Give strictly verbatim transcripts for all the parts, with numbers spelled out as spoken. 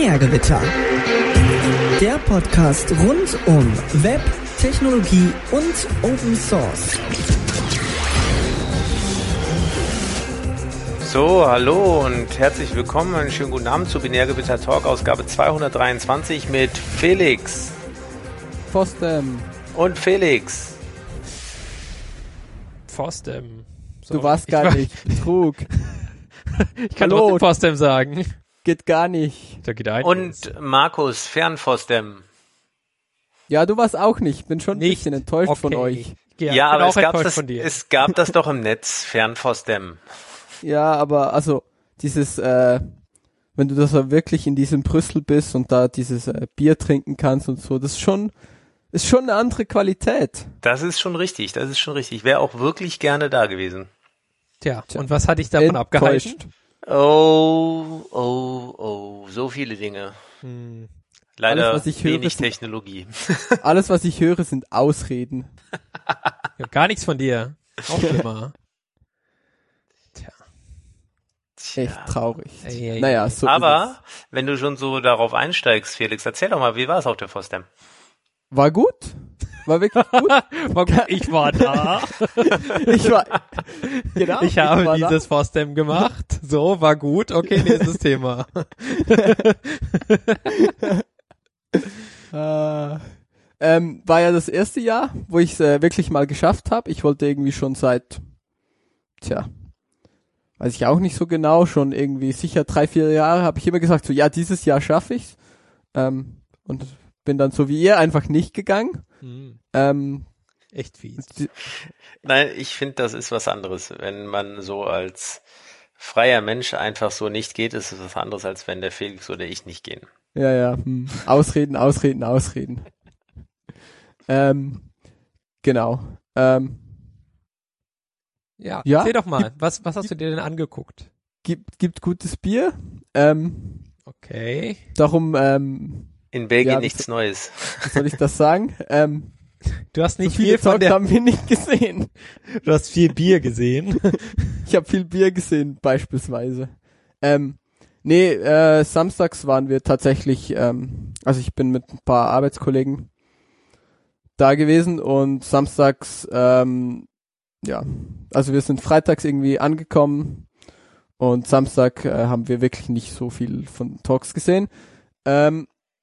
Binärgewitter. Der Podcast rund um Web, Technologie und Open Source. So, hallo und herzlich willkommen. Einen schönen guten Abend zu Binärgewitter Talk, Ausgabe zweihundertdreiundzwanzig mit Felix. Fosdem. Und Felix. Fosdem. So. Du warst gar ich war, nicht. Betrug. Ich kann Hallo. trotzdem Fosdem sagen. Geht gar nicht. Da geht ein. Und Markus, Fernfosdem. Ja, du warst auch nicht. Bin schon ein Nicht. bisschen enttäuscht Okay. von euch. Ja, Ja, aber auch es gab, enttäuscht das, von dir. es gab das doch im Netz, Fernfosdem. Ja, aber also dieses, äh, wenn du das so wirklich in diesem Brüssel bist und da dieses äh, Bier trinken kannst und so, das ist schon, ist schon eine andere Qualität. Das ist schon richtig, das ist schon richtig. Ich wäre auch wirklich gerne da gewesen. Tja, Tja. und was hat dich davon abgehalten? Enttäuscht. Oh, oh, oh, so viele Dinge. Hm. Leider Alles, was ich höre, wenig sind- Technologie. Alles, was ich höre, sind Ausreden. Ja, gar nichts von dir. Auch schlimmer. Tja. Echt traurig. Ey, ey, naja, ey. so Aber ist wenn du schon so darauf einsteigst, Felix, erzähl doch mal, wie war es auf der Fosdem? es. War gut. War wirklich gut. War gut, ich war da. Ich war, genau. Ich habe war da. dieses Fosdem gemacht. So, war gut. Okay, nächstes Thema. Äh, ähm, war ja das erste Jahr, wo ich es äh, wirklich mal geschafft habe. Ich wollte irgendwie schon seit, tja, weiß ich auch nicht so genau, schon irgendwie sicher drei, vier Jahre habe ich immer gesagt, so ja, dieses Jahr schaffe ich's. Ähm, und bin dann so wie ihr einfach nicht gegangen. Hm, Ähm, echt fies. die, Nein, ich finde, das ist was anderes. Wenn man so als freier Mensch einfach so nicht geht, ist es was anderes, als wenn der Felix oder ich nicht gehen. ja, ja, hm. Ausreden, Ausreden, Ausreden. ähm, genau. Ähm, Ja, Ja, erzähl doch mal. Was, was hast du dir denn angeguckt? gibt, gibt gutes Bier. Ähm, Okay. darum, ähm, In Belgien Ja, nichts das- Neues. wie soll ich das sagen? Ähm, Du hast so nicht viele viel von Talks der, haben wir nicht gesehen. du hast viel Bier gesehen. Ich habe viel Bier gesehen, beispielsweise. Ähm, nee, äh, samstags waren wir tatsächlich, ähm, also ich bin mit ein paar Arbeitskollegen da gewesen und samstags, ähm, ja, also wir sind freitags irgendwie angekommen und Samstag äh, haben wir wirklich nicht so viel von Talks gesehen. Ähm,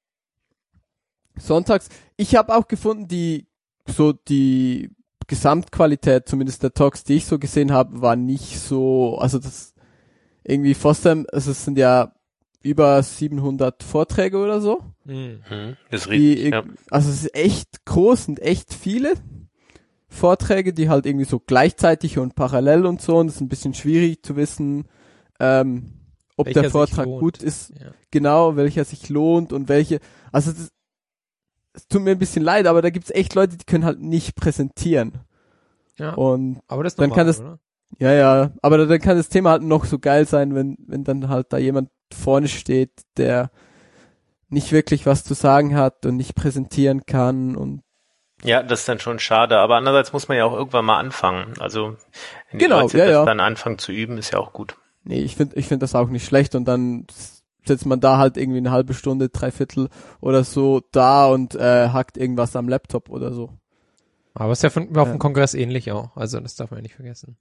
sonntags, ich habe auch gefunden, die so die Gesamtqualität, zumindest der Talks, die ich so gesehen habe, war nicht so, also das irgendwie Fosdem, also es sind ja über siebenhundert Vorträge oder so. Hm. Hm, ist Die, richtig, ja. Also es ist echt groß und echt viele Vorträge, die halt irgendwie so gleichzeitig und parallel und so, und es ist ein bisschen schwierig zu wissen, ähm, ob Welcher der sich Vortrag lohnt. gut ist, Ja. genau, welcher sich lohnt und welche, also das, es tut mir ein bisschen leid, aber da gibt's echt Leute, die können halt nicht präsentieren. Ja. Und Aber das ist Dann normal, kann das- oder? ja, ja, aber dann kann das Thema halt noch so geil sein, wenn, wenn dann halt da jemand vorne steht, der nicht wirklich was zu sagen hat und nicht präsentieren kann und Ja, das ist dann schon schade, aber andererseits muss man ja auch irgendwann mal anfangen. Also wenn die Genau, Leute ja, das ja. dann anfangen zu üben, ist ja auch gut. nee, ich finde ich finde das auch nicht schlecht und dann setzt man da halt irgendwie eine halbe Stunde, dreiviertel oder so da und äh, hackt irgendwas am Laptop oder so. Aber es ist ja von, auf Ja. dem Kongress ähnlich auch. Also das darf man ja nicht vergessen.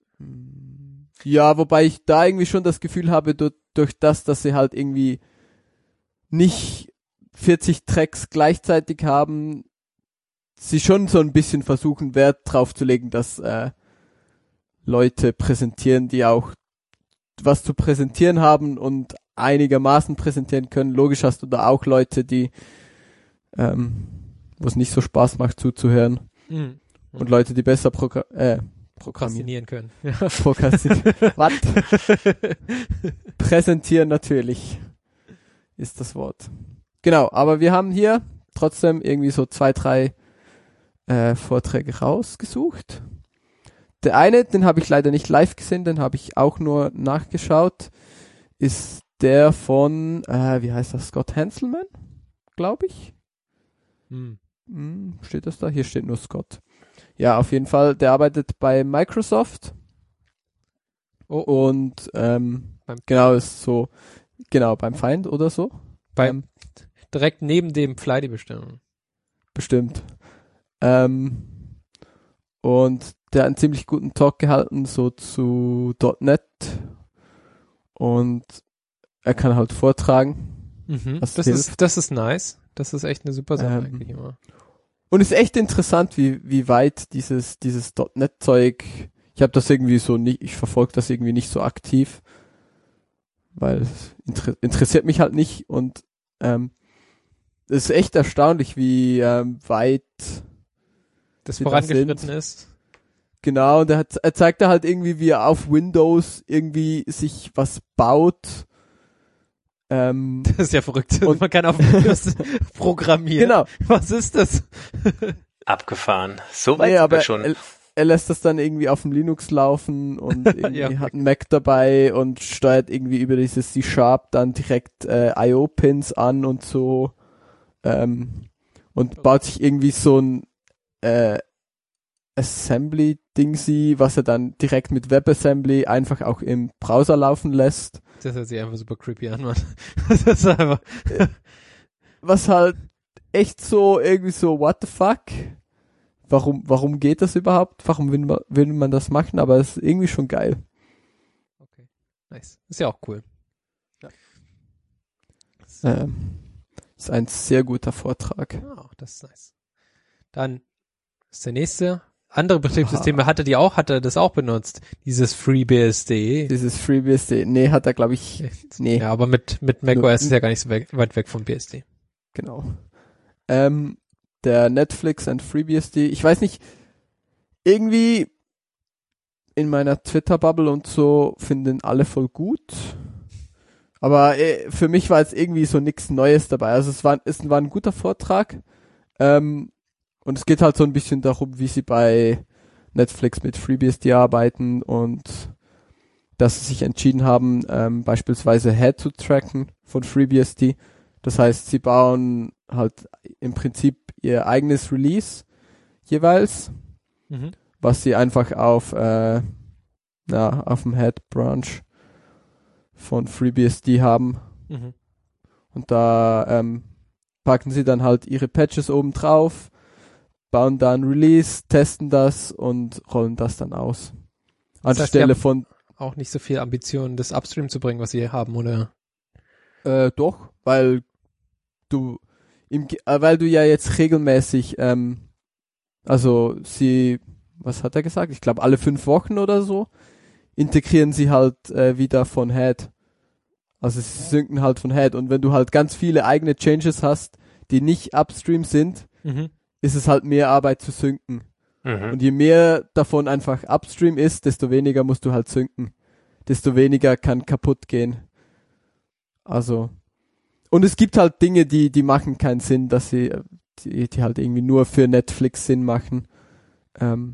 Ja, wobei ich da irgendwie schon das Gefühl habe, durch, durch das, dass sie halt irgendwie nicht vierzig Tracks gleichzeitig haben, sie schon so ein bisschen versuchen, Wert drauf zu legen, dass äh, Leute präsentieren, die auch was zu präsentieren haben und einigermaßen präsentieren können. Logisch hast du da auch Leute, die ähm, wo es nicht so Spaß macht zuzuhören Mhm. und Leute, die besser progr äh, Prokrastinieren programmieren. können. Prokrastinieren. Was? Präsentieren natürlich ist das Wort. Genau, aber wir haben hier trotzdem irgendwie so zwei, drei äh, Vorträge rausgesucht. Der eine, den habe ich leider nicht live gesehen, den habe ich auch nur nachgeschaut, ist der von, äh, wie heißt das, Scott Hanselman, glaube ich. Hm. Hm, steht das da? Hier steht nur Scott. Ja, auf jeden Fall, der arbeitet bei Microsoft. Oh. Und ähm, Beim- genau, ist so, genau, beim Feind oder so. Bei, Ähm, direkt neben dem Flighty-Bestellung. bestimmt. Ähm, und der hat einen ziemlich guten Talk gehalten, so zu .NET. Und er kann halt vortragen. Mhm. Was Das hilft. ist, das ist nice. Das ist echt eine super Sache Ähm, eigentlich immer. Und ist echt interessant, wie, wie weit dieses, dieses .NET-Zeug, ich habe das irgendwie so nicht, ich verfolge das irgendwie nicht so aktiv, weil es inter interessiert mich halt nicht und ähm, es ist echt erstaunlich, wie ähm, weit Das sie da vorangeschritten sind. ist. Genau, und er, hat, er zeigt da halt irgendwie, wie er auf Windows irgendwie sich was baut. Ähm, Das ist ja verrückt. Und- Man kann auf Windows programmieren. genau. Was ist das? Abgefahren. So weit Nee, sind aber wir schon. er, er lässt das dann irgendwie auf dem Linux laufen und irgendwie Ja, okay. hat einen Mac dabei und steuert irgendwie über dieses C-Sharp dann direkt äh, I O-Pins an und so ähm, und baut sich irgendwie so ein äh, Assembly-Dingsy, was er dann direkt mit WebAssembly einfach auch im Browser laufen lässt. Das hört sich einfach super creepy an, Mann. Das ist einfach. Was halt echt so irgendwie so, what the fuck? Warum, warum geht das überhaupt? Warum will man, will man das machen? Aber es ist irgendwie schon geil. Okay. Nice. Ist ja auch cool. Ja. Ähm, ist ein sehr guter Vortrag. Ah, das ist nice. Dann ist der nächste. Andere Betriebssysteme hatte die auch, hat er das auch benutzt. Dieses FreeBSD. Dieses FreeBSD. Nee, hat er, glaube ich, nee. Ja, aber mit, mit macOS ist ja gar nicht so weg, weit weg vom B S D. Genau. Ähm, der Netflix und FreeBSD. Ich weiß nicht, irgendwie in meiner Twitter-Bubble und so finden alle voll gut. Aber äh, für mich war jetzt irgendwie so nichts Neues dabei. Also es war, es war ein guter Vortrag. Ähm, und es geht halt so ein bisschen darum, wie sie bei Netflix mit FreeBSD arbeiten und dass sie sich entschieden haben, ähm, beispielsweise Head zu tracken von FreeBSD. Das heißt, sie bauen halt im Prinzip ihr eigenes Release jeweils, Mhm. was sie einfach auf, äh, na, auf dem Head Branch von FreeBSD haben. Mhm. Und da ähm, packen sie dann halt ihre Patches oben drauf, bauen da ein Release, testen das und rollen das dann aus. Das heißt, Anstelle die haben von, auch nicht so viel Ambition, das Upstream zu bringen, was sie haben, oder? äh, doch, weil du, im, Ge- äh, weil du ja jetzt regelmäßig, ähm, also sie, was hat er gesagt? Ich glaube alle fünf Wochen oder so, integrieren sie halt äh, wieder von Head. Also sie synken halt von Head. Und wenn du halt ganz viele eigene Changes hast, die nicht upstream sind, Mhm. ist es halt mehr Arbeit zu synken. Mhm. Und je mehr davon einfach upstream ist, desto weniger musst du halt synken. Desto weniger kann kaputt gehen. Also. Und es gibt halt Dinge, die, die machen keinen Sinn, dass sie, die, die halt irgendwie nur für Netflix Sinn machen. Ähm,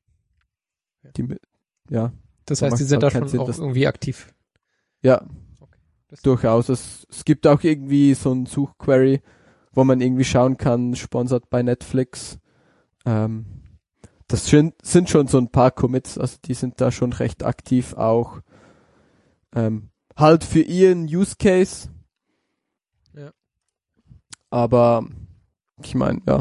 die, ja. Das Da heißt, macht sie es sind da halt keinen schon Sinn, auch dass- irgendwie aktiv. Ja. Das- Durchaus. Es, es gibt auch irgendwie so ein Suchquery, wo man irgendwie schauen kann, sponsert bei Netflix. Ähm, das sind, sind schon so ein paar Commits, also die sind da schon recht aktiv auch. Ähm, halt für ihren Use Case. Ja. Aber ich meine, ja.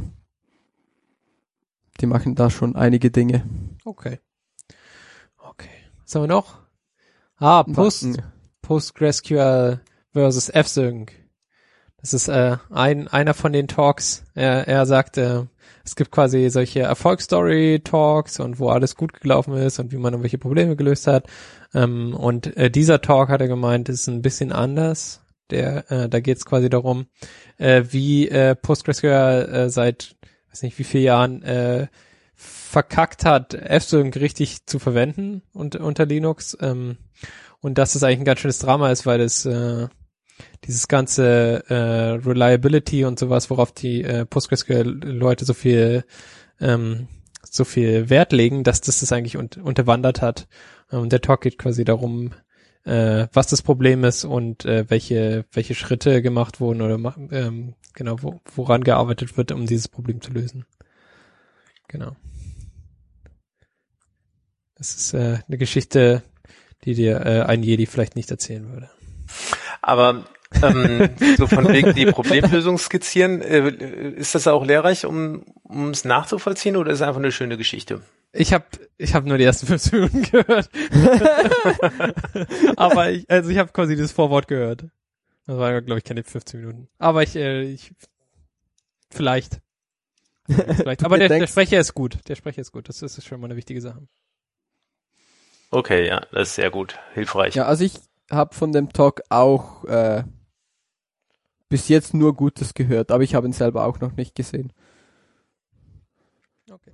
Die machen da schon einige Dinge. Okay. Okay. Was haben wir noch? Ah, Post, Warten. PostgreSQL versus F-Sync. Das ist äh, ein einer von den Talks. Er, er sagt, äh, es gibt quasi solche Erfolgsstory-Talks und wo alles gut gelaufen ist und wie man irgendwelche Probleme gelöst hat. Ähm, und äh, dieser Talk, hat er gemeint, ist ein bisschen anders. Der, äh, da geht es quasi darum, äh, wie äh, PostgreSQL äh, seit, weiß nicht wie vielen Jahren äh, verkackt hat, F-Sync richtig zu verwenden und, unter Linux. Ähm, und dass es eigentlich ein ganz schönes Drama ist, weil es äh, dieses ganze äh, Reliability und sowas, worauf die äh, PostgreSQL-Leute so viel ähm, so viel Wert legen, dass das das eigentlich un- unterwandert hat. Und der Talk geht quasi darum, äh, was das Problem ist und äh, welche welche Schritte gemacht wurden oder ma- ähm, genau wo, woran gearbeitet wird, um dieses Problem zu lösen. Genau. Das ist äh, eine Geschichte, die dir äh, ein Jedi vielleicht nicht erzählen würde. Aber ähm, so von wegen die Problemlösung skizzieren. Äh, ist das auch lehrreich, um um es nachzuvollziehen, oder ist es einfach eine schöne Geschichte? Ich habe ich hab nur die ersten fünf Minuten gehört. Aber ich, also ich habe quasi das Vorwort gehört. Das war, glaube ich, keine fünfzehn Minuten. Aber ich, äh, ich vielleicht. vielleicht. Aber der, der Sprecher ist gut. Der Sprecher ist gut. Das ist schon mal eine wichtige Sache. Okay, ja, das ist sehr gut. Hilfreich. Ja, also ich habe von dem Talk auch äh, bis jetzt nur Gutes gehört, aber ich habe ihn selber auch noch nicht gesehen. Okay.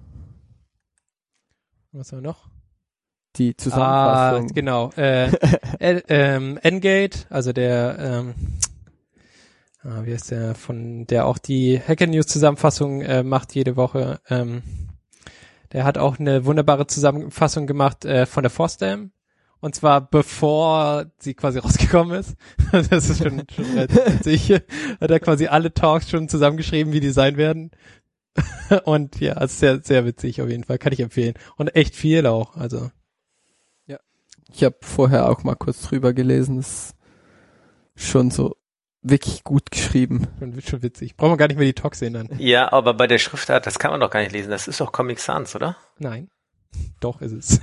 Was haben wir noch? Die Zusammenfassung. Ah, genau. Äh, äh, ähm, Engate, also der, ähm, ah, wie heißt der, von der auch die Hacker News Zusammenfassung äh, macht jede Woche. Ähm, der hat auch eine wunderbare Zusammenfassung gemacht äh, von der FOSDEM. Und zwar bevor sie quasi rausgekommen ist. Das ist schon, schon relativ witzig. Hat er quasi alle Talks schon zusammengeschrieben, wie die sein werden. Und ja, ist sehr, sehr witzig auf jeden Fall. Kann ich empfehlen. Und echt viel auch, also. Ja. Ich habe vorher auch mal kurz drüber gelesen. Das ist schon so wirklich gut geschrieben. Schon, schon witzig. Brauchen wir gar nicht mehr die Talks sehen dann. Ja, aber bei der Schriftart, das kann man doch gar nicht lesen. Das ist doch Comic Sans, oder? Nein. Doch, ist es.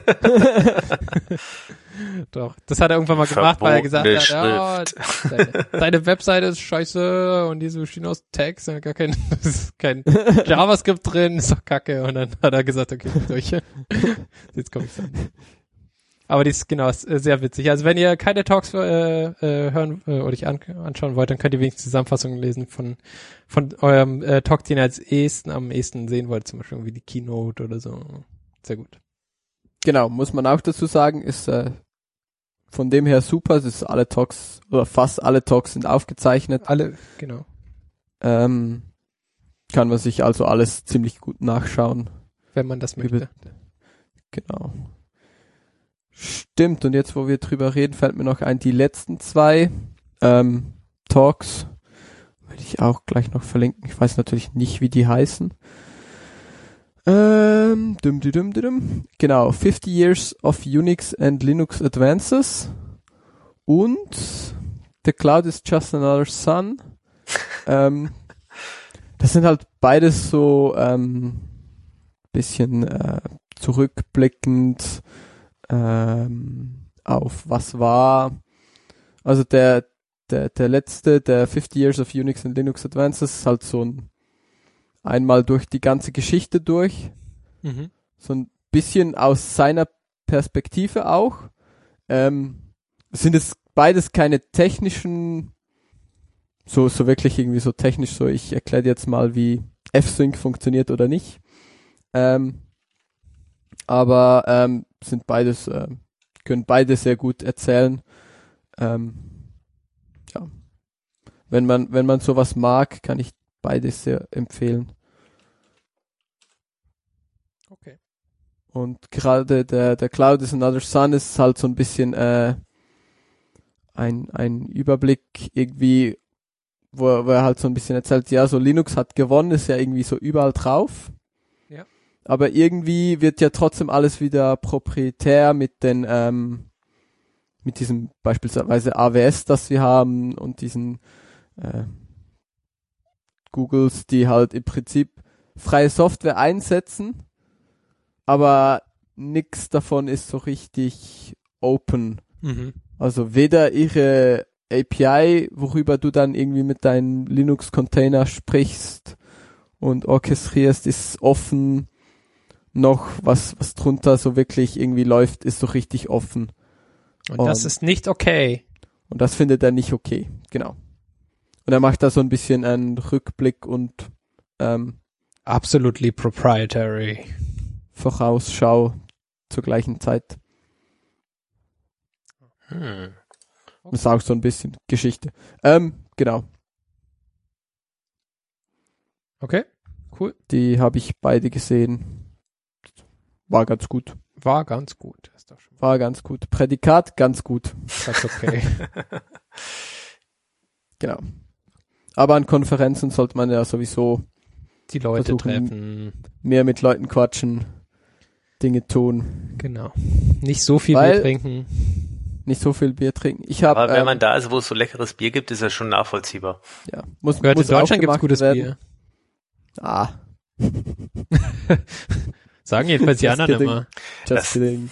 Doch. Das hat er irgendwann mal gemacht, weil er gesagt hat, ja, deine, deine Webseite ist scheiße und diese bestehen aus Tags, gar kein, ist kein JavaScript drin, ist doch kacke. Und dann hat er gesagt, okay, durch. Jetzt komme ich dann. Aber die ist, genau, ist sehr witzig. Also wenn ihr keine Talks äh, äh, hören äh, oder euch an, anschauen wollt, dann könnt ihr wenigstens Zusammenfassungen lesen von von eurem äh, Talk, den ihr als ehesten, am ehesten sehen wollt, zum Beispiel irgendwie die Keynote oder so. Sehr gut. Genau, muss man auch dazu sagen, ist äh, von dem her super. Es ist alle Talks, oder fast alle Talks sind aufgezeichnet. Alle, genau. Ähm, kann man sich also alles ziemlich gut nachschauen. Wenn man das möchte. Genau. Stimmt, und jetzt, wo wir drüber reden, fällt mir noch ein, die letzten zwei ähm, Talks würde ich auch gleich noch verlinken. Ich weiß natürlich nicht, wie die heißen. Ähm, dum, dum, dum, dum. Genau, fifty Years of Unix and Linux Advances und The Cloud is Just Another Sun. ähm, das sind halt beides so ähm, bisschen äh, zurückblickend ähm, auf was war. Also der der der letzte, der fifty Years of Unix and Linux Advances, ist halt so ein einmal durch die ganze Geschichte durch. Mhm. So ein bisschen aus seiner Perspektive auch. Ähm, sind es beides keine technischen, so, so wirklich irgendwie so technisch, so ich erkläre jetzt mal, wie F-Sync funktioniert oder nicht. Ähm, aber ähm, sind beides, äh, können beide sehr gut erzählen. Ähm, ja. Wenn man, wenn man sowas mag, kann ich beides sehr empfehlen. Okay. Und gerade der, der Cloud is Another Sun ist halt so ein bisschen äh, ein, ein Überblick irgendwie, wo, wo er halt so ein bisschen erzählt, ja, so Linux hat gewonnen, ist ja irgendwie so überall drauf. Ja. Aber irgendwie wird ja trotzdem alles wieder proprietär mit den, ähm, mit diesem beispielsweise A W S, das wir haben und diesen äh, Googles, die halt im Prinzip freie Software einsetzen, aber nix davon ist so richtig open. Mhm. Also weder ihre A P I, worüber du dann irgendwie mit deinem Linux-Container sprichst und orchestrierst, ist offen, noch was, was drunter so wirklich irgendwie läuft, ist so richtig offen. Und, und das ist nicht okay. Und das findet er nicht okay, genau. Und er macht da so ein bisschen einen Rückblick und ähm, absolutely proprietary. Vorausschau zur gleichen Zeit. Hm. Das ist auch so ein bisschen Geschichte. Ähm, genau. Okay, cool. Die habe ich beide gesehen. War ganz gut. War ganz gut. Ist doch schon War ganz gut. Prädikat, ganz gut. ganz okay. Genau. Aber an Konferenzen sollte man ja sowieso die Leute versuchen, treffen. Mehr mit Leuten quatschen, Dinge tun. Genau. Nicht so viel Weil, Bier trinken. nicht so viel Bier trinken. Ich hab, Aber wenn ähm, man da ist, wo es so leckeres Bier gibt, ist das schon nachvollziehbar. ja, muss, Gehört, muss in Deutschland auch gibt's gemacht gutes werden. Bier. Ah, Sagen jedenfalls die Just anderen kidding. immer. just Das- kidding.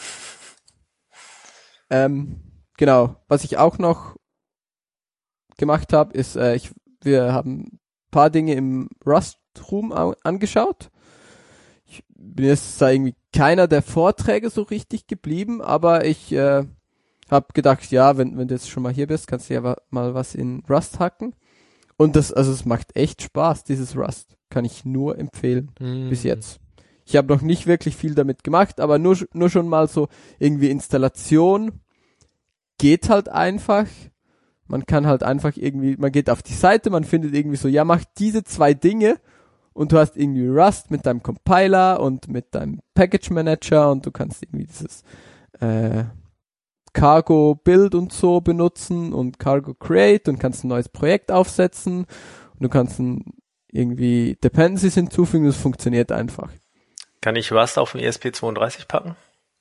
Ähm, genau, was ich auch noch gemacht habe, ist, äh, ich, wir haben ein paar Dinge im Rust-Room au- angeschaut. Ich bin jetzt da irgendwie keiner der Vorträge so richtig geblieben, aber ich äh, habe gedacht, ja, wenn, wenn du jetzt schon mal hier bist, kannst du ja wa- mal was in Rust hacken. Und das, also es macht echt Spaß, dieses Rust. Kann ich nur empfehlen, Mhm. bis jetzt. Ich habe noch nicht wirklich viel damit gemacht, aber nur, sch- nur schon mal so irgendwie Installation geht halt einfach. Man kann halt einfach irgendwie, man geht auf die Seite, man findet irgendwie so, ja, mach diese zwei Dinge und du hast irgendwie Rust mit deinem Compiler und mit deinem Package Manager und du kannst irgendwie dieses äh, Cargo Build und so benutzen und Cargo Create und kannst ein neues Projekt aufsetzen und du kannst ein, irgendwie Dependencies hinzufügen, das funktioniert einfach. Kann ich Rust auf den E S P zweiunddreißig packen?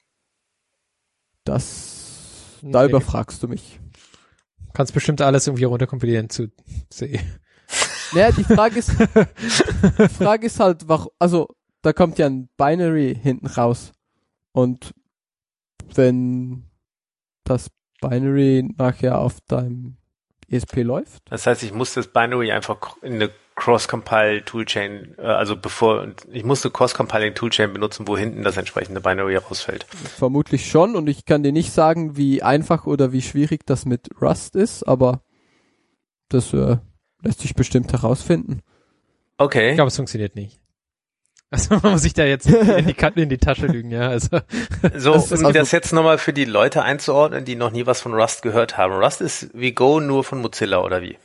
Das, da Nee. überfragst du mich. Kannst bestimmt alles irgendwie runterkompilieren zu C. Naja, die Frage ist, die Frage ist halt, warum, also, da kommt ja ein Binary hinten raus. Und wenn das Binary nachher auf deinem E S P läuft, Das heißt, ich muss das Binary einfach in eine Cross-Compile-Toolchain, äh, also bevor, ich muss eine Cross-Compiling-Toolchain benutzen, wo hinten das entsprechende Binary rausfällt. vermutlich schon. Und ich kann dir nicht sagen, wie einfach oder wie schwierig das mit Rust ist, aber das äh, lässt sich bestimmt herausfinden. Okay. Ich glaube, es funktioniert nicht. Also man muss sich da jetzt in die, Ka- in die Tasche lügen, ja. Also So, Das ist um also- das jetzt nochmal für die Leute einzuordnen, die noch nie was von Rust gehört haben. Rust ist wie Go, nur von Mozilla, oder wie?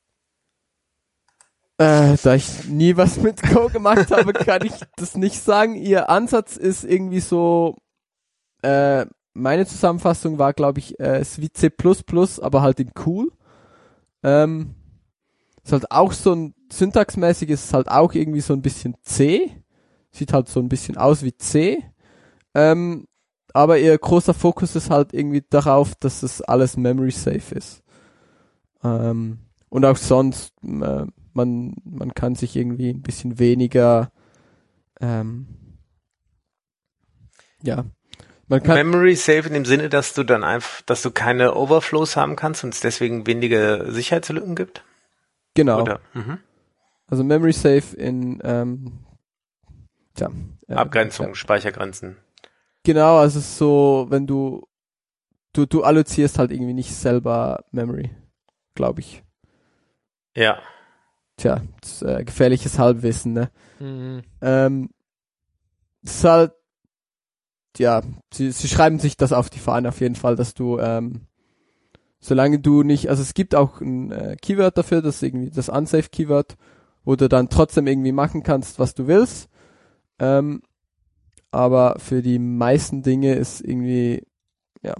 Äh, da ich nie was mit Go gemacht habe, kann ich das nicht sagen. Ihr Ansatz ist irgendwie so, äh, meine Zusammenfassung war, glaube ich, äh, es ist wie C plus plus, aber halt in cool. Ähm, ist halt auch so ein, syntaxmäßig ist es halt auch irgendwie so ein bisschen C. Sieht halt so ein bisschen aus wie C. Ähm, aber ihr großer Fokus ist halt irgendwie darauf, dass es alles memory safe ist. Ähm, und auch sonst, äh, man, man kann sich irgendwie ein bisschen weniger, ähm, ja, man kann, Memory Safe in dem Sinne, dass du dann einfach, dass du keine Overflows haben kannst und es deswegen weniger Sicherheitslücken gibt? genau, Oder? Mhm. also memory safe in, ähm, tja, äh, Abgrenzung, ja. Speichergrenzen. Genau, also es ist so, wenn du, du, du allozierst halt irgendwie nicht selber Memory, glaube ich. Ja. Tja, das ist, äh, gefährliches Halbwissen, ne? mhm. Ähm, es ist halt, ja, sie, sie schreiben sich das auf die Fahne auf jeden Fall, dass du, ähm, solange du nicht, also es gibt auch ein äh, Keyword dafür, das ist irgendwie das Unsafe-Keyword, wo du dann trotzdem irgendwie machen kannst, was du willst. Ähm, aber für die meisten Dinge ist irgendwie, ja,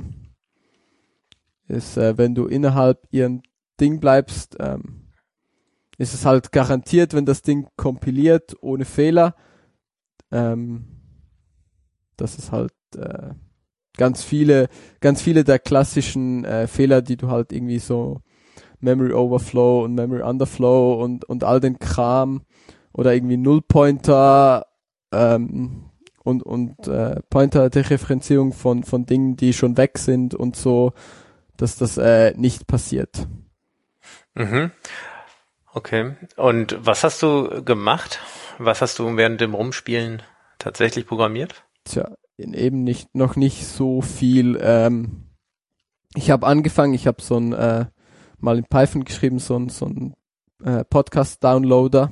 ist, äh, wenn du innerhalb ihrem Ding bleibst, ähm, ist es halt garantiert, wenn das Ding kompiliert ohne Fehler, ähm, das ist halt äh, ganz viele, ganz viele der klassischen äh, Fehler, die du halt irgendwie so Memory Overflow und Memory Underflow und und all den Kram oder irgendwie Nullpointer ähm, und und äh, Pointer-Dereferenzierung von von Dingen, die schon weg sind und so, dass das äh, nicht passiert. Mhm. Okay. Und was hast du gemacht? Was hast du während dem Rumspielen tatsächlich programmiert? Tja, eben nicht, noch nicht so viel. Ähm, ich habe angefangen, ich habe so ein, äh, mal in Python geschrieben, so ein, so ein äh, Podcast-Downloader.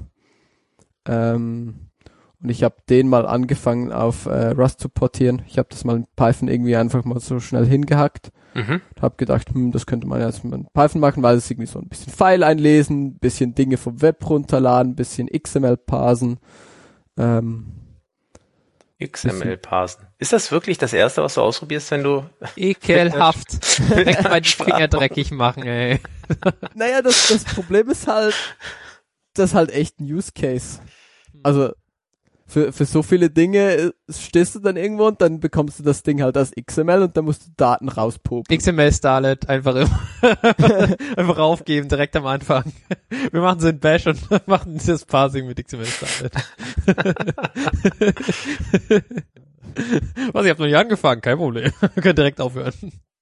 Ähm, und ich habe den mal angefangen auf äh, Rust zu portieren. Ich habe das mal in Python irgendwie einfach mal so schnell hingehackt. Mhm. Habe gedacht, hm, das könnte man jetzt mit Python machen, weil es irgendwie so ein bisschen File einlesen, bisschen Dinge vom Web runterladen, bisschen X M L parsen. Ähm, X M L parsen. Ist das wirklich das Erste, was du ausprobierst, wenn du Ekelhaft. Direkt mal die Finger dreckig machen, ey. Naja, das, das Problem ist halt, das ist halt echt ein Use Case. Also, für, für so viele Dinge stehst du dann irgendwo und dann bekommst du das Ding halt als X M L und dann musst du Daten rauspopeln. X M L Starlet, einfach immer, einfach aufgeben, direkt am Anfang. Wir machen so ein Bash und machen das Parsing mit X M L Starlet. Was, ich hab noch nicht angefangen, kein Problem. Wir können direkt aufhören.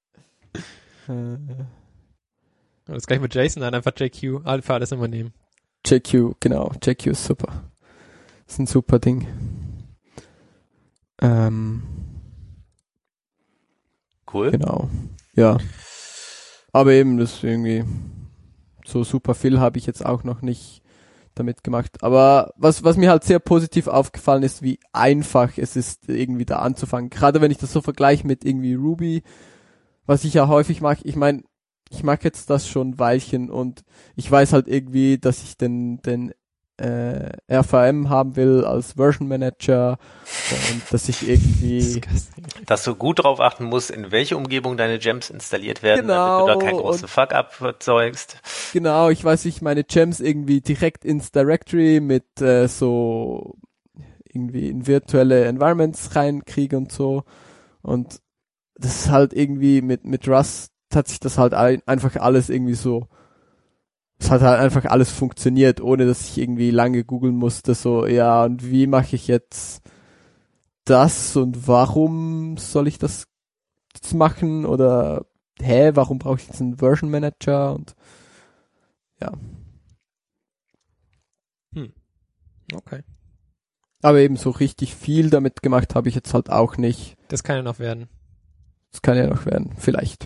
Das gleich mit JSON an, einfach J Q, Alpha, alles immer nehmen. J Q, genau, J Q ist super. Ist ein super Ding. Ähm, Cool. genau, ja. Aber eben, das ist irgendwie so super viel habe ich jetzt auch noch nicht damit gemacht. Aber was, was mir halt sehr positiv aufgefallen ist, wie einfach es ist, irgendwie da anzufangen. Gerade wenn ich das so vergleiche mit irgendwie Ruby, was ich ja häufig mag. Ich meine, ich mag jetzt das schon ein Weilchen und ich weiß halt irgendwie, dass ich den, den äh, R V M haben will als Version Manager und dass ich irgendwie... Dass du gut drauf achten musst, in welche Umgebung deine Gems installiert werden, Genau, damit du da keinen großen Fuck-up erzeugst. Genau, ich weiß, wie ich meine Gems irgendwie direkt ins Directory mit äh, so irgendwie in virtuelle Environments reinkriege und so. Und das ist halt irgendwie mit mit Rust hat sich das halt ein, einfach alles irgendwie so, es hat halt einfach alles funktioniert, ohne dass ich irgendwie lange googeln musste, so, ja, und wie mache ich jetzt das und warum soll ich das jetzt machen oder hä, warum brauche ich jetzt einen Version Manager und ja. Hm. Okay. Aber eben so richtig viel damit gemacht habe ich jetzt halt auch nicht. Das kann ja noch werden. Das kann ja noch werden, vielleicht.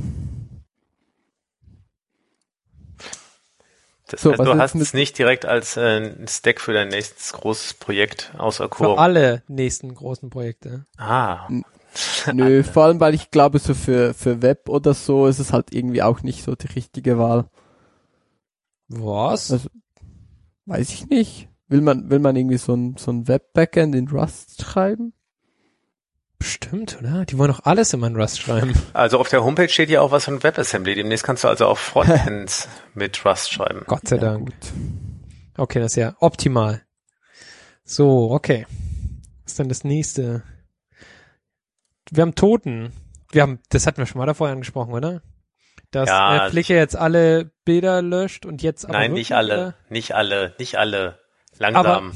Das So, heißt, was du ist hast mit- es nicht direkt als äh, Stack für dein nächstes großes Projekt außer Für Core. alle nächsten großen Projekte. Ah, Nö, vor allem, weil ich glaube, so für, für Web oder so ist es halt irgendwie auch nicht so die richtige Wahl. Was? Also, weiß ich nicht. Will man, will man irgendwie so ein, so ein Web-Backend in Rust schreiben? Bestimmt, oder? Die wollen doch alles immer in Rust schreiben. also auf der Homepage steht ja auch was von WebAssembly. Demnächst kannst du also auch Frontends mit Rust schreiben. Gott sei Ja, Dank. gut. Okay, das ist ja optimal. So, okay. Was ist denn das nächste? Wir haben Toten. Wir haben, das hatten wir schon mal davor angesprochen, oder? Dass Ja, äh, Flickr jetzt alle Bilder löscht und jetzt aber Nein, wirklich, nicht alle, oder? nicht alle, nicht alle. Aber Langsam.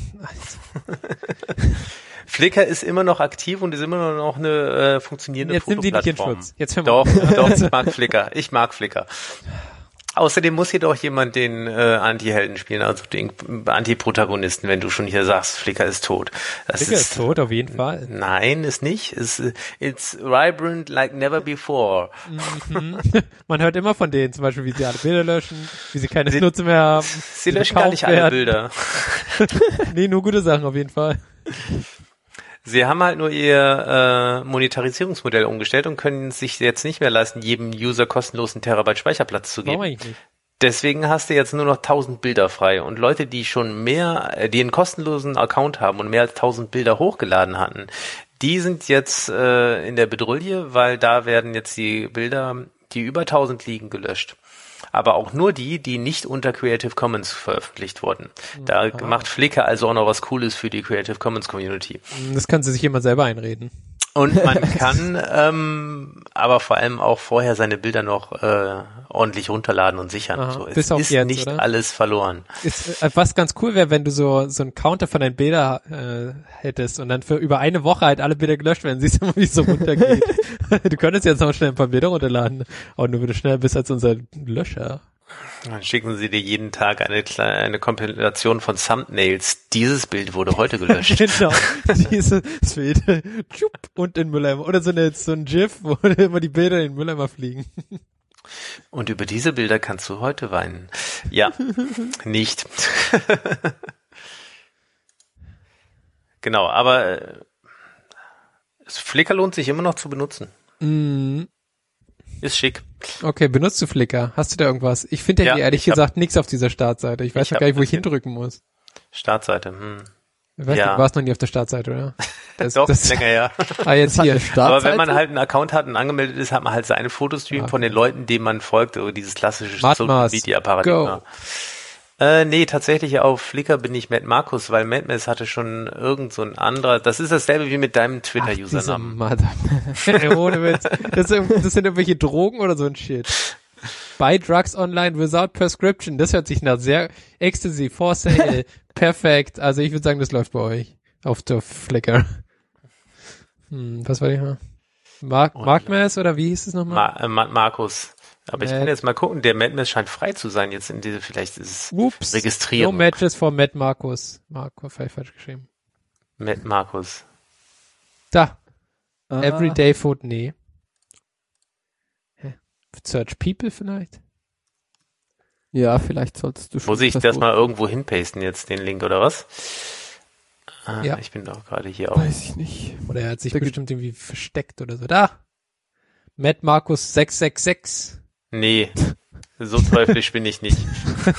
Flickr ist immer noch aktiv und ist immer noch eine äh, funktionierende jetzt nimm die nicht in Fotoplattform. Schutz. Jetzt hör mal. Doch, doch, ich mag Flickr. Ich mag Flickr. Außerdem muss jedoch jemand den äh, Anti-Helden spielen, also den Anti-Protagonisten, wenn du schon hier sagst, Flickr ist tot. Das Flickr ist tot, auf jeden Fall. Nein, ist nicht. Ist, it's vibrant like never before. Mhm. Man hört immer von denen, zum Beispiel, wie sie alle Bilder löschen, wie sie keine Sie- Nutze mehr haben. Sie löschen gar nicht alle werden. Bilder. Nee, nur gute Sachen auf jeden Fall. Sie haben halt nur ihr äh, Monetarisierungsmodell umgestellt und können es sich jetzt nicht mehr leisten, jedem User kostenlosen Terabyte Speicherplatz zu Warum geben. eigentlich nicht? Deswegen hast du jetzt nur noch tausend Bilder frei. Und Leute, die schon mehr, äh, die einen kostenlosen Account haben und mehr als tausend Bilder hochgeladen hatten, die sind jetzt äh, in der Bedrulle, weil da werden jetzt die Bilder, die über tausend liegen, gelöscht. Aber auch nur die, die nicht unter Creative Commons veröffentlicht wurden. Da Ah. macht Flickr also auch noch was Cooles für die Creative Commons Community. Das kann sie sich jemand selber einreden. Und man kann ähm, aber vor allem auch vorher seine Bilder noch äh, ordentlich runterladen und sichern. Aha, So, es bis auf ist jetzt, nicht oder? alles verloren. Ist, äh, was ganz cool wäre, wenn du so so einen Counter von deinen Bildern äh, hättest und dann für über eine Woche halt alle Bilder gelöscht werden, siehst du mal, wie es so runtergeht. Du könntest jetzt noch schnell ein paar Bilder runterladen, aber nur wenn du schneller bist als unser Löscher. Dann schicken sie dir jeden Tag eine kleine eine Kompilation von Thumbnails. Dieses Bild wurde heute gelöscht. Genau, dieses Bild. Tschupp, und in den Mülleimer. Oder so, eine, so ein GIF, wo immer die Bilder in den Mülleimer fliegen. Und über diese Bilder kannst du heute weinen. Ja, nicht. Genau, aber äh, Flickr lohnt sich immer noch zu benutzen. Mm, Ist schick. okay, benutzt du Flickr? Hast du da irgendwas? Ich finde ja, Ja, ehrlich ich hab- gesagt nichts auf dieser Startseite. Ich weiß Ich noch hab gar nicht, wo ein ich bisschen. hindrücken muss. Startseite. Hm. Ich weiß Ja. nicht, du warst noch nie auf der Startseite, oder? Das, Doch, das, länger ja. ah, jetzt Das hat hier. eine Startseite? Aber wenn man halt einen Account hat und angemeldet ist, hat man halt seinen Fotostream Ah, von den okay. Leuten, denen man folgt, oder dieses klassische Matmas, Social Media Paradigma. go. Äh, nee, tatsächlich auf Flickr bin ich Matt Markus, weil Madness hatte schon irgend so ein anderer, das ist dasselbe wie mit deinem Twitter-Usernamen. Ohne Witz. Das sind, das sind irgendwelche Drogen oder so ein Shit. Buy drugs online without prescription. Das hört sich nach sehr Ecstasy, for sale, perfekt. Also ich würde sagen, das läuft bei euch auf der Flickr. Hm, was war ich mal? Mark, Markmas oder wie hieß es nochmal? Ma, äh, Ma, Markus. Aber ich Matt. kann jetzt mal gucken, der Madness scheint frei zu sein jetzt in diese, vielleicht ist es Ups. Registrierung. No matches for Matt Markus. Marco, falsch geschrieben. Matt Markus. Da. Ah. Everyday Food, nee. Hä? Search People vielleicht? Ja, vielleicht solltest du schon. Muss ich das versuchen. mal irgendwo hinpasten jetzt, den Link, oder was? Ah, Ja. Ich bin doch gerade hier auf. Weiß ich nicht. Oder er hat sich Da bestimmt irgendwie versteckt oder so. Da. Matt Markus sechs sechs sechs. Nee, so teuflisch bin ich nicht.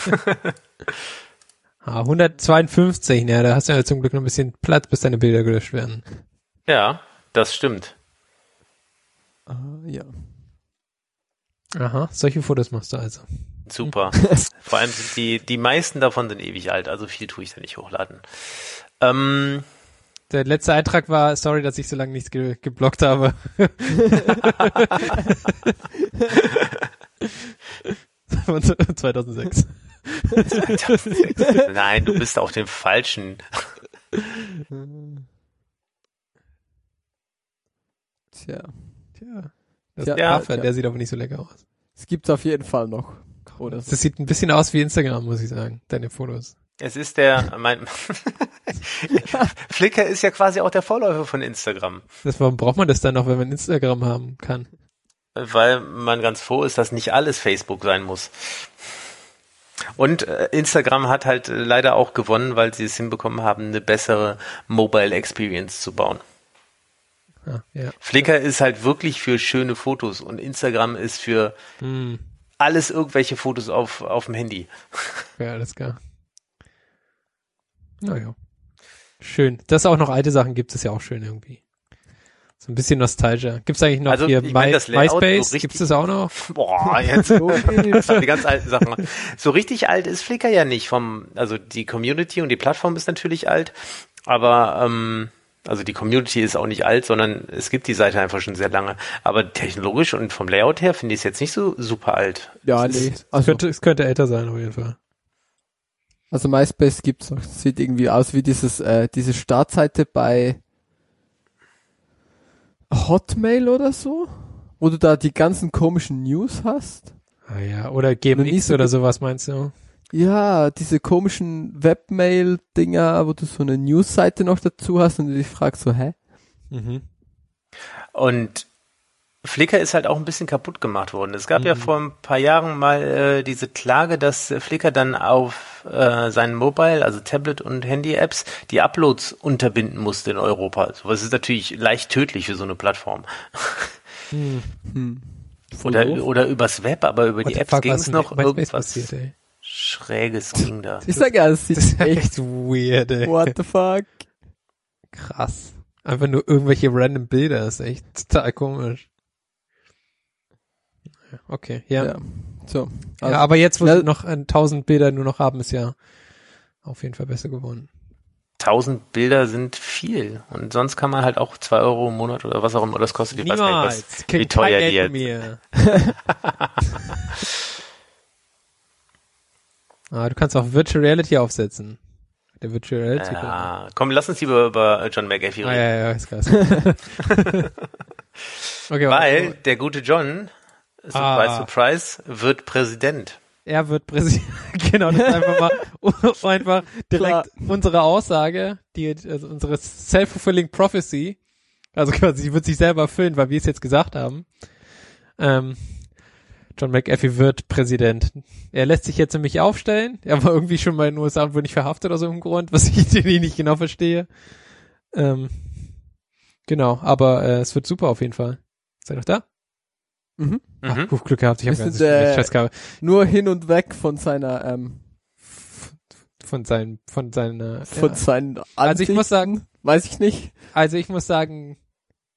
Ah, hundertzweiundfünfzig, ja, da hast du ja zum Glück noch ein bisschen Platz, bis deine Bilder gelöscht werden. Ja, das stimmt. Ah, ja. Aha, solche Fotos machst du also. Super. Vor allem sind die, die meisten davon sind ewig alt, also viel tue ich da nicht hochladen. Ähm, Der letzte Eintrag war, sorry, dass ich so lange nichts ge- geblockt habe. Von zweitausendsechs. Nein, du bist auf dem falschen. Tja. Tja. Das Ja, ist ja, Affe, ja. der sieht aber nicht so lecker aus. Es gibt's auf jeden Fall noch. Oder so. Das sieht ein bisschen aus wie Instagram, muss ich sagen, deine Fotos. Es ist der, mein, Flickr ist ja quasi auch der Vorläufer von Instagram. Das, warum braucht man das dann noch, wenn man Instagram haben kann? Weil man ganz froh ist, dass nicht alles Facebook sein muss. Und äh, Instagram hat halt äh, leider auch gewonnen, weil sie es hinbekommen haben, eine bessere Mobile Experience zu bauen. Ah, ja. Flickr ist halt wirklich für schöne Fotos und Instagram ist für Hm. alles irgendwelche Fotos auf, auf dem Handy. Ja, alles klar. Naja. Schön. Dass es auch noch alte Sachen gibt, ist ja auch schön irgendwie. So ein bisschen Nostalgia. Gibt's eigentlich noch Also, hier ich mein, My, das Layout so MySpace? richtig- Gibt's das auch noch? Boah, jetzt das sind die ganz alten Sachen. So richtig alt ist Flickr ja nicht. Vom, also die Community und die Plattform ist natürlich alt, aber ähm, also die Community ist auch nicht alt, sondern es gibt die Seite einfach schon sehr lange. Aber technologisch und vom Layout her finde ich es jetzt nicht so super alt. Ja, Es nee. ist- Es Also, könnte, es könnte älter sein, auf jeden Fall. also MySpace gibt's noch. Sieht irgendwie aus wie dieses, äh, diese Startseite bei Hotmail oder so, wo du da die ganzen komischen News hast. Ah ja, oder Noch nie G M X so oder ge- sowas meinst du? Ja, diese komischen Webmail-Dinger, wo du so eine News-Seite noch dazu hast und du dich fragst so, hä? Mhm. Und Flickr ist halt auch ein bisschen kaputt gemacht worden. Es gab ja Mhm. vor ein paar Jahren mal äh, diese Klage, dass äh, Flickr dann auf äh, seinen Mobile, also Tablet- und Handy-Apps, die Uploads unterbinden musste in Europa. Sowas ist natürlich leicht tödlich für so eine Plattform. Hm. Hm. Voll Oder, doof. oder übers Web, aber über What die the Apps fuck, ging was es in noch MySpace irgendwas passiert, ey? Schräges ging da. Ich sag ja, es Das sieht ist ja echt, echt weird, ey. what the fuck? Krass. Einfach nur irgendwelche random Bilder, ist echt total komisch. Okay, ja. Ja. Ja, So. Also, aber jetzt, wo ja, sie noch ein tausend Bilder nur noch haben, ist ja auf jeden Fall besser geworden. Tausend Bilder sind viel. Und sonst kann man halt auch zwei Euro im Monat oder was auch immer das kostet. Ich weiß gar nicht, was, wie Kriegt teuer kein die Geld jetzt. von mir. Ah, du kannst auch Virtual Reality aufsetzen. Der Virtual Reality. Ja, komm, lass uns lieber über John McAfee Ah, reden. ja, ja, ist krass. Okay, Weil warte. der gute John, surprise, Ah. surprise, wird Präsident. Er wird Präsident. Genau, das ist einfach mal einfach direkt unsere Aussage, die also unsere self-fulfilling prophecy, also quasi, sie wird sich selber erfüllen, weil wir es jetzt gesagt haben. Ähm, John McAfee wird Präsident. Er lässt sich jetzt nämlich aufstellen. Er war irgendwie schon mal in den U S A und wurde nicht verhaftet aus irgendeinem Grund, was ich den nicht genau verstehe. Ähm, genau, aber äh, es wird super auf jeden Fall. Seid ihr noch da? mhm. Ach, Mhm. gut, Glück gehabt, ich habe Wir ganz sind, äh, Festgabe. Nur hin und weg von seiner, ähm, Von seinen, von seiner, von ja. seinen Ansichten. Also ich muss sagen, Weiß ich nicht. Also ich muss sagen,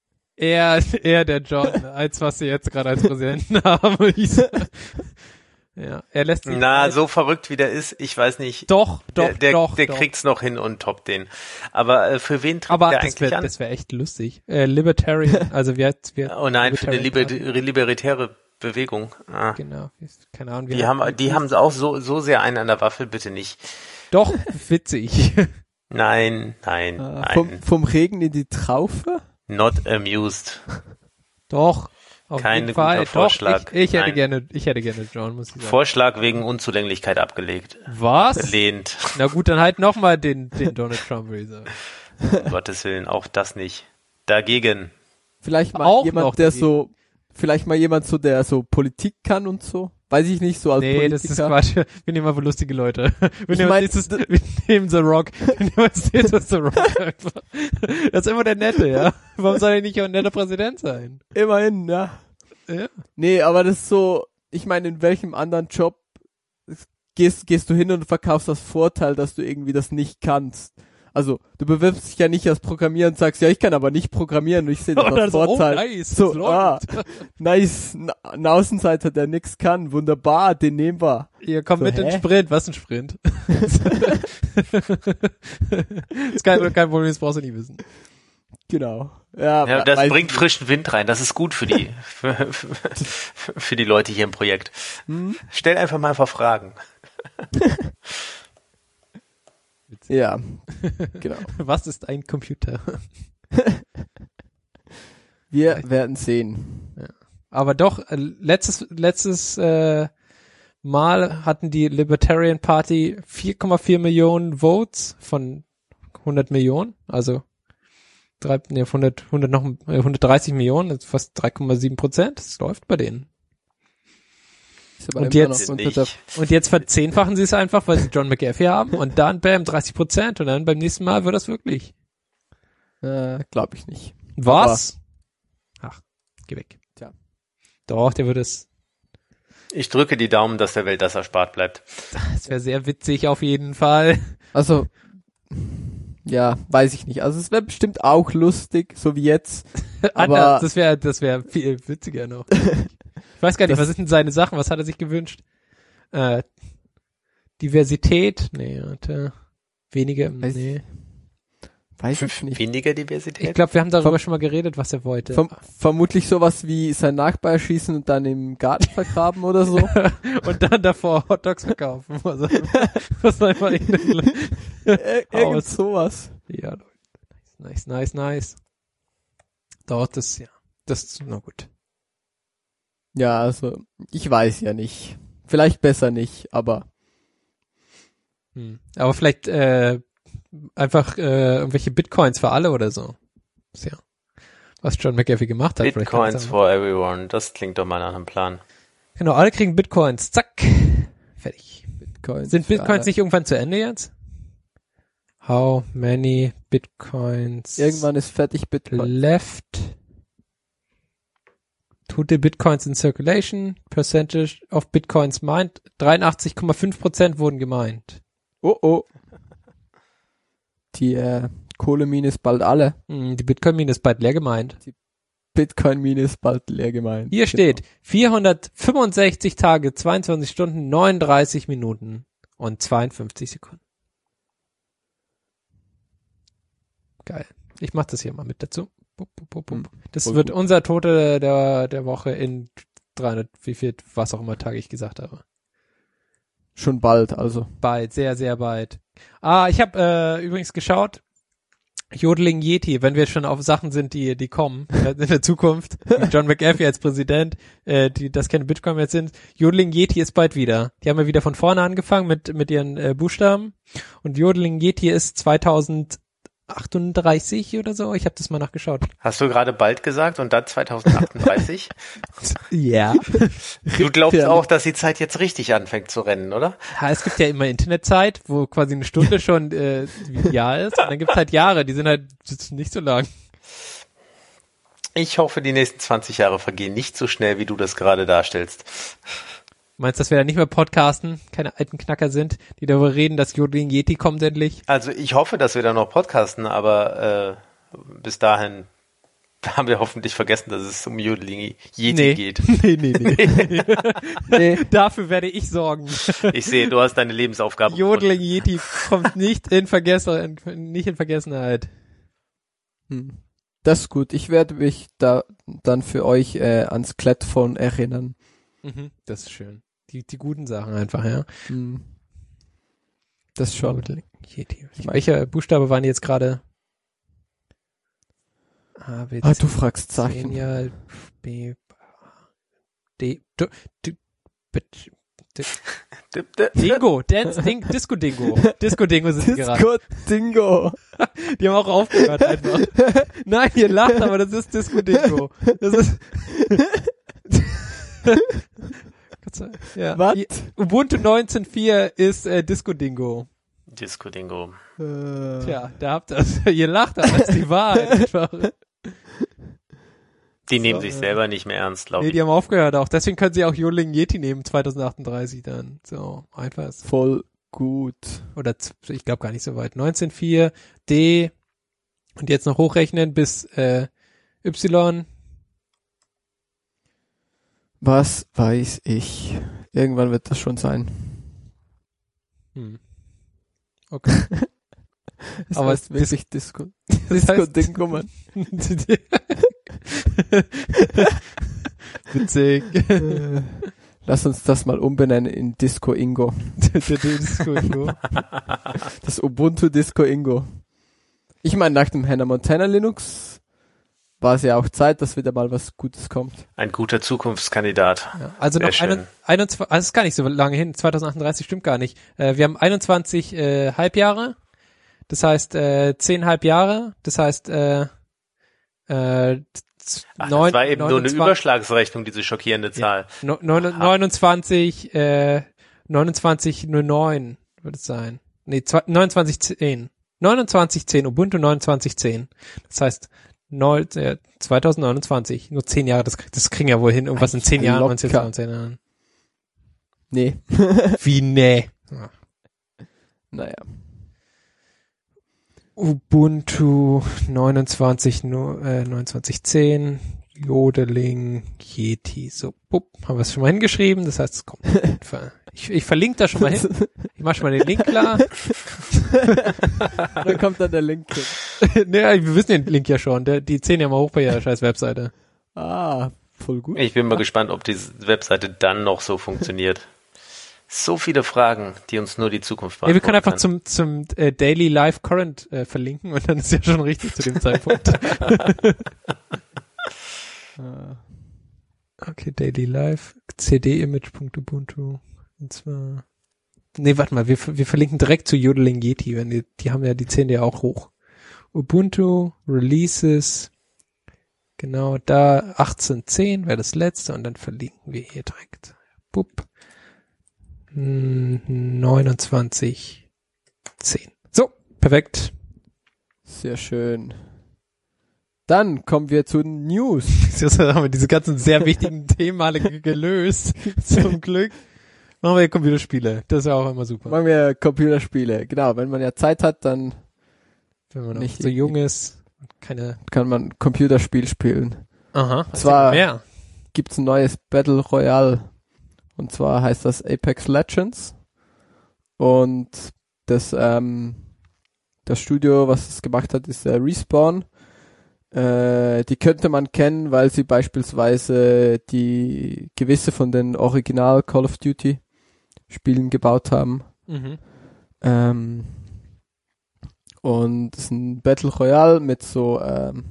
eher, eher der John, als was sie jetzt gerade als Präsidenten haben. würde ich sagen. Ja, er lässt sich Na, halt so verrückt wie der ist, ich weiß nicht. doch, doch, der, der, doch, der doch. kriegt's noch hin und toppt den. Aber äh, für wen tritt Aber der das eigentlich wäre an? das wäre echt lustig. Äh, Libertarian, also wir, wir Oh nein, für eine Libertarian liber libertäre Bewegung. Ah. Party. Genau, keine Ahnung. wie Die er- haben, die haben auch so, so sehr einen an der Waffel, bitte nicht. Doch, witzig. Nein, nein, Äh, nein. vom, vom Regen in die Traufe? Not amused. Doch, auf Kein jeden Fall. guter Vorschlag. Doch, ich, ich hätte Nein. gerne, ich hätte gerne John, muss ich sagen. Vorschlag wegen Unzulänglichkeit abgelegt. Was? Lehnt. Na gut, dann halt nochmal den, den Donald Trump, würde ich sagen. Um Gottes Willen, auch das nicht. Dagegen. Vielleicht mal Auch jemand, noch der die- so, vielleicht mal jemand so, der so Politik kann und so. Weiß ich nicht, so als Nee, Politiker. das ist Quatsch. Wir nehmen aber lustige Leute. Wir Ich nehmen, mein, dieses, wir nehmen The Rock. Wir nehmen uns dieses The Rock einfach. Das ist immer der Nette, ja. Warum soll er nicht auch ein netter Präsident sein? Immerhin, ja. Ja. Nee, aber das ist so, ich meine, in welchem anderen Job gehst, gehst du hin und verkaufst das Vorteil, dass du irgendwie das nicht kannst. Also, du bewirbst dich ja nicht als Programmierer und sagst, ja, ich kann aber nicht programmieren und ich sehe das Oder als so, oh, Vorteil. nice, so, das ah, läuft. nice, n- ein Außenseiter, der nix kann, wunderbar, den nehmen wir. Ihr kommt So, mit in den hä? Sprint. Was ein Sprint? ist kein, kein Problem, das brauchst du nicht wissen. Genau. Ja, Ja, we- das weiß bringt ich frischen Wind rein. Das ist gut für die, für, für, für die Leute hier im Projekt. Hm? Stell einfach mal ein paar Fragen. nicht. Ja, genau. Was ist ein Computer? Wir werden sehen. Aber doch, äh, letztes, letztes äh, Mal hatten die Libertarian Party vier Komma vier Millionen Votes von hundert Millionen, also drei, nee, hundert, hundert noch, äh, hundertdreißig Millionen, das ist fast drei Komma sieben Prozent. Das läuft bei denen. Ist aber Und immer jetzt noch unter der, Nicht. Und jetzt verzehnfachen sie es einfach, weil sie John McAfee haben und dann bam, dreißig Prozent und dann beim nächsten Mal wird das wirklich. äh, glaube ich nicht. Was? Ach, geh weg. Tja. Doch, der würde es. Ich drücke die Daumen, dass der Welt das erspart bleibt. Das wäre sehr witzig auf jeden Fall. Also, ja, weiß ich nicht. Also es wäre bestimmt auch lustig, so wie jetzt. Aber Anders, das wäre das wäre viel witziger noch. Ich weiß gar nicht, Das- was sind denn seine Sachen? Was hat er sich gewünscht? Äh, Diversität? Nee, warte. Weniger, Weiß- nee. weiß ich nicht. Weniger Diversität? Ich glaube, wir haben darüber Ver- schon mal geredet, was er wollte. Verm vermutlich sowas wie sein Nachbar erschießen und dann im Garten vergraben oder so. Und dann davor Hotdogs verkaufen. Also, was einfach irgendein- Ir irgend Aus. sowas. Ja, Leute. Nice, nice, nice. Doch, das, ja. Das ist, na gut. Ja, also, ich weiß ja nicht. Vielleicht besser nicht, aber Hm. Aber vielleicht, äh, einfach, äh, irgendwelche Bitcoins für alle oder so. Ist ja, was John McAfee gemacht hat. Vielleicht Bitcoins kann er for everyone. Das klingt doch mal nach einem Plan. sagen. Genau, alle kriegen Bitcoins. Zack. Fertig. Bitcoins. Sind für Bitcoins alle. nicht irgendwann zu Ende jetzt? How many Bitcoins Irgendwann ist fertig Bitcoin. left? Total Bitcoins in circulation. Percentage of Bitcoins mined. dreiundachtzig Komma fünf Prozent wurden gemeint. Oh oh. Die äh, Kohlemine ist bald alle. Hm, die Bitcoin-Mine ist bald leer gemeint. Bitcoin-Mine ist bald leer gemeint. Hier steht vierhundertfünfundsechzig Tage, zweiundzwanzig Stunden, neununddreißig Minuten und zweiundfünfzig Sekunden. Geil. Ich mach das hier mal mit dazu. Bup, bup, bup, bup. Hm, Das voll wird gut. unser Tote der, der Woche in dreihundert, wie viel, was auch immer Tage ich gesagt habe. Schon bald, also. Bald, sehr, sehr bald. Ah, ich habe äh, übrigens geschaut, Jodeling Yeti, wenn wir schon auf Sachen sind, die die kommen äh, in der Zukunft, wie John McAfee als Präsident, äh, die das keine Bitcoin mehr sind. Jodeling Yeti ist bald wieder. Die haben ja wieder von vorne angefangen mit mit ihren äh, Buchstaben und Jodeling Yeti ist zweitausendachtunddreißig oder so. Ich habe das mal nachgeschaut. Hast du gerade bald gesagt und dann zweitausendachtunddreißig? Ja. Du glaubst Ja. auch, dass die Zeit jetzt richtig anfängt zu rennen, oder? Ja, es gibt ja immer Internetzeit, wo quasi eine Stunde schon äh, wie ein Jahr ist. Und dann gibt's halt Jahre, die sind halt nicht so lang. Ich hoffe, die nächsten zwanzig Jahre vergehen nicht so schnell, wie du das gerade darstellst. Meinst du, dass wir da nicht mehr podcasten, keine alten Knacker sind, die darüber reden, dass Jodeling Yeti kommt endlich? Also ich hoffe, dass wir da noch podcasten, aber äh, bis dahin Da haben wir hoffentlich vergessen, dass es um Yodeling Yeti nee. geht. Nee, nee, nee. nee. Dafür werde ich sorgen. Ich sehe, du hast deine Lebensaufgabe Yodeling Yeti kommt nicht in Vergessen, nicht in Vergessenheit. Hm. Das ist gut. Ich werde mich da dann für euch äh, ans Klettphone erinnern. Mhm. Das ist schön. Die, die guten Sachen einfach, ja. Hm. Das schon. Yodeling Yeti. Welche Buchstabe waren jetzt gerade? A, B, C, Ah, du fragst Zeichen. Ja, B, D, D, D, D, D, Dingo, Dance, Ding, Disco Dingo. Disco Dingo sind die gerade. Disco Dingo. Die haben auch aufgehört einfach. Nein, ihr lacht, aber das ist Disco Dingo. Das ist, ja. Was? Ubuntu neunzehn Punkt vier ist äh, Disco Dingo. Disco Dingo. Äh. Tja, da habt ihr es. Ihr lacht, aber das ist die Wahrheit einfach. Die nehmen So, sich äh, selber nicht mehr ernst, glaube Nee, ich. die haben aufgehört auch. Deswegen können sie auch Yodeling Yeti nehmen, zwanzig achtunddreißig dann. So, einfach ist. Voll gut. Oder z- ich glaube gar nicht so weit. neunzehn Punkt vier, D und jetzt noch hochrechnen bis äh, Y. Was weiß ich? Irgendwann wird das schon sein. Hm. Okay. Das Aber heißt es- wirklich Disco. Das Disco heißt- Dingo, Mann. Witzig. Äh, Lass uns das mal umbenennen in Disco Ingo. Der Disco Ingo. Das Ubuntu Disco Ingo. Ich meine, nach dem Hannah Montana Linux war es ja auch Zeit, dass wieder mal was Gutes kommt. Ein guter Zukunftskandidat. Ja, also Sehr noch schön. ein, einundzwanzig, also es ist gar nicht so lange hin, zwanzig achtunddreißig stimmt gar nicht. Äh, wir haben einundzwanzig äh, Halbjahre, das heißt äh, zehn Halbjahre, das heißt äh, äh, z- Ach, neun, das war eben nur eine neunundzwanzig Überschlagsrechnung, diese schockierende Zahl. No, neun, neunundzwanzig, äh, neunundzwanzig null neun wird es sein. Nee, zwei, neunundzwanzig zehn. neunundzwanzig zehn, Ubuntu neunundzwanzig zehn. Das heißt, neun, äh, zwanzig neunundzwanzig, nur zehn Jahre, das, das kriegen wir wohl hin, irgendwas in zehn Jahren, Locker. neunzehn, zwanzig Jahren. Nee. Wie nee. Ja. Naja. Ubuntu neunundzwanzig, nu- äh, neunundzwanzig zehn, Yodeling, Yeti, so, bupp, haben wir es schon mal hingeschrieben, das heißt, es kommt. Ich, ich verlinke da schon mal hin. Ich mach schon mal den Link klar. Dann kommt dann der Link hin. Ne, wir wissen den Link ja schon, der, die zehn ja mal hoch bei ihrer scheiß Webseite. Ah, voll gut. Ich bin mal gespannt, ob die Webseite dann noch so funktioniert. So viele Fragen, die uns nur die Zukunft Ja, wir können einfach kann. zum, zum äh, Daily Live Current äh, verlinken und dann ist ja schon richtig zu dem Zeitpunkt. Okay, Daily Live, cdimage.ubuntu. Und zwar. Nee, warte mal, wir, wir verlinken direkt zu Yodeling Yeti, wenn die, die haben ja, die zählen ja auch hoch. Ubuntu, Releases, genau da, achtzehn zehn wäre das letzte und dann verlinken wir hier direkt. Bup. Hm, neunundzwanzig zehn. So, perfekt. Sehr schön. Dann kommen wir zu den News. Jetzt haben wir diese ganzen sehr wichtigen Themen alle ge- gelöst. Zum Glück. Machen wir Computerspiele. Das ist ja auch immer super. Machen wir Computerspiele. Genau, wenn man ja Zeit hat, dann Wenn man noch nicht so jung ist. und Keine. kann man Computerspiel spielen. Aha. Zwar- mehr. Gibt's ein neues Battle Royale. Und zwar heißt das Apex Legends. Und das, ähm, das Studio, was es gemacht hat, ist äh, Respawn. Äh, die könnte man kennen, weil sie beispielsweise die gewisse von den Original Call of Duty Spielen gebaut haben. Mhm. Ähm, und es ist ein Battle Royale mit so, ähm,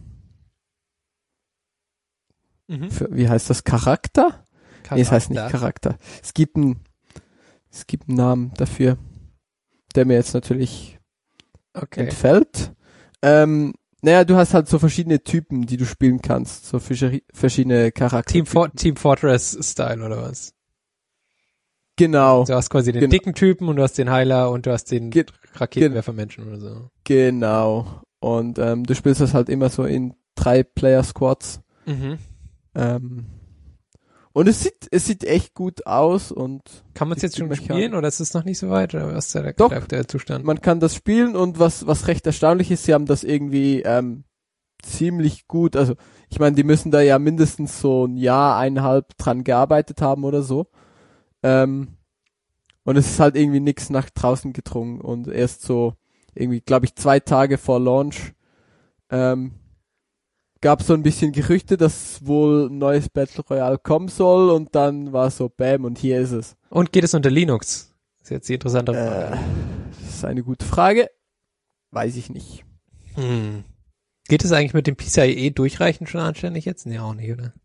Mhm. für, wie heißt das, Charakter? Nee, es heißt nicht Charakter. Es gibt einen, es gibt einen Namen dafür, der mir jetzt natürlich Okay. entfällt. Ähm, naja, du hast halt so verschiedene Typen, die du spielen kannst. So verschi- verschiedene Charakter. Team, For Team Fortress Style oder was? Genau, Du hast quasi den Genau. dicken Typen und du hast den Heiler und du hast den Ge- Raketenwerfermenschen oder so. genau. Und ähm, du spielst das halt immer so in drei Player-Squads. Mhm. Ähm, und es sieht, es sieht echt gut aus und Kann man es Die- jetzt schon die spielen Mechanik. oder ist es noch nicht so weit? Oder was ist da der, Doch. der, der Zustand? man kann das spielen und was, was recht erstaunlich ist, sie haben das irgendwie ähm, ziemlich gut. Also ich meine, die müssen da ja mindestens so ein Jahr, eineinhalb dran gearbeitet haben oder so. Ähm, und es ist halt irgendwie nichts nach draußen gedrungen und erst so irgendwie, glaube ich, zwei Tage vor Launch ähm, gab es so ein bisschen Gerüchte, dass wohl ein neues Battle Royale kommen soll und dann war so bam und hier ist es. Und geht es unter Linux? Das ist jetzt die interessante Äh, Frage. das ist eine gute Frage. Weiß ich nicht. Hm. Geht es eigentlich mit dem PCIe durchreichen schon anständig jetzt? Nee, auch nicht, oder?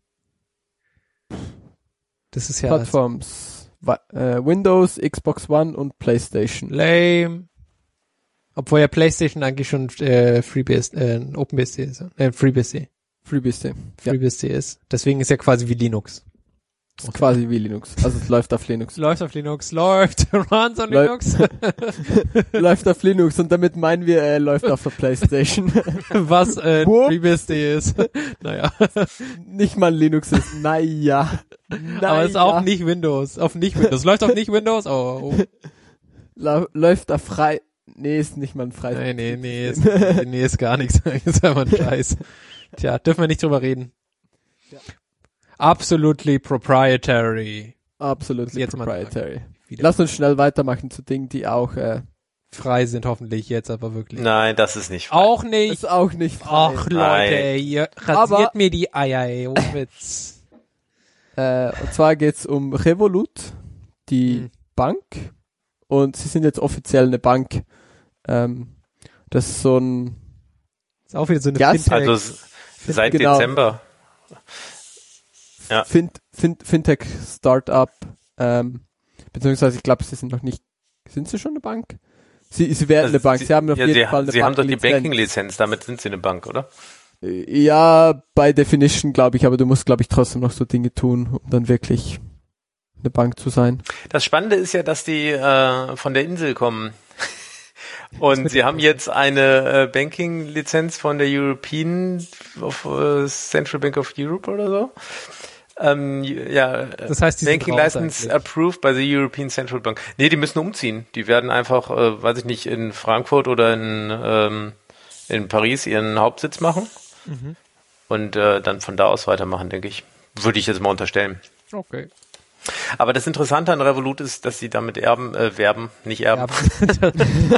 Das ist ja Plattforms. Wa- äh, Windows, Xbox One und PlayStation. lame. Obwohl ja PlayStation eigentlich schon äh, FreeBSD, äh, OpenBSD ist. Äh, FreeBSD. FreeBSD. Ja, FreeBSD ist. Deswegen ist ja quasi wie Linux. ist quasi wie Linux. Also es läuft auf Linux. Läuft auf Linux, läuft, runs on Läu- Linux. läuft auf Linux und damit meinen wir, er läuft auf der PlayStation. Was äh, Wo? FreeBSD ist. Naja. Nicht mal Linux ist. Naja. naja. Aber es ist auch nicht Windows. Auf nicht Windows. Läuft auf nicht Windows? Oh. oh. La- läuft da frei. Nee, ist nicht mal ein freies. Nee, nee, nee, ist, nee, ist gar nichts. Ist einfach ein Scheiß. Tja, dürfen wir nicht drüber reden. Ja. Absolutely proprietary. Absolutely Jetzt mal proprietary. Wieder. Lass uns schnell weitermachen zu Dingen, die auch äh, Frei sind hoffentlich jetzt aber wirklich. Nein, das ist nicht frei. Auch nicht. ist auch nicht frei. Ach Leute, Nein. ihr rasiert Aber- mir die Eier, ey, ohne Witz. Äh, und zwar geht's um Revolut, die Hm. Bank. Und sie sind jetzt offiziell eine Bank. Ähm, das ist so ein Ist auch wieder so eine Ja, Fintech. Also s- seit genau. Dezember. Ja. fin fin Fintech-Startup. Ähm, beziehungsweise ich glaube, sie sind noch nicht. Sind sie schon eine Bank? Sie, sie werden eine Bank. Sie, haben auf ja, jeden sie, Fall eine Sie haben doch die Bankenlizenz. Banking-Lizenz, damit sind sie eine Bank, oder? Äh, Ja, by definition glaube ich, aber du musst glaube ich trotzdem noch so Dinge tun, um dann wirklich eine Bank zu sein. Das Spannende ist ja, dass die äh, von der Insel kommen. Und sie haben jetzt eine äh, Banking-Lizenz von der European of, äh, Central Bank of Europe oder so. Ähm, ja, Das heißt, die sind Banking raus License eigentlich. approved by the European Central Bank. Nee, die müssen umziehen. Die werden einfach, äh, weiß ich nicht, in Frankfurt oder in, ähm, in Paris ihren Hauptsitz machen Mhm. und äh, dann von da aus weitermachen, denke ich. Würde ich jetzt mal unterstellen. Okay. Aber das Interessante an Revolut ist, dass sie damit erben, äh, werben, nicht erben. Ja.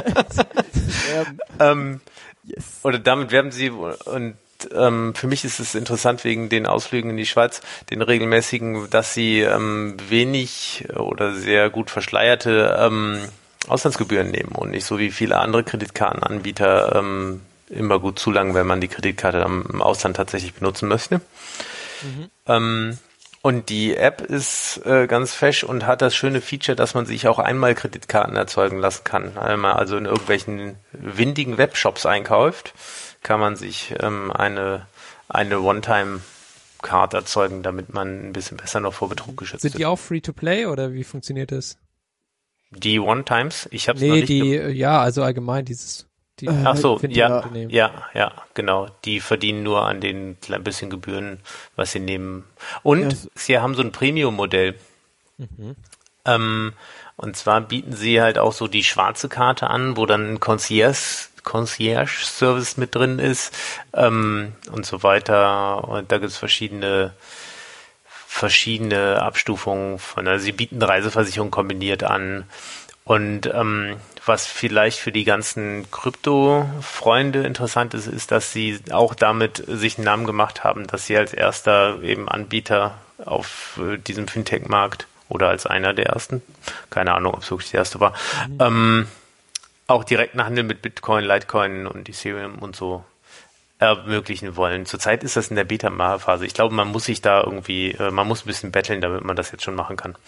Ähm, Ähm, yes. oder damit werben sie und ähm, für mich ist es interessant wegen den Ausflügen in die Schweiz, den regelmäßigen, dass sie ähm, wenig oder sehr gut verschleierte ähm, Auslandsgebühren nehmen und nicht so wie viele andere Kreditkartenanbieter ähm, immer gut zulangen, wenn man die Kreditkarte im Ausland tatsächlich benutzen möchte. Mhm. Ähm, und die App ist äh, ganz fesch und hat das schöne Feature, dass man sich auch einmal Kreditkarten erzeugen lassen kann. Einmal also in irgendwelchen windigen Webshops einkauft, kann man sich ähm, eine eine One-Time-Card erzeugen, damit man ein bisschen besser noch vor Betrug geschützt Sind die ist. auch Free-to-Play oder wie funktioniert das? Die One-Times? Ich habe es noch Nee, nicht die, ge- äh, ja, also allgemein dieses. Die Ach so, ja, Fintech-Unternehmen. ja, ja, genau. Die verdienen nur an den kleinen bisschen Gebühren, was sie nehmen. Und Ja, so- sie haben so ein Premium-Modell. Mhm. Ähm, und zwar bieten sie halt auch so die schwarze Karte an, wo dann ein Concierge, Concierge-Service mit drin ist ähm, und so weiter. Und da gibt's verschiedene verschiedene Abstufungen von. Also sie bieten Reiseversicherung kombiniert an. Und ähm, was vielleicht für die ganzen Krypto-Freunde interessant ist, ist, dass sie auch damit sich einen Namen gemacht haben, dass sie als erster eben Anbieter auf äh, diesem Fintech-Markt oder als einer der ersten, keine Ahnung, ob es wirklich der erste war, mhm. ähm, auch direkten Handel mit Bitcoin, Litecoin und Ethereum und so ermöglichen wollen. Zurzeit ist das in der Beta-Phase. Ich glaube, man muss sich da irgendwie, äh, man muss ein bisschen betteln, damit man das jetzt schon machen kann.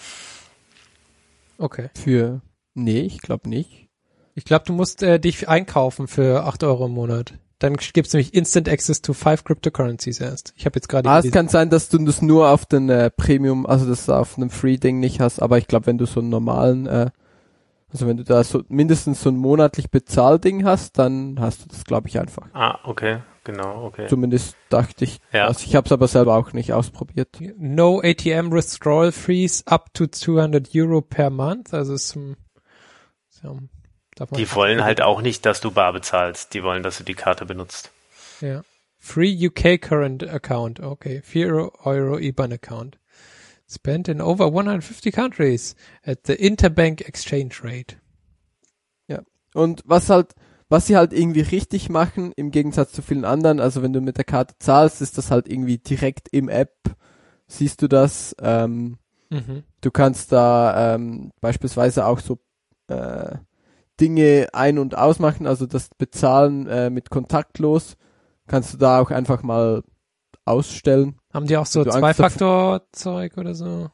Okay. Für nee, ich glaube nicht. Ich glaube, du musst äh, dich einkaufen für acht Euro im Monat. Dann gibt's nämlich Instant Access to five Cryptocurrencies erst. Ich habe jetzt gerade... Ah, es kann sein, dass du das nur auf den äh, Premium, also das auf einem Free-Ding nicht hast, aber ich glaube, wenn du so einen normalen, äh, also wenn du da so mindestens so ein monatlich Bezahlding hast, dann hast du das, glaube ich, einfach. Ah, okay, genau, okay. Zumindest dachte ich. Ja. Also ich habe es aber selber auch nicht ausprobiert. No A T M Withdrawal Fees up to two hundred Euro per month. Also es ist ein... Ja, darf man Die wollen halt auch nicht, dass du bar bezahlst. Die wollen, dass du die Karte benutzt. Ja. Free U K current account. Okay. vier Euro I B A N account. Spent in over one hundred fifty countries at the interbank exchange rate. Ja. Und was halt, was sie halt irgendwie richtig machen, im Gegensatz zu vielen anderen, also wenn du mit der Karte zahlst, ist das halt irgendwie direkt im App, siehst du das. Ähm, Mhm. du kannst da ähm, beispielsweise auch so äh, Dinge ein- und ausmachen, also das Bezahlen äh, mit kontaktlos, kannst du da auch einfach mal ausstellen. Haben die auch so Du Angst davor- Zwei-Faktor-Zeug oder so?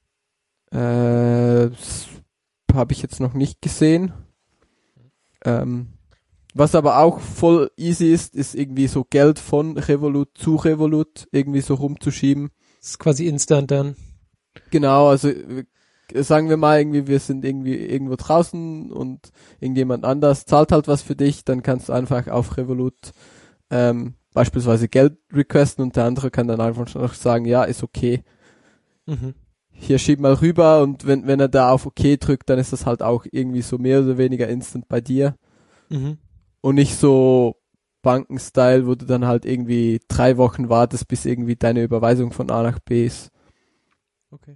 Äh, das habe ich jetzt noch nicht gesehen. Ähm, was aber auch voll easy ist, ist irgendwie so Geld von Revolut zu Revolut irgendwie so rumzuschieben. Das ist quasi instant dann. Genau, also äh, sagen wir mal irgendwie, wir sind irgendwie irgendwo draußen und irgendjemand anders zahlt halt was für dich, dann kannst du einfach auf Revolut ähm, beispielsweise Geld requesten und der andere kann dann einfach noch sagen, ja, ist okay. Mhm. Hier schieb mal rüber und wenn wenn er da auf okay drückt, dann ist das halt auch irgendwie so mehr oder weniger instant bei dir Mhm. und nicht so Banken-Style, wo du dann halt irgendwie drei Wochen wartest, bis irgendwie deine Überweisung von A nach B ist. Okay.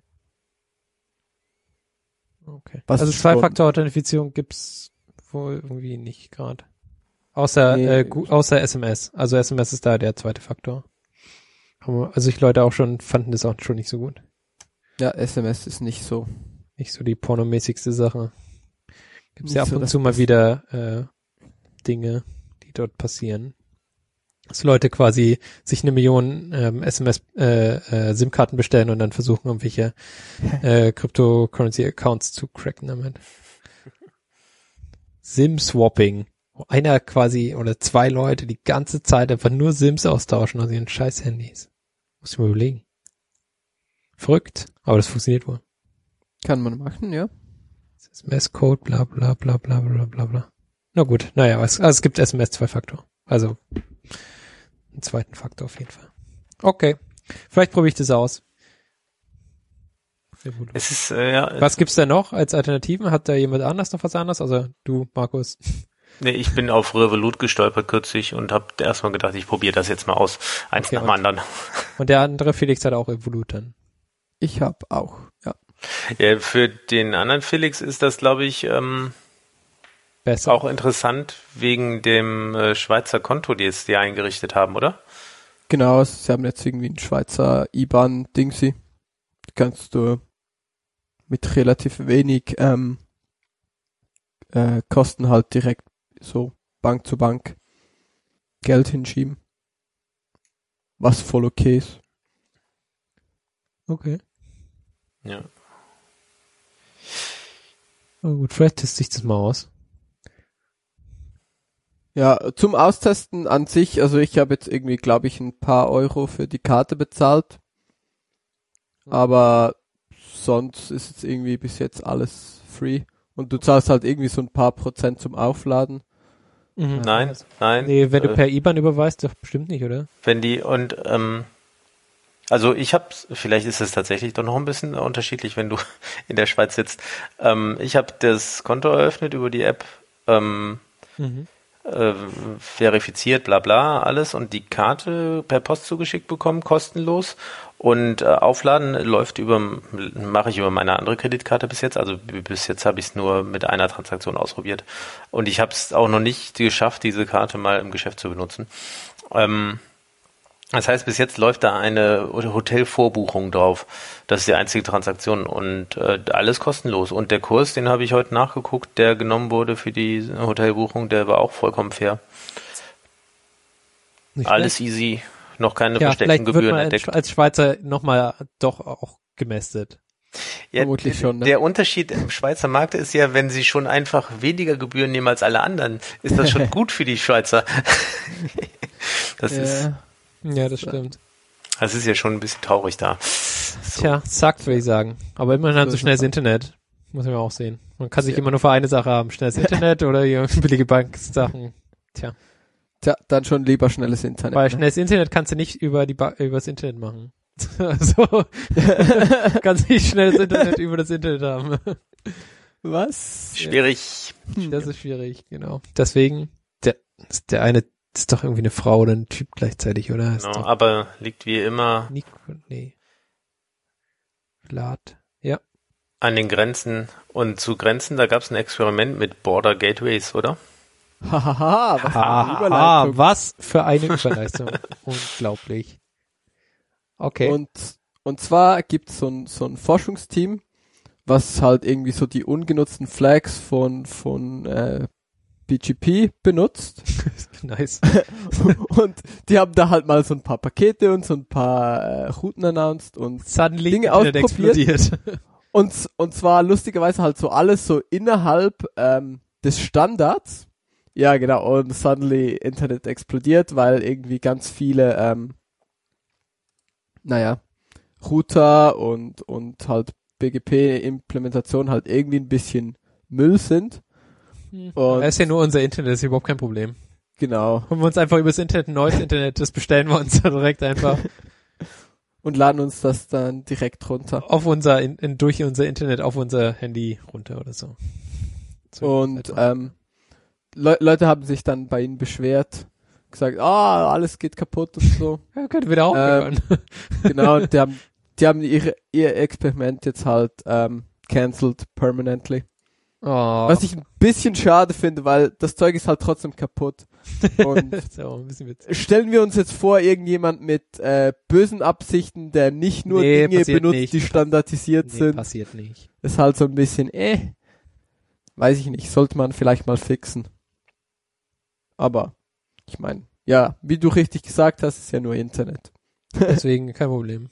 Okay. Was also schon- Zwei-Faktor-Authentifizierung gibt's wohl irgendwie nicht gerade. Außer Nee. äh, gu- außer S M S. Also S M S ist da der zweite Faktor. Aber also ich Leute auch schon fanden das auch schon nicht so gut. Ja, S M S ist nicht so. Nicht so die pornomäßigste Sache. Gibt's Nicht ja ab so und das zu mal Beste. wieder äh, Dinge, die dort passieren. Dass Leute quasi sich eine Million ähm, S M S äh, äh, SIM-Karten bestellen und dann versuchen, irgendwelche äh, Cryptocurrency-Accounts zu cracken damit. SIM-Swapping. Wo einer quasi oder zwei Leute die ganze Zeit einfach nur SIMs austauschen aus ihren scheiß Handys. Muss ich mal überlegen. Verrückt, aber das funktioniert wohl. Kann man machen, ja. S M S-Code, bla bla bla bla bla bla bla. Na gut, naja, es, also es gibt S M S zwei-Faktor. Also einen zweiten Faktor auf jeden Fall. Okay, vielleicht probiere ich das aus. Sehr gut. Es ist, äh, ja, Was gibt's denn noch als Alternativen? Hat da jemand anders noch was anderes? Also du, Markus. nee, ich bin auf Revolut gestolpert kürzlich und habe erstmal gedacht, ich probiere das jetzt mal aus. Eins Okay, nach dem und- anderen. Und der andere Felix hat auch Evolut dann. Ich hab auch, ja. Ja, für den anderen Felix ist das, glaube ich, ähm, Besser. auch interessant wegen dem äh, Schweizer Konto, die es die eingerichtet haben, oder? Genau, sie haben jetzt irgendwie ein Schweizer I B A N-Dingsy. Kannst du mit relativ wenig ähm, äh, Kosten halt direkt so Bank zu Bank Geld hinschieben. Was voll okay ist. Okay. Ja. Na gut, vielleicht teste ich das mal aus. Ja, zum Austesten an sich, also ich habe jetzt irgendwie, glaube ich, ein paar Euro für die Karte bezahlt. Aber sonst ist jetzt irgendwie bis jetzt alles free. Und du zahlst halt irgendwie so ein paar Prozent zum Aufladen. Mhm. Nein, nein. Nee, wenn du äh, per I B A N überweist, doch bestimmt nicht, oder? wenn die und ähm, also ich hab's, vielleicht ist es tatsächlich doch noch ein bisschen unterschiedlich, wenn du in der Schweiz sitzt. Ähm, ich habe das Konto eröffnet über die App, ähm, Mhm. äh, verifiziert, bla bla, alles und die Karte per Post zugeschickt bekommen, kostenlos. Und äh, Aufladen läuft über, mache ich über meine andere Kreditkarte bis jetzt. Also b- bis jetzt habe ich es nur mit einer Transaktion ausprobiert. Und ich habe es auch noch nicht geschafft, diese Karte mal im Geschäft zu benutzen. Ähm, das heißt, bis jetzt läuft da eine Hotelvorbuchung drauf. Das ist die einzige Transaktion und äh, alles kostenlos. Und der Kurs, den habe ich heute nachgeguckt, der genommen wurde für die Hotelbuchung, der war auch vollkommen fair. Nicht Alles schlecht. easy, noch keine Ja, versteckten vielleicht wird Gebühren man als, entdeckt. als Schweizer nochmal doch auch gemästet. Ja, Vermutlich schon, ne? Der Unterschied im Schweizer Markt ist ja, wenn sie schon einfach weniger Gebühren nehmen als alle anderen, ist das schon gut für die Schweizer. Das ist, Äh, Ja, das stimmt. das ist ja schon ein bisschen traurig da. So. Tja, sagt, würde ich sagen. Aber immerhin haben So sie ist schnelles es. Internet. Muss man auch sehen. Man kann sich Ja. immer nur für eine Sache haben. Schnelles Internet oder hier billige Banksachen. Tja. tja, dann schon lieber schnelles Internet. Weil ne? schnelles Internet kannst du nicht über die ba übers Internet machen. Also kannst nicht schnelles Internet über das Internet haben. Was? Schwierig. Das ist schwierig, genau. Deswegen, der, der eine Das ist doch irgendwie eine Frau oder ein Typ gleichzeitig, oder? Ist Genau, doch aber liegt wie immer Nico, nee. Vlad. Ja. an den Grenzen. Und zu Grenzen, da gab es ein Experiment mit Border Gateways, oder? Hahaha, was für eine Ah, Überleitung. was für eine Überleistung. Unglaublich. Okay. Und, und zwar gibt's so ein, so ein Forschungsteam, was halt irgendwie so die ungenutzten Flags von, von äh, B G P benutzt. Nice. Und die haben da halt mal so ein paar Pakete und so ein paar äh, Routen announced und Suddenly Dinge Internet ausprobiert. explodiert. Und, und zwar lustigerweise halt so alles so innerhalb ähm, des Standards. Ja, genau. Und suddenly Internet explodiert, weil irgendwie ganz viele, ähm, naja, Router und, und halt B G P-Implementationen halt irgendwie ein bisschen Müll sind. Und Das ist ja nur unser Internet, das ist überhaupt kein Problem. genau. Wenn wir uns einfach übers Internet ein neues Internet, das bestellen wir uns dann direkt einfach Und laden uns das dann direkt runter. auf unser, in, in, durch unser Internet auf unser Handy runter oder so. so Und etwa. ähm, Le Leute haben sich dann bei ihnen beschwert, gesagt, ah, alles geht kaputt und so. ja, könnte wieder auch ähm, Genau, und die haben, die haben ihre, ihr Experiment jetzt halt ähm, cancelled permanently. oh. Was ich ein bisschen schade finde, weil das Zeug ist halt trotzdem kaputt. Und so, ein bisschen witzig. stellen wir uns jetzt vor, irgendjemand mit äh, bösen Absichten, der nicht nur Nee, Dinge passiert benutzt, nicht. die standardisiert Nee, sind, passiert nicht. ist halt so ein bisschen, äh, weiß ich nicht, sollte man vielleicht mal fixen. Aber, ich meine, ja, wie du richtig gesagt hast, ist ja nur Internet. Deswegen kein Problem.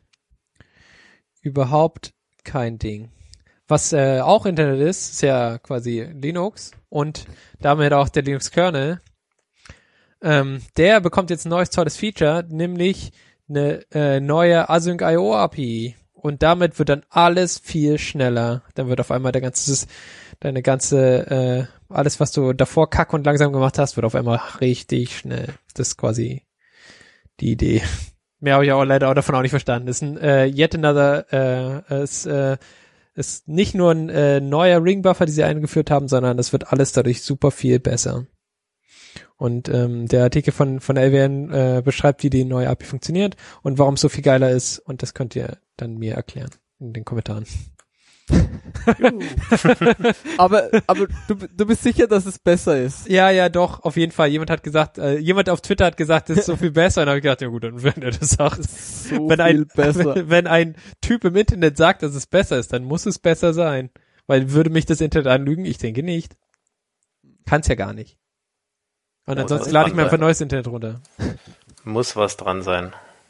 Überhaupt kein Ding. Was äh, auch Internet ist, ist ja quasi Linux und damit auch der Linux-Kernel. Ähm, der bekommt jetzt ein neues tolles Feature, nämlich eine äh, neue Async I O A P I. Und damit wird dann alles viel schneller. Dann wird auf einmal der ganze, deine ganze, äh, alles, was du davor kack und langsam gemacht hast, wird auf einmal richtig schnell. Das ist quasi die Idee. Mehr habe ich auch leider auch davon auch nicht verstanden. Das ist ein äh, yet another, äh, ist, äh, ist nicht nur ein äh, neuer Ring-Buffer, die sie eingeführt haben, sondern es wird alles dadurch super viel besser. Und ähm, der Artikel von von L W N äh, beschreibt, wie die neue A P I funktioniert und warum es so viel geiler ist. Und das könnt ihr dann mir erklären in den Kommentaren. aber aber du, du bist sicher, dass es besser ist? Ja, ja, doch, auf jeden Fall. Jemand hat gesagt, äh, jemand auf Twitter hat gesagt, das ist so viel besser. Und dann habe ich gedacht, ja gut, dann wenn er das sagt. So wenn ein, viel besser. Wenn, wenn ein Typ im Internet sagt, dass es besser ist, dann muss es besser sein. Weil würde mich das Internet anlügen? Ich denke nicht. Kann's ja gar nicht. Und Ja, ansonsten muss lade ich dran mir einfach sein. neues Internet runter. Muss was dran sein.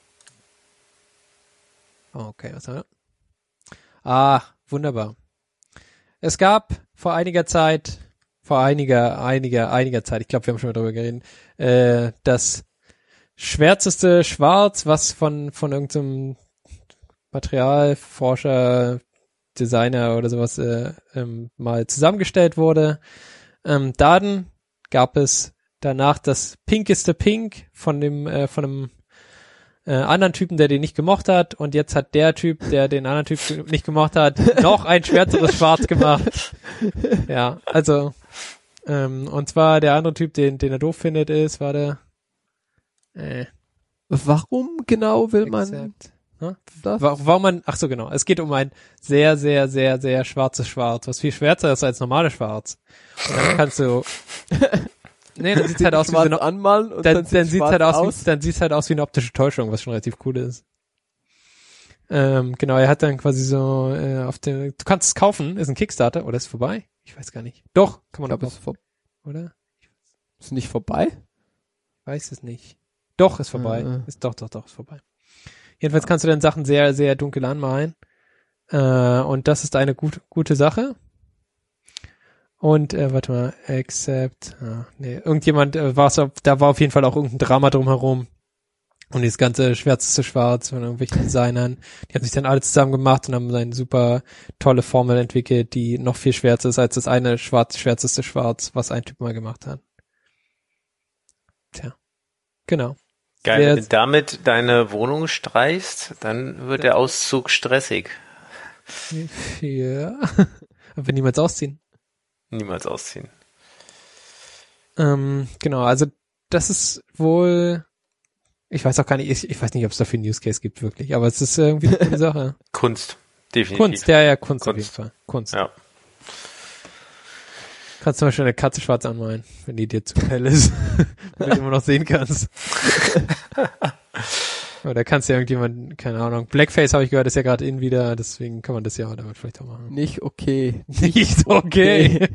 Okay, was haben wir? Ah, wunderbar. Es gab vor einiger Zeit, vor einiger, einiger, einiger Zeit, ich glaube, wir haben schon mal drüber geredet, äh, das schwärzeste Schwarz, was von, von irgendeinem Materialforscher, Designer oder sowas äh, ähm, mal zusammengestellt wurde. Ähm, dann gab es danach das pinkeste Pink von dem, äh, von einem äh, anderen Typen, der den nicht gemocht hat, und jetzt hat der Typ, der den anderen Typ nicht gemocht hat, noch ein schwärzeres Schwarz gemacht. Ja, also ähm, und zwar der andere Typ, den, den er doof findet, ist, war der äh, Warum genau will man Accept. das? Wa- Warum man, ach so genau, es geht um ein sehr, sehr, sehr, sehr schwarzes Schwarz, was viel schwärzer ist als normales Schwarz. Und dann kannst du nee, dann sieht's halt aus wie so Schwarz eine anmalen und dann, dann, dann sieht's halt aus, aus. Wie, dann sieht's halt aus wie eine optische Täuschung, was schon relativ cool ist. Ähm, genau, er hat dann quasi so äh, auf dem, du kannst es kaufen, ist ein Kickstarter, oder ist vorbei? Ich weiß gar nicht. Doch, kann Ich man glaube, doch es ist, vor oder? ist nicht vorbei. Weiß es nicht. Doch, ist vorbei. Äh. Ist doch, doch, doch, ist vorbei. Jedenfalls kannst du dann Sachen sehr, sehr dunkel anmalen. Äh, und das ist eine gut, gute Sache. Und, äh, warte mal, Accept, ah, nee, irgendjemand, äh, war's auf, da war auf jeden Fall auch irgendein Drama drumherum. Und dieses ganze schwärzeste Schwarz von irgendwelchen Designern, die haben sich dann alle zusammen gemacht und haben eine super tolle Formel entwickelt, die noch viel schwärzer ist als das eine schwarz, schwärzeste Schwarz, was ein Typ mal gemacht hat. Tja. Genau. Geil, Wer- wenn du damit deine Wohnung streichst, dann wird der Auszug stressig. Ja. Aber niemals ausziehen. Niemals ausziehen. Ähm, genau, also das ist wohl, ich weiß auch gar nicht, ich, ich weiß nicht, ob es dafür einen Use Case gibt wirklich, aber es ist irgendwie eine gute Sache. Kunst, definitiv. Kunst, ja, ja, Kunst, Kunst. auf jeden Fall. Kunst. Ja. Kannst zum Beispiel eine Katze schwarz anmalen, wenn die dir zu hell ist, wenn du immer noch sehen kannst. Oder kannst du ja irgendjemand, keine Ahnung, Blackface habe ich gehört, ist ja gerade in wieder, deswegen kann man das ja damit vielleicht auch machen. Nicht okay. Nicht okay.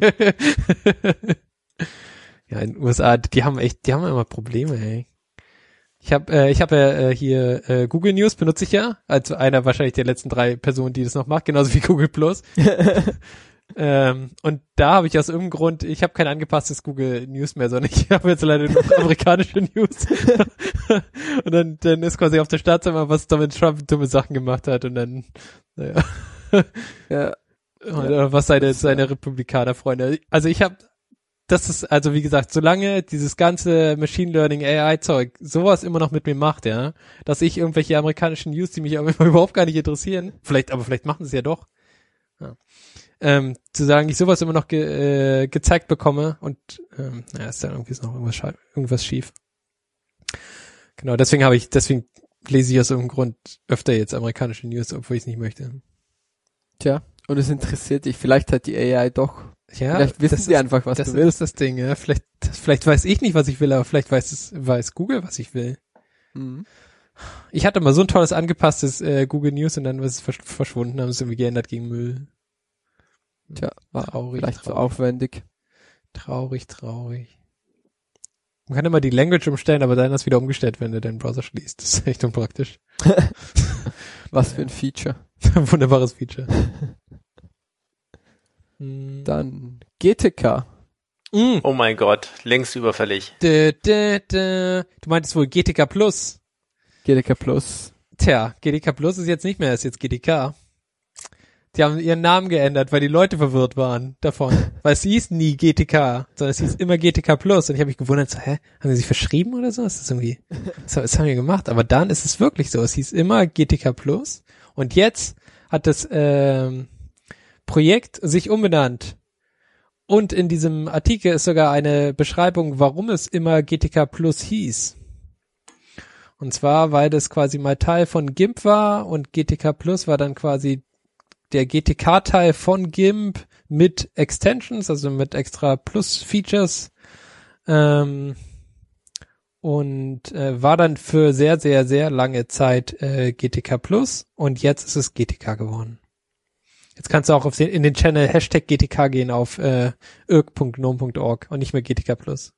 Ja, in den U S A, die haben echt, die haben immer Probleme, ey. Ich habe äh, ich habe ja äh, hier äh, Google News benutze ich ja, als einer wahrscheinlich der letzten drei Personen, die das noch macht, genauso wie Google Plus. ähm, und da habe ich aus irgendeinem Grund, ich habe kein angepasstes Google News mehr, sondern ich habe jetzt leider nur amerikanische News. Und dann dann ist quasi auf der Startseite, was Donald Trump dumme Sachen gemacht hat und dann naja. Ja. Und, ja. Was seine seine Republikaner-Freunde. Also ich habe das ist, also wie gesagt, solange dieses ganze Machine Learning A I-Zeug sowas immer noch mit mir macht, ja, dass ich irgendwelche amerikanischen News, die mich aber überhaupt gar nicht interessieren, vielleicht, aber vielleicht machen sie es ja doch, ja. ähm, zu sagen, ich sowas immer noch ge, äh, gezeigt bekomme und ähm, ja, ist dann irgendwie ist noch irgendwas, sche- irgendwas schief. Genau, deswegen habe ich, deswegen lese ich aus irgendeinem Grund öfter jetzt amerikanische News, obwohl ich es nicht möchte. Tja, und es interessiert dich, vielleicht hat die A I doch. Ja, vielleicht wissen das sie ist, einfach, was das du willst. ist das Ding, ja. Vielleicht, vielleicht weiß ich nicht, was ich will, aber vielleicht weiß es, weiß Google, was ich will. Mhm. Ich hatte mal so ein tolles angepasstes äh, Google News und dann ist es versch- verschwunden, haben es irgendwie geändert gegen Müll. Tja, war Traurig, vielleicht so traurig. aufwendig. Traurig, traurig. Man kann immer die Language umstellen, aber dann ist wieder umgestellt, wenn du deinen Browser schließt. Das ist echt unpraktisch. Was für ein Feature. Wunderbares Feature. Hm. Dann G T K. Mm. Oh mein Gott, längst überfällig. Dö, dö, dö. Du meintest wohl G T K Plus. G T K Plus. Tja, G T K Plus ist jetzt nicht mehr, ist jetzt G T K. Die haben ihren Namen geändert, weil die Leute verwirrt waren davon. Weil es hieß nie G T K, sondern es hieß immer G T K Plus. Und ich habe mich gewundert, so, hä, haben die sich verschrieben oder so? Ist das irgendwie, was, was haben wir gemacht? Aber dann ist es wirklich so. Es hieß immer G T K Plus. Und jetzt hat das ähm, Projekt sich umbenannt. Und in diesem Artikel ist sogar eine Beschreibung, warum es immer G T K Plus hieß. Und zwar, weil das quasi mal Teil von GIMP war und G T K Plus war dann quasi der G T K-Teil von GIMP mit Extensions, also mit extra Plus-Features, ähm, und äh, war dann für sehr, sehr, sehr lange Zeit äh, G T K Plus und jetzt ist es G T K geworden. Jetzt kannst du auch auf den, in den Channel Hashtag G T K gehen auf äh, irk punkt gnome punkt org und nicht mehr G T K Plus.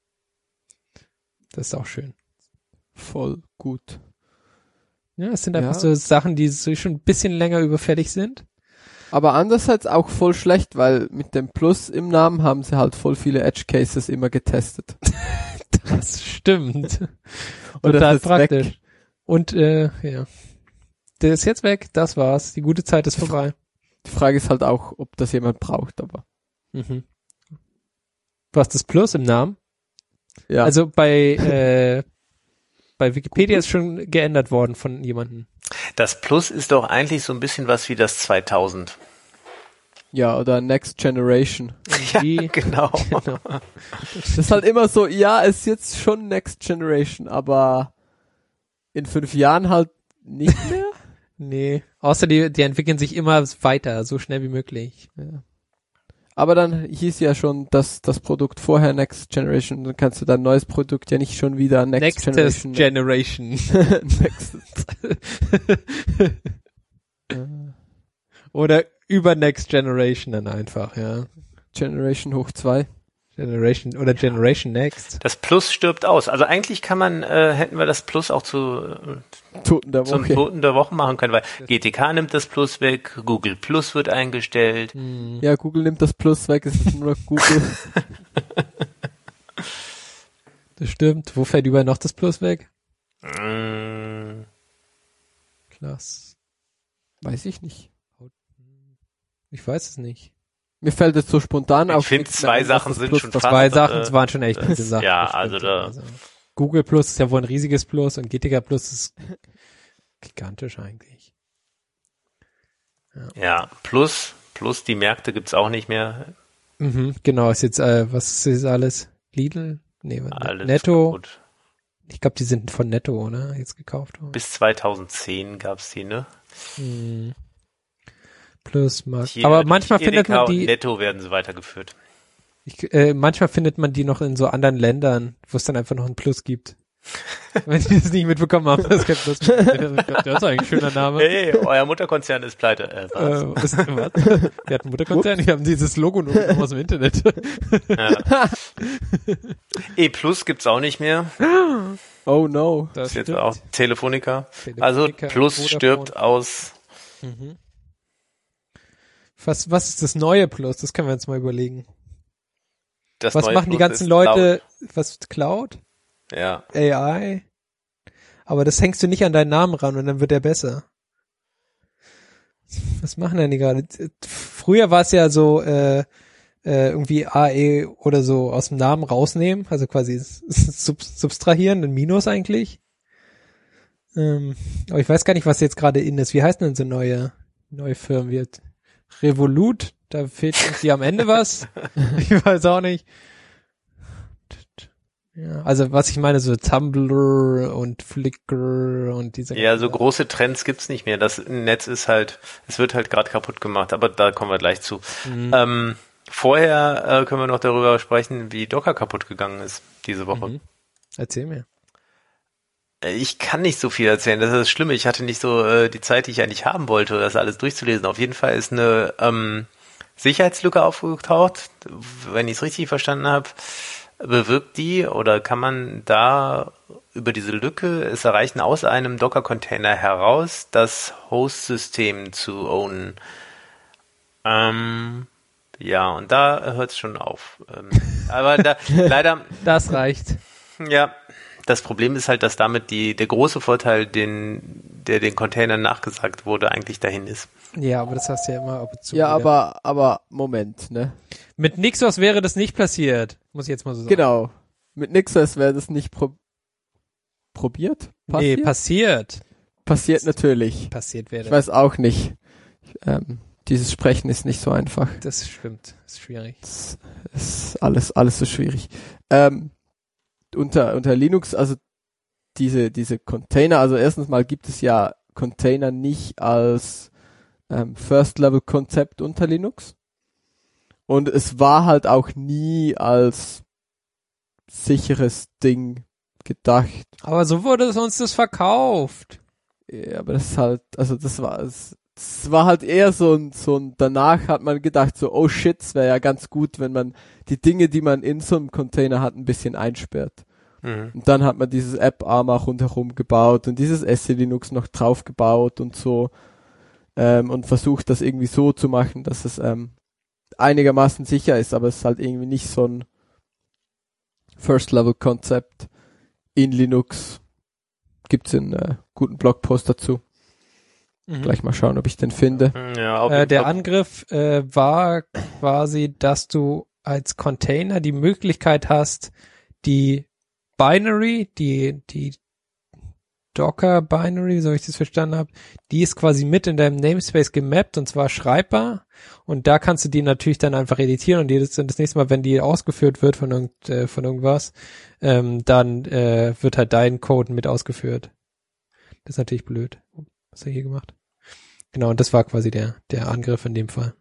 Das ist auch schön. Voll gut. Ja, es sind einfach Ja. so Sachen, die so schon ein bisschen länger überfällig sind. Aber andererseits auch voll schlecht, weil mit dem Plus im Namen haben sie halt voll viele Edge Cases immer getestet. Das stimmt. Und Total das ist praktisch. weg. Und äh, ja. Der ist jetzt weg, das war's. Die gute Zeit ist vorbei. Die Frage ist halt auch, ob das jemand braucht, aber Mhm. Du hast das Plus im Namen. ja. Also bei äh, bei Wikipedia ist schon geändert worden von jemandem. Das Plus ist doch eigentlich so ein bisschen was wie das zweitausend. Ja, oder Next Generation. Die- genau. Genau. Das ist halt immer so, ja, es ist jetzt schon Next Generation, aber in fünf Jahren halt nicht mehr. Nee. Außer die, die entwickeln sich immer weiter, so schnell wie möglich. Ja. Aber dann hieß ja schon, dass das Produkt vorher Next Generation, dann kannst du dein neues Produkt ja nicht schon wieder Next Nextest Generation. Generation. Next. Oder über Next Generation dann einfach, ja. Generation hoch zwei. Generation oder Generation Next. Das Plus stirbt aus. Also eigentlich kann man, äh, hätten wir das Plus auch zu äh, Toten der zum Woche. Toten der Woche machen können, weil G T K nimmt das Plus weg, Google Plus wird eingestellt. Hm. Ja, Google nimmt das Plus weg, es ist nur noch Google. Das stimmt. Wo fällt überall noch das Plus weg? Mm, Klasse. Weiß ich nicht. Ich weiß es nicht. Mir fällt jetzt so spontan Ich auf. finde, nichts mehr zwei ein, was Sachen das sind Plus schon das- fast- Zwei äh, Sachen, es waren schon echt gute Sachen. ja, das also stimmt. da- Google Plus ist ja wohl ein riesiges Plus und G T K Plus ist gigantisch eigentlich. ja, Plus, Plus, die Märkte gibt's auch nicht mehr. Mhm, genau, ist jetzt, äh, was ist jetzt alles? Lidl? Nee, was- Alles Netto? kaputt. Ich glaube, die sind von Netto, oder? Jetzt gekauft worden. Bis zweitausendzehn gab's die, ne? Hm. Plus Mark. Hier, Aber manchmal Edeka findet man die. Und Netto werden sie weitergeführt. Ich, äh, manchmal findet man die noch in so anderen Ländern, wo es dann einfach noch ein Plus gibt. Wenn die das nicht mitbekommen haben, dass es kein Plus gibt. Das ist eigentlich ein schöner Name. Hey, euer Mutterkonzern ist pleite. Äh, was? Äh, was, was? Wir hatten Mutterkonzern, die haben dieses Logo nur genommen aus dem Internet. Ja. E Plus gibt's auch nicht mehr. Oh no. Das ist jetzt stimmt. auch Telefonica. Telefonica, Also Plus Vodafone. stirbt aus. Mhm. Was, was ist das neue Plus? Das können wir uns mal überlegen. Das Was neue machen die Plus ganzen ist Leute? Was, Cloud? Ja. A I? Aber das hängst du nicht an deinen Namen ran und dann wird er besser. Was machen denn die gerade? Früher war es ja so, äh, äh, irgendwie A E oder so aus dem Namen rausnehmen, also quasi sub subtrahieren, ein Minus eigentlich. Ähm, aber ich weiß gar nicht, was jetzt gerade in ist. Wie heißen denn so neue, neue Firmen? Wie Revolut? Da fehlt irgendwie am Ende was. Ich weiß auch nicht. Ja, also was ich meine, so Tumblr und Flickr und diese. Ja, so große Trends gibt's nicht mehr. Das Netz ist halt, es wird halt gerade kaputt gemacht, aber da kommen wir gleich zu. Mhm. Ähm, vorher äh, können wir noch darüber sprechen, wie Docker kaputt gegangen ist diese Woche. Mhm. Erzähl mir. Ich kann nicht so viel erzählen, das ist das Schlimme. Ich hatte nicht so äh, die Zeit, die ich eigentlich haben wollte, das alles durchzulesen. Auf jeden Fall ist eine ähm, Sicherheitslücke aufgetaucht, wenn ich es richtig verstanden habe. Bewirkt die oder kann man da über diese Lücke es erreichen, aus einem Docker-Container heraus das Host-System zu ownen? Ähm, ja, und da hört es schon auf. Ähm, aber da leider... Das reicht. Ja, das Problem ist halt, dass damit die der große Vorteil, den der den Containern nachgesagt wurde, eigentlich dahin ist. Ja, aber das hast du ja immer ab und zu. Ja, wieder. aber, aber, Moment, ne? Mit Nixos wäre das nicht passiert. Muss ich jetzt mal so sagen. Genau. Mit Nixos wäre das nicht pro probiert? Nee, Passiert? passiert. Passiert natürlich. Passiert wäre. Ich weiß auch nicht. Ähm, dieses Sprechen ist nicht so einfach. Das stimmt. Das ist schwierig. Das ist alles, alles so schwierig. Ähm, unter, unter Linux, also diese, diese Container, also erstens mal gibt es ja Container nicht als ähm, First-Level-Konzept unter Linux. Und es war halt auch nie als sicheres Ding gedacht. Aber so wurde es uns das verkauft. Ja, aber das ist halt, also das war, es, es war halt eher so ein, so ein, danach hat man gedacht so, oh shit, es wäre ja ganz gut, wenn man die Dinge, die man in so einem Container hat, ein bisschen einsperrt. Mhm. Und dann hat man dieses App-Arm auch rundherum gebaut und dieses S C Linux noch drauf gebaut und so, ähm, und versucht das irgendwie so zu machen, dass es, ähm, einigermaßen sicher ist, aber es ist halt irgendwie nicht so ein First-Level-Konzept in Linux. Gibt's einen äh, guten Blogpost dazu. Mhm. Gleich mal schauen, ob ich den finde. Ja, auf Äh, jeden der Fall. Angriff äh, war quasi, dass du als Container die Möglichkeit hast, die Binary, die die Docker Binary, so ich das verstanden habe, die ist quasi mit in deinem Namespace gemappt und zwar schreibbar und da kannst du die natürlich dann einfach editieren und jedes, das nächste Mal, wenn die ausgeführt wird von, irgend, äh, von irgendwas, ähm, dann äh, wird halt dein Code mit ausgeführt. Das ist natürlich blöd. Was hat er hier gemacht? Genau, und das war quasi der der Angriff in dem Fall.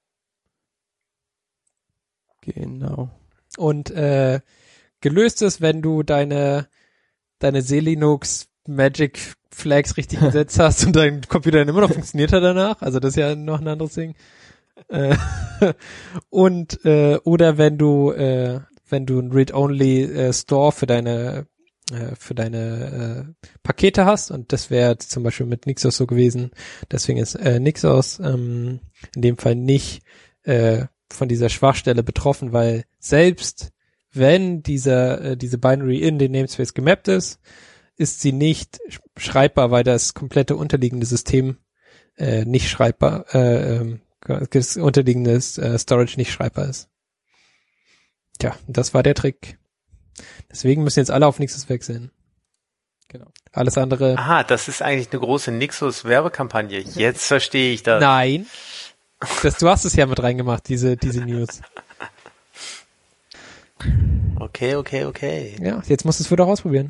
Genau. Und äh, gelöst ist, wenn du deine deine Selinux Magic Flags richtig gesetzt hast und dein Computer dann immer noch funktioniert hat danach. Also das ist ja noch ein anderes Ding. Äh, und äh, oder wenn du äh, wenn du ein Read-Only äh, Store für deine äh, für deine äh, Pakete hast und das wäre zum Beispiel mit Nixos so gewesen. Deswegen ist äh, Nixos ähm, in dem Fall nicht äh, von dieser Schwachstelle betroffen, weil selbst wenn dieser äh, diese Binary in den Namespace gemappt ist, ist sie nicht schreibbar, weil das komplette unterliegende System äh, nicht schreibbar, äh, ähm, das unterliegende äh, Storage nicht schreibbar ist. Tja, das war der Trick. Deswegen müssen jetzt alle auf Nixos wechseln. Genau. Alles andere. Aha, das ist eigentlich eine große Nixos-Werbekampagne. Jetzt verstehe ich das. Nein. Das, du hast es ja mit reingemacht, diese diese News. Okay, okay, okay. Ja, jetzt musst du es wieder ausprobieren.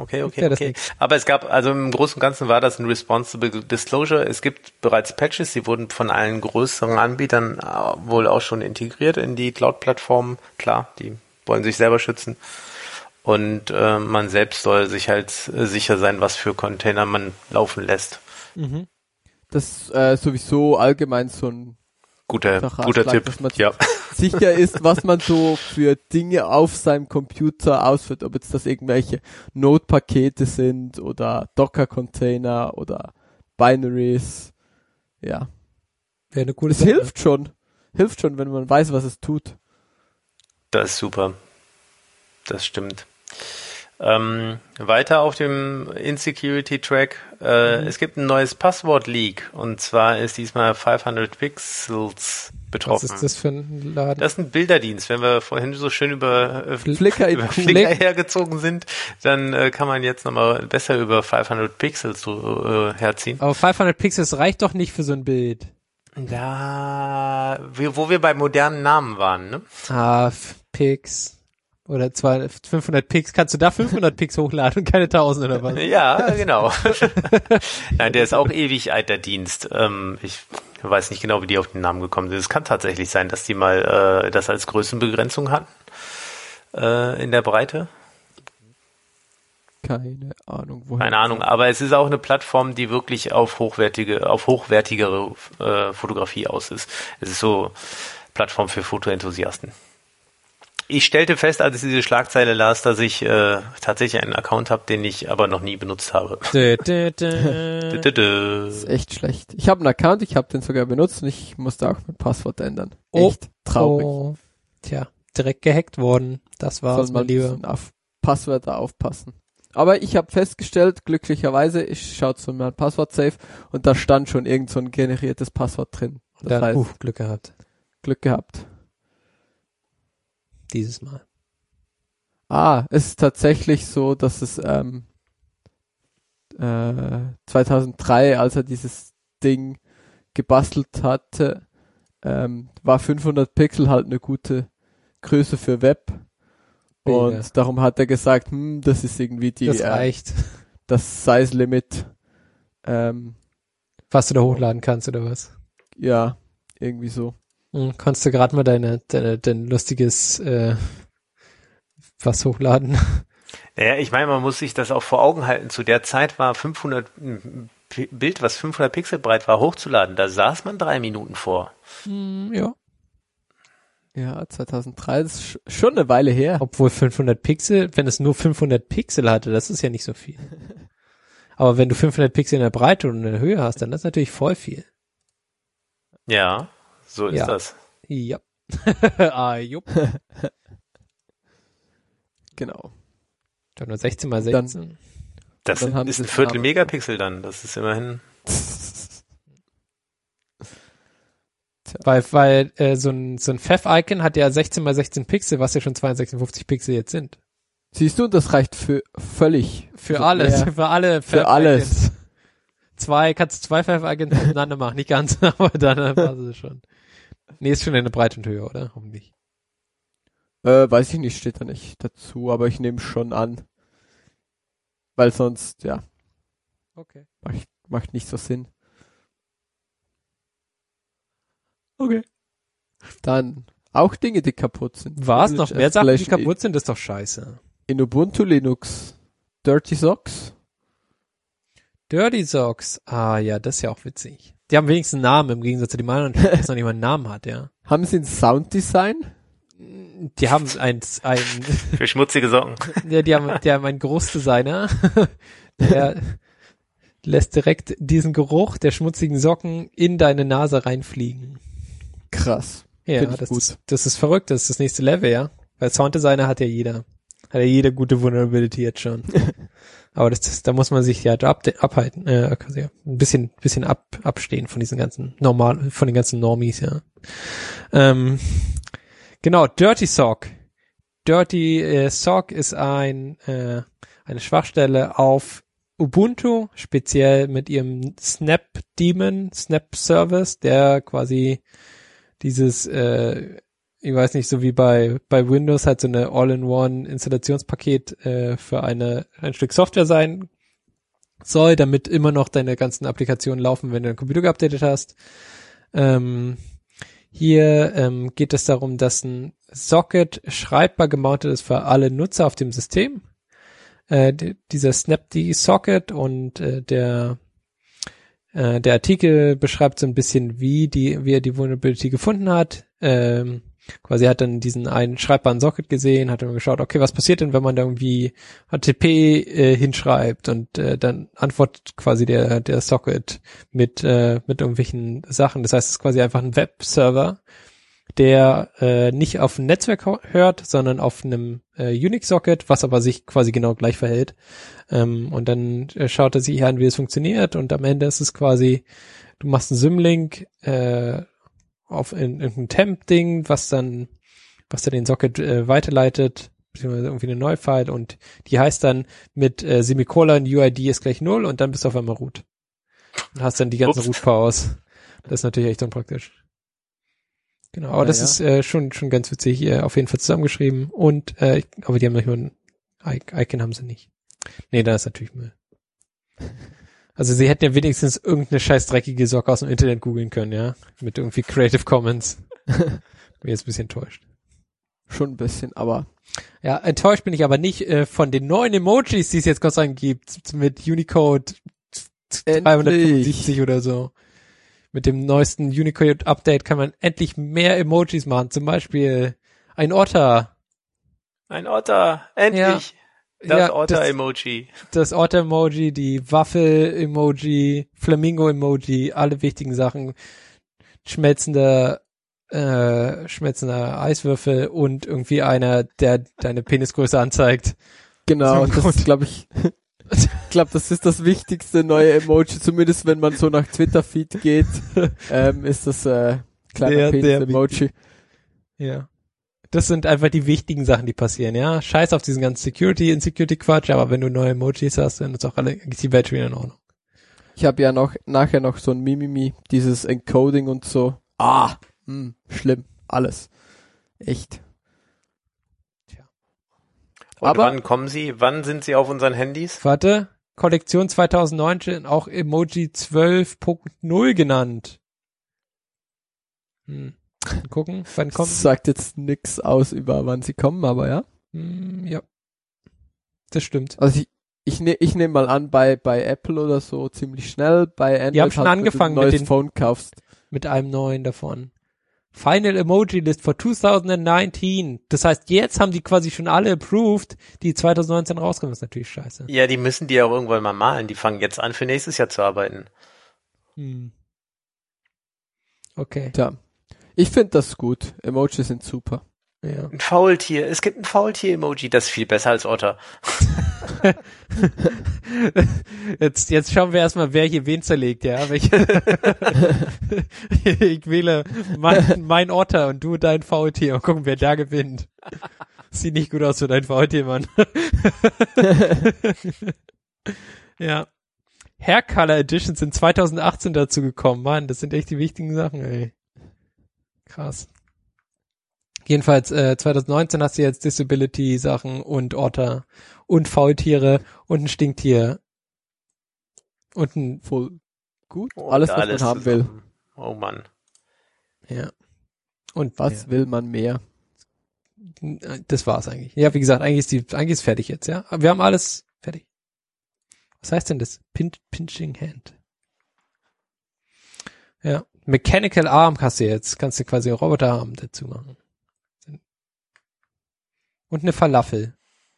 okay, okay, Ja, das okay. nix. Aber es gab, also im Großen und Ganzen war das ein Responsible Disclosure. Es gibt bereits Patches, die wurden von allen größeren Anbietern äh, wohl auch schon integriert in die Cloud-Plattformen. Klar, die wollen sich selber schützen. Und äh, man selbst soll sich halt äh, sicher sein, was für Container man laufen lässt. Mhm. Das ist äh, sowieso allgemein so ein Guter, Ratschlag, guter Tipp. dass man Ja. sicher ist, was man so für Dinge auf seinem Computer ausführt, ob jetzt das irgendwelche Node-Pakete sind oder Docker-Container oder Binaries. Ja. Wäre eine coole Es Sache. hilft schon. Hilft schon, wenn man weiß, was es tut. Das ist super. Das stimmt. Ähm, weiter auf dem Insecurity-Track. Äh, Mhm. Es gibt ein neues Passwort-Leak. Und zwar ist diesmal fünfhundert Pixels betroffen. Was ist das für ein Laden? Das ist ein Bilderdienst. Wenn wir vorhin so schön über, äh, Flickr über in Flickr Flick. hergezogen sind, dann äh, kann man jetzt nochmal besser über fünfhundert Pixels so, äh, herziehen. Aber fünfhundert Pixels reicht doch nicht für so ein Bild. Da, wir, wo wir bei modernen Namen waren, ne? Ah, F- Pix. Oder zwei, fünfhundert Pix. Kannst du da fünfhundert Pix hochladen und keine tausend oder was? Ja, genau. Nein, der ist auch ewig alt, der Dienst. Ähm, ich weiß nicht genau, wie die auf den Namen gekommen sind. Es kann tatsächlich sein, dass die mal äh, das als Größenbegrenzung hatten äh, in der Breite. Keine Ahnung, woher. Keine Ahnung, aber es ist auch eine Plattform, die wirklich auf hochwertige, auf hochwertigere äh, Fotografie aus ist. Es ist so Plattform für Fotoenthusiasten. Ich stellte fest, als ich diese Schlagzeile las, dass ich äh, tatsächlich einen Account habe, den ich aber noch nie benutzt habe. Dö, dö, dö. Dö, dö, Das ist dö. echt schlecht. Ich habe einen Account, ich habe den sogar benutzt und ich musste auch mein Passwort ändern. Oh, Echt traurig. Oh. Tja, direkt gehackt worden. Das war's, Soll mein man Lieber. auf Passwörter aufpassen. Aber ich habe festgestellt, glücklicherweise, ich schaue zu meinem Passwort safe und da stand schon irgend so ein generiertes Passwort drin. Das Dann, heißt, uh, Glück gehabt. Glück gehabt. Dieses Mal. Ah, es ist tatsächlich so, dass es ähm, äh, zweitausenddrei, als er dieses Ding gebastelt hatte, ähm, war fünfhundert Pixel halt eine gute Größe für Web. Und Ja. darum hat er gesagt, hm, das ist irgendwie die, Das äh, reicht. das Size Limit. Ähm, Was du da hochladen kannst, oder was? ja, irgendwie so. Hm, konntest du gerade mal deine, deine, dein lustiges äh, was hochladen? Naja, ich meine, man muss sich das auch vor Augen halten. Zu der Zeit war fünfhundert ein P- Bild, was fünfhundert Pixel breit war, hochzuladen. Da saß man drei Minuten vor. Hm, ja. Ja, zweitausenddrei, das ist sch- schon eine Weile her. Obwohl fünfhundert Pixel, wenn es nur fünfhundert Pixel hatte, das ist ja nicht so viel. Aber wenn du fünfhundert Pixel in der Breite und in der Höhe hast, dann ist das natürlich voll viel. Ja, so ist Ja. das. Ja. ah, jupp. Genau. Dann nur sechzehn mal Dann- sechzehn. Das Dann haben ist sie ein es Viertel aber- Megapixel dann. Das ist immerhin. Weil, weil äh, so ein, so ein F E F-Icon hat ja sechzehn mal sechzehn Pixel, was ja schon zweihundertsechsundfünfzig Pixel jetzt sind. Siehst du, das reicht für völlig. Für So alles, mehr. für alle F E Für F-Icons. alles. Zwei, kannst du zwei F E F-Icons miteinander machen, nicht ganz, aber dann war es schon. Nee, ist schon in der Breite und Höhe, oder? Hoffentlich. Äh, weiß ich nicht, steht da nicht dazu, aber ich nehme schon an. Weil sonst, ja, Okay. macht, macht nicht so Sinn. Okay. Dann auch Dinge, die kaputt sind. War es noch Privilege mehr Sachen, die Escalation kaputt sind? Das ist doch scheiße. In Ubuntu Linux. Dirty Socks. Dirty Socks. Ah, ja, das ist ja auch witzig. Die haben wenigstens einen Namen, im Gegensatz zu dem anderen, das noch nicht mal einen Namen hat, ja. Haben sie ein Sounddesign? Die haben ein, ein, Für schmutzige Socken. ja, die haben, die haben einen Großdesigner, der lässt direkt diesen Geruch der schmutzigen Socken in deine Nase reinfliegen. Krass. Ja, Find ich das gut. ist, das ist verrückt, das ist das nächste Level, ja. Weil Sounddesigner hat ja jeder. Hat ja jede gute Vulnerability jetzt schon. Aber das, das, da muss man sich ja ab, abhalten, äh, quasi ja, ein bisschen, bisschen ab, abstehen von diesen ganzen normal, von den ganzen Normies, ja. Ähm, genau, Dirty Sock. Dirty äh, Sock ist ein, äh, eine Schwachstelle auf Ubuntu, speziell mit ihrem Snap Daemon, Snap Service, der quasi dieses äh, ich weiß nicht, so wie bei bei Windows halt so eine All-in-One-Installationspaket äh, für eine ein Stück Software sein soll, damit immer noch deine ganzen Applikationen laufen, wenn du dein Computer geupdatet hast. Ähm, hier ähm, geht es darum, dass ein Socket schreibbar gemountet ist für alle Nutzer auf dem System. Äh, d- dieser Snapd Socket und äh, der äh, der Artikel beschreibt so ein bisschen, wie die wie er die Vulnerability gefunden hat. Ähm, quasi hat dann diesen einen schreibbaren Socket gesehen, hat dann geschaut, okay, was passiert denn, wenn man da irgendwie H T T P äh, hinschreibt und äh, dann antwortet quasi der der Socket mit äh, mit irgendwelchen Sachen. Das heißt, es ist quasi einfach ein Webserver, der äh, nicht auf ein Netzwerk ho- hört, sondern auf einem äh, Unix-Socket, was aber sich quasi genau gleich verhält. Ähm, und dann äh, schaut er sich an, wie es funktioniert und am Ende ist es quasi, du machst einen Symlink äh, auf in- irgendein Temp-Ding, was dann was dann den Socket äh, weiterleitet, beziehungsweise irgendwie eine neue File und die heißt dann mit äh, Semikolon U I D ist gleich null und dann bist du auf einmal root. Und hast dann die ganzen Ups. Root-Powers. Das ist natürlich echt unpraktisch. Genau, aber Ja, das ja. ist äh, schon schon ganz witzig, äh, auf jeden Fall zusammengeschrieben und äh, ich- aber die haben noch mal ein I- Icon haben sie nicht. Nee, da ist natürlich Müll. Also sie hätten ja wenigstens irgendeine scheiß dreckige Socke aus dem Internet googeln können, ja, mit irgendwie Creative Commons. Bin jetzt ein bisschen enttäuscht. Schon ein bisschen, aber Ja, enttäuscht bin ich aber nicht äh, von den neuen Emojis, die es jetzt Gott sei Dank gibt, mit Unicode dreihundertfünfundsiebzig oder so. Mit dem neuesten Unicode-Update kann man endlich mehr Emojis machen. Zum Beispiel ein Otter. Ein Otter, endlich. Das Ja, Otter-Emoji. Das Otter-Emoji, die Waffel-Emoji, Flamingo-Emoji, alle wichtigen Sachen. Schmelzender, äh, schmelzender Eiswürfel und irgendwie einer, der deine Penisgröße anzeigt. genau, Zum das Grund. ist, glaube ich, ich glaube, das ist das wichtigste neue Emoji, zumindest wenn man so nach Twitter-Feed geht, ähm, ist das äh, kleiner Der- der Penis-Emoji. Ja. Das sind einfach die wichtigen Sachen, die passieren, ja. Scheiß auf diesen ganzen Security, Insecurity-Quatsch, aber wenn du neue Emojis hast, dann ist auch alle, ist die Welt wieder in Ordnung. Ich habe ja noch nachher noch so ein Mimimi, dieses Encoding und so. Ah, hm, schlimm, alles. Echt. Und Aber- wann kommen sie? Wann sind sie auf unseren Handys? Warte, Kollektion zwanzig neunzehn, auch Emoji zwölf Punkt null genannt. Hm. Mal gucken, wann kommt Das sagt jetzt nix aus über wann sie kommen, aber ja. hm, ja. Das stimmt. Also ich ich nehme ich nehm mal an, bei bei Apple oder so ziemlich schnell, bei Android haben schon halt, angefangen wenn du ein mit neues den- Phone kaufst. Mit einem neuen davon. Final Emoji List for zwanzig neunzehn. Das heißt, jetzt haben die quasi schon alle approved, die zwanzig neunzehn rauskommen. Das ist natürlich scheiße. Ja, die müssen die auch irgendwann mal malen. Die fangen jetzt an, für nächstes Jahr zu arbeiten. Hm. Okay. Tja. Ich finde das gut. Emojis sind super. Ja. Ein Faultier. Es gibt ein Faultier-Emoji. Das ist viel besser als Otter. Jetzt, jetzt schauen wir erstmal, wer hier wen zerlegt, ja. Welche ich wähle mein, mein Otter und du dein Faultier und gucken, wer da gewinnt. Sieht nicht gut aus für dein Faultier, Mann. Ja. Hair Color Editions sind zwanzig achtzehn dazu gekommen, Mann. Das sind echt die wichtigen Sachen, ey. Krass. Jedenfalls, äh, zwanzig neunzehn hast du jetzt Disability-Sachen und Otter und Faultiere und ein Stinktier und ein, Voll gut. Und alles, was man haben will. zusammen. Oh Mann. ja. Und Was will man mehr? ja, das war's eigentlich. Ja, wie gesagt, eigentlich ist die, eigentlich ist fertig jetzt, ja. Aber wir haben alles fertig. Was heißt denn das? Pin, Pinching Hand. Ja. Mechanical Arm kannst du jetzt, kannst du quasi Roboterarm dazu machen. Und eine Falafel.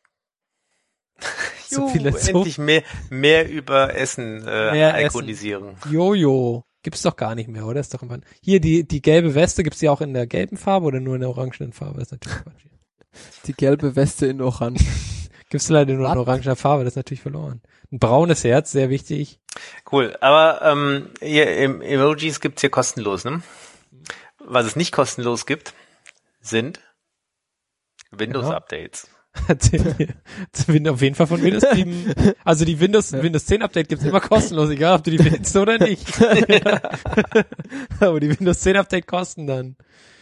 So Juhu, viele so endlich mehr, mehr über Essen äh, Mehr alkoholisieren. Jojo. Gibt's doch gar nicht mehr, oder? Ist doch immer, hier die, die gelbe Weste, gibt's die auch in der gelben Farbe oder nur in der orangenen Farbe? Das ist natürlich Quatsch. Die gelbe Weste in Orange. Gibt's leider nur in Was? oranger Farbe, das ist natürlich verloren. Ein braunes Herz, sehr wichtig. Cool, aber ähm, hier, em Emojis gibt's hier kostenlos, ne? Was es nicht kostenlos gibt, sind Windows-Updates. Erzähl mir. Auf jeden Fall von Windows sieben. Also die Windows, Windows zehn Update gibt's immer kostenlos, egal ob du die willst oder nicht. Aber die Windows zehn Update kosten dann.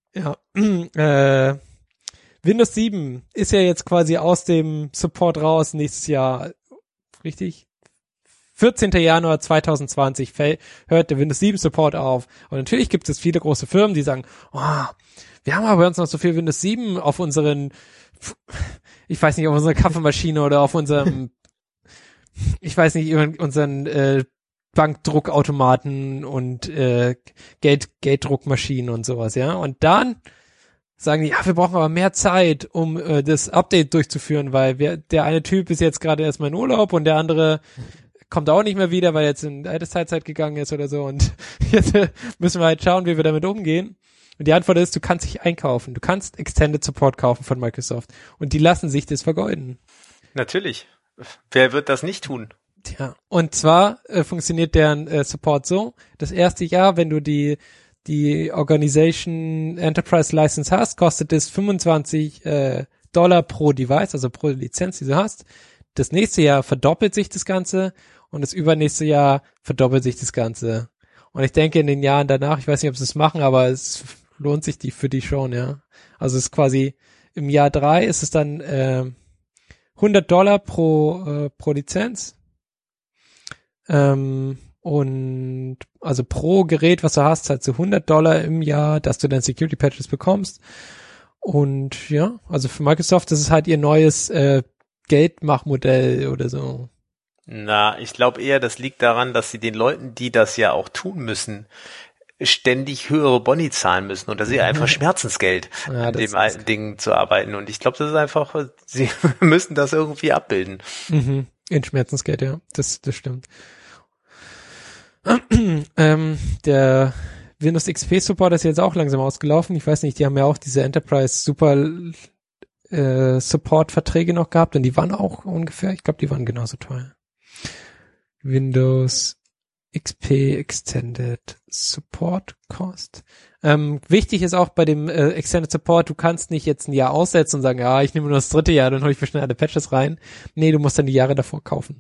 Ja, äh, Windows sieben ist ja jetzt quasi aus dem Support raus nächstes Jahr, richtig? vierzehnten Januar zweitausendzwanzig fäll, hört der Windows sieben Support auf. Und natürlich gibt es viele große Firmen, die sagen, oh, wir haben aber bei uns noch so viel Windows sieben auf unseren, ich weiß nicht, auf unserer Kaffeemaschine oder auf unserem, ich weiß nicht, unseren äh, Bankdruckautomaten und äh, Geld, Gelddruckmaschinen und sowas, ja. Und dann sagen die, ja, wir brauchen aber mehr Zeit, um äh, das Update durchzuführen, weil wir, der eine Typ ist jetzt gerade erstmal in Urlaub und der andere kommt auch nicht mehr wieder, weil er jetzt in Altersteilzeit gegangen ist oder so. Und jetzt äh, müssen wir halt schauen, wie wir damit umgehen. Und die Antwort ist, du kannst dich einkaufen. Du kannst Extended Support kaufen von Microsoft. Und die lassen sich das vergeuden. Natürlich. Wer wird das nicht tun? Tja, und zwar äh, funktioniert deren äh, Support so, das erste Jahr, wenn du die die Organization Enterprise License hast, kostet es fünfundzwanzig äh, Dollar pro Device, also pro Lizenz, die du hast. Das nächste Jahr verdoppelt sich das Ganze und das übernächste Jahr verdoppelt sich das Ganze. Und ich denke in den Jahren danach, ich weiß nicht, ob sie es machen, aber es lohnt sich die für die schon, ja. Also es ist quasi im Jahr drei ist es dann äh, hundert Dollar pro äh, pro Lizenz. Ähm, und also pro Gerät, was du hast, zahlst du hundert Dollar im Jahr, dass du dann Security Patches bekommst. Und ja, also für Microsoft, das ist halt ihr neues äh, Geldmachmodell oder so. Na, ich glaube eher, das liegt daran, dass sie den Leuten, die das ja auch tun müssen, ständig höhere Boni zahlen müssen und das ist ja einfach Schmerzensgeld, Ja, an dem alten Ding zu arbeiten. Und ich glaube, das ist einfach, sie müssen das irgendwie abbilden. Mhm. In Schmerzensgeld, ja, das das stimmt. ähm, der Windows X P Support ist jetzt auch langsam ausgelaufen. Ich weiß nicht, die haben ja auch diese Enterprise Super äh, Support Verträge noch gehabt und die waren auch ungefähr, ich glaube, die waren genauso teuer. Windows X P Extended Support Cost. Ähm, wichtig ist auch bei dem äh, Extended Support, du kannst nicht jetzt ein Jahr aussetzen und sagen, ja, ich nehme nur das dritte Jahr, dann hole ich mir schnell alle Patches rein. Nee, du musst dann die Jahre davor kaufen.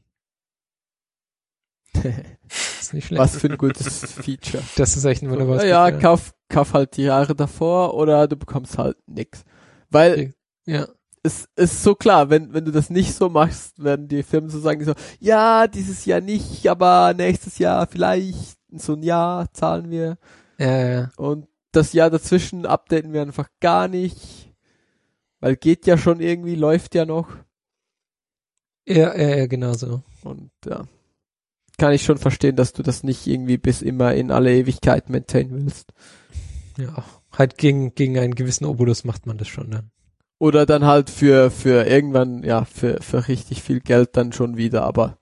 Das ist nicht schlecht. Was für ein gutes Feature. Das ist echt ein wunderbares Ja, Feature. kauf, kauf halt die Jahre davor oder du bekommst halt nix. Weil Ja. es ist so klar, wenn wenn du das nicht so machst, werden die Firmen so sagen, die so, ja, dieses Jahr nicht, aber nächstes Jahr vielleicht, so ein Jahr zahlen wir. Ja, ja. Und das Jahr dazwischen updaten wir einfach gar nicht. Weil geht ja schon irgendwie, läuft ja noch. Ja, ja, ja, genau so. Und ja, kann ich schon verstehen, dass du das nicht irgendwie bis immer in alle Ewigkeit maintainen willst. Ja, halt gegen, gegen einen gewissen Obolus macht man das schon dann. Oder dann halt für, für irgendwann, ja, für, für richtig viel Geld dann schon wieder, aber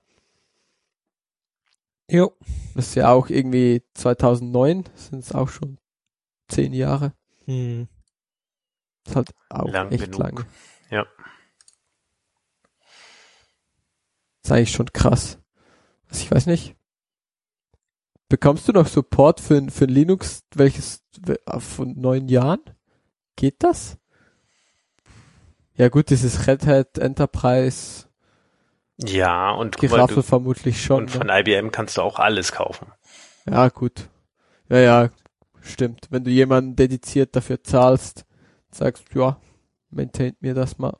Jo. das ist ja auch irgendwie zweitausendneun, sind es auch schon zehn Jahre. Hm. Das ist halt auch Lang echt genug. lang. Ja. Das ist eigentlich schon krass. Also ich weiß nicht. Bekommst du noch Support für, für Linux, welches von neun Jahren? Geht das? Ja gut, dieses Red Hat Enterprise Ja, und guck mal, Geraffel du, vermutlich schon. und von ne? I B M kannst du auch alles kaufen. Ja, gut. Ja, ja, stimmt. Wenn du jemanden dediziert dafür zahlst, sagst, ja, maintaint mir das mal.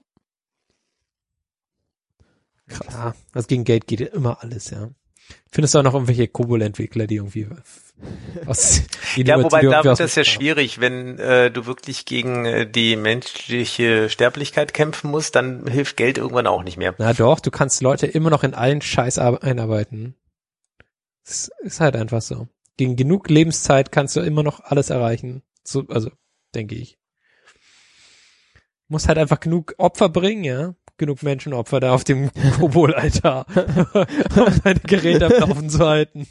Krass. Ja, also gegen Geld geht ja immer alles, ja. Findest du auch noch irgendwelche Kobol-Entwickler, die irgendwie aus, die Ja, nur- wobei die da irgendwie wird aus das dem- ja schwierig, wenn äh, du wirklich gegen äh, die menschliche Sterblichkeit kämpfen musst, dann hilft Geld irgendwann auch nicht mehr. Na doch, du kannst Leute immer noch in allen Scheiß ar- einarbeiten. Das ist halt einfach so. Gegen genug Lebenszeit kannst du immer noch alles erreichen. So, also, denke ich. Muss halt einfach genug Opfer bringen, ja. Genug Menschenopfer da auf dem Kobol-Altar, um deine Geräte am Laufen zu halten.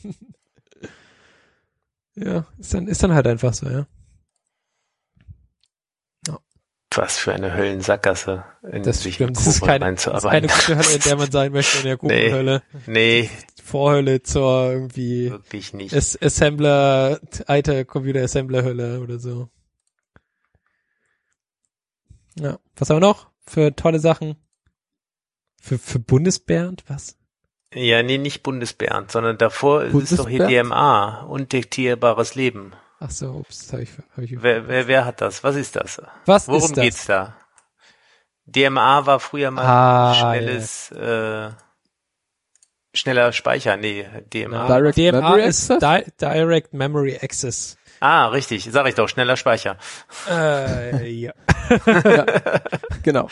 Ja, ist dann, ist dann halt einfach so, ja. Was für eine Höllensackgasse, in Das sich stimmt. mit Das ist Kobol keine, das ist keine einzuarbeiten. gute Hölle, in der man sein möchte, in der Nee. Kobol-Hölle. Nee, Vorhölle zur irgendwie wirklich nicht. As- Assembler, alte Computer-Assembler-Hölle oder so. Ja, was haben wir noch für tolle Sachen? Für, für Bundesbernd, was? Ja, nee, nicht Bundesbernd, sondern davor ist es doch hier Bundesbernd? D M A, undiktierbares Leben. Ach so, ups, hab ich, hab ich Wer, wer, wer hat das? Was ist das? Was Worum ist das? geht's da? D M A war früher mal Ah, schnelles, äh, schneller Speicher. Nee, D M A. Na, Direct D M A Memory ist Access? Di Direct Memory Access. Ah, richtig. Sag ich doch, schneller Speicher. Äh, ja. Ja, genau.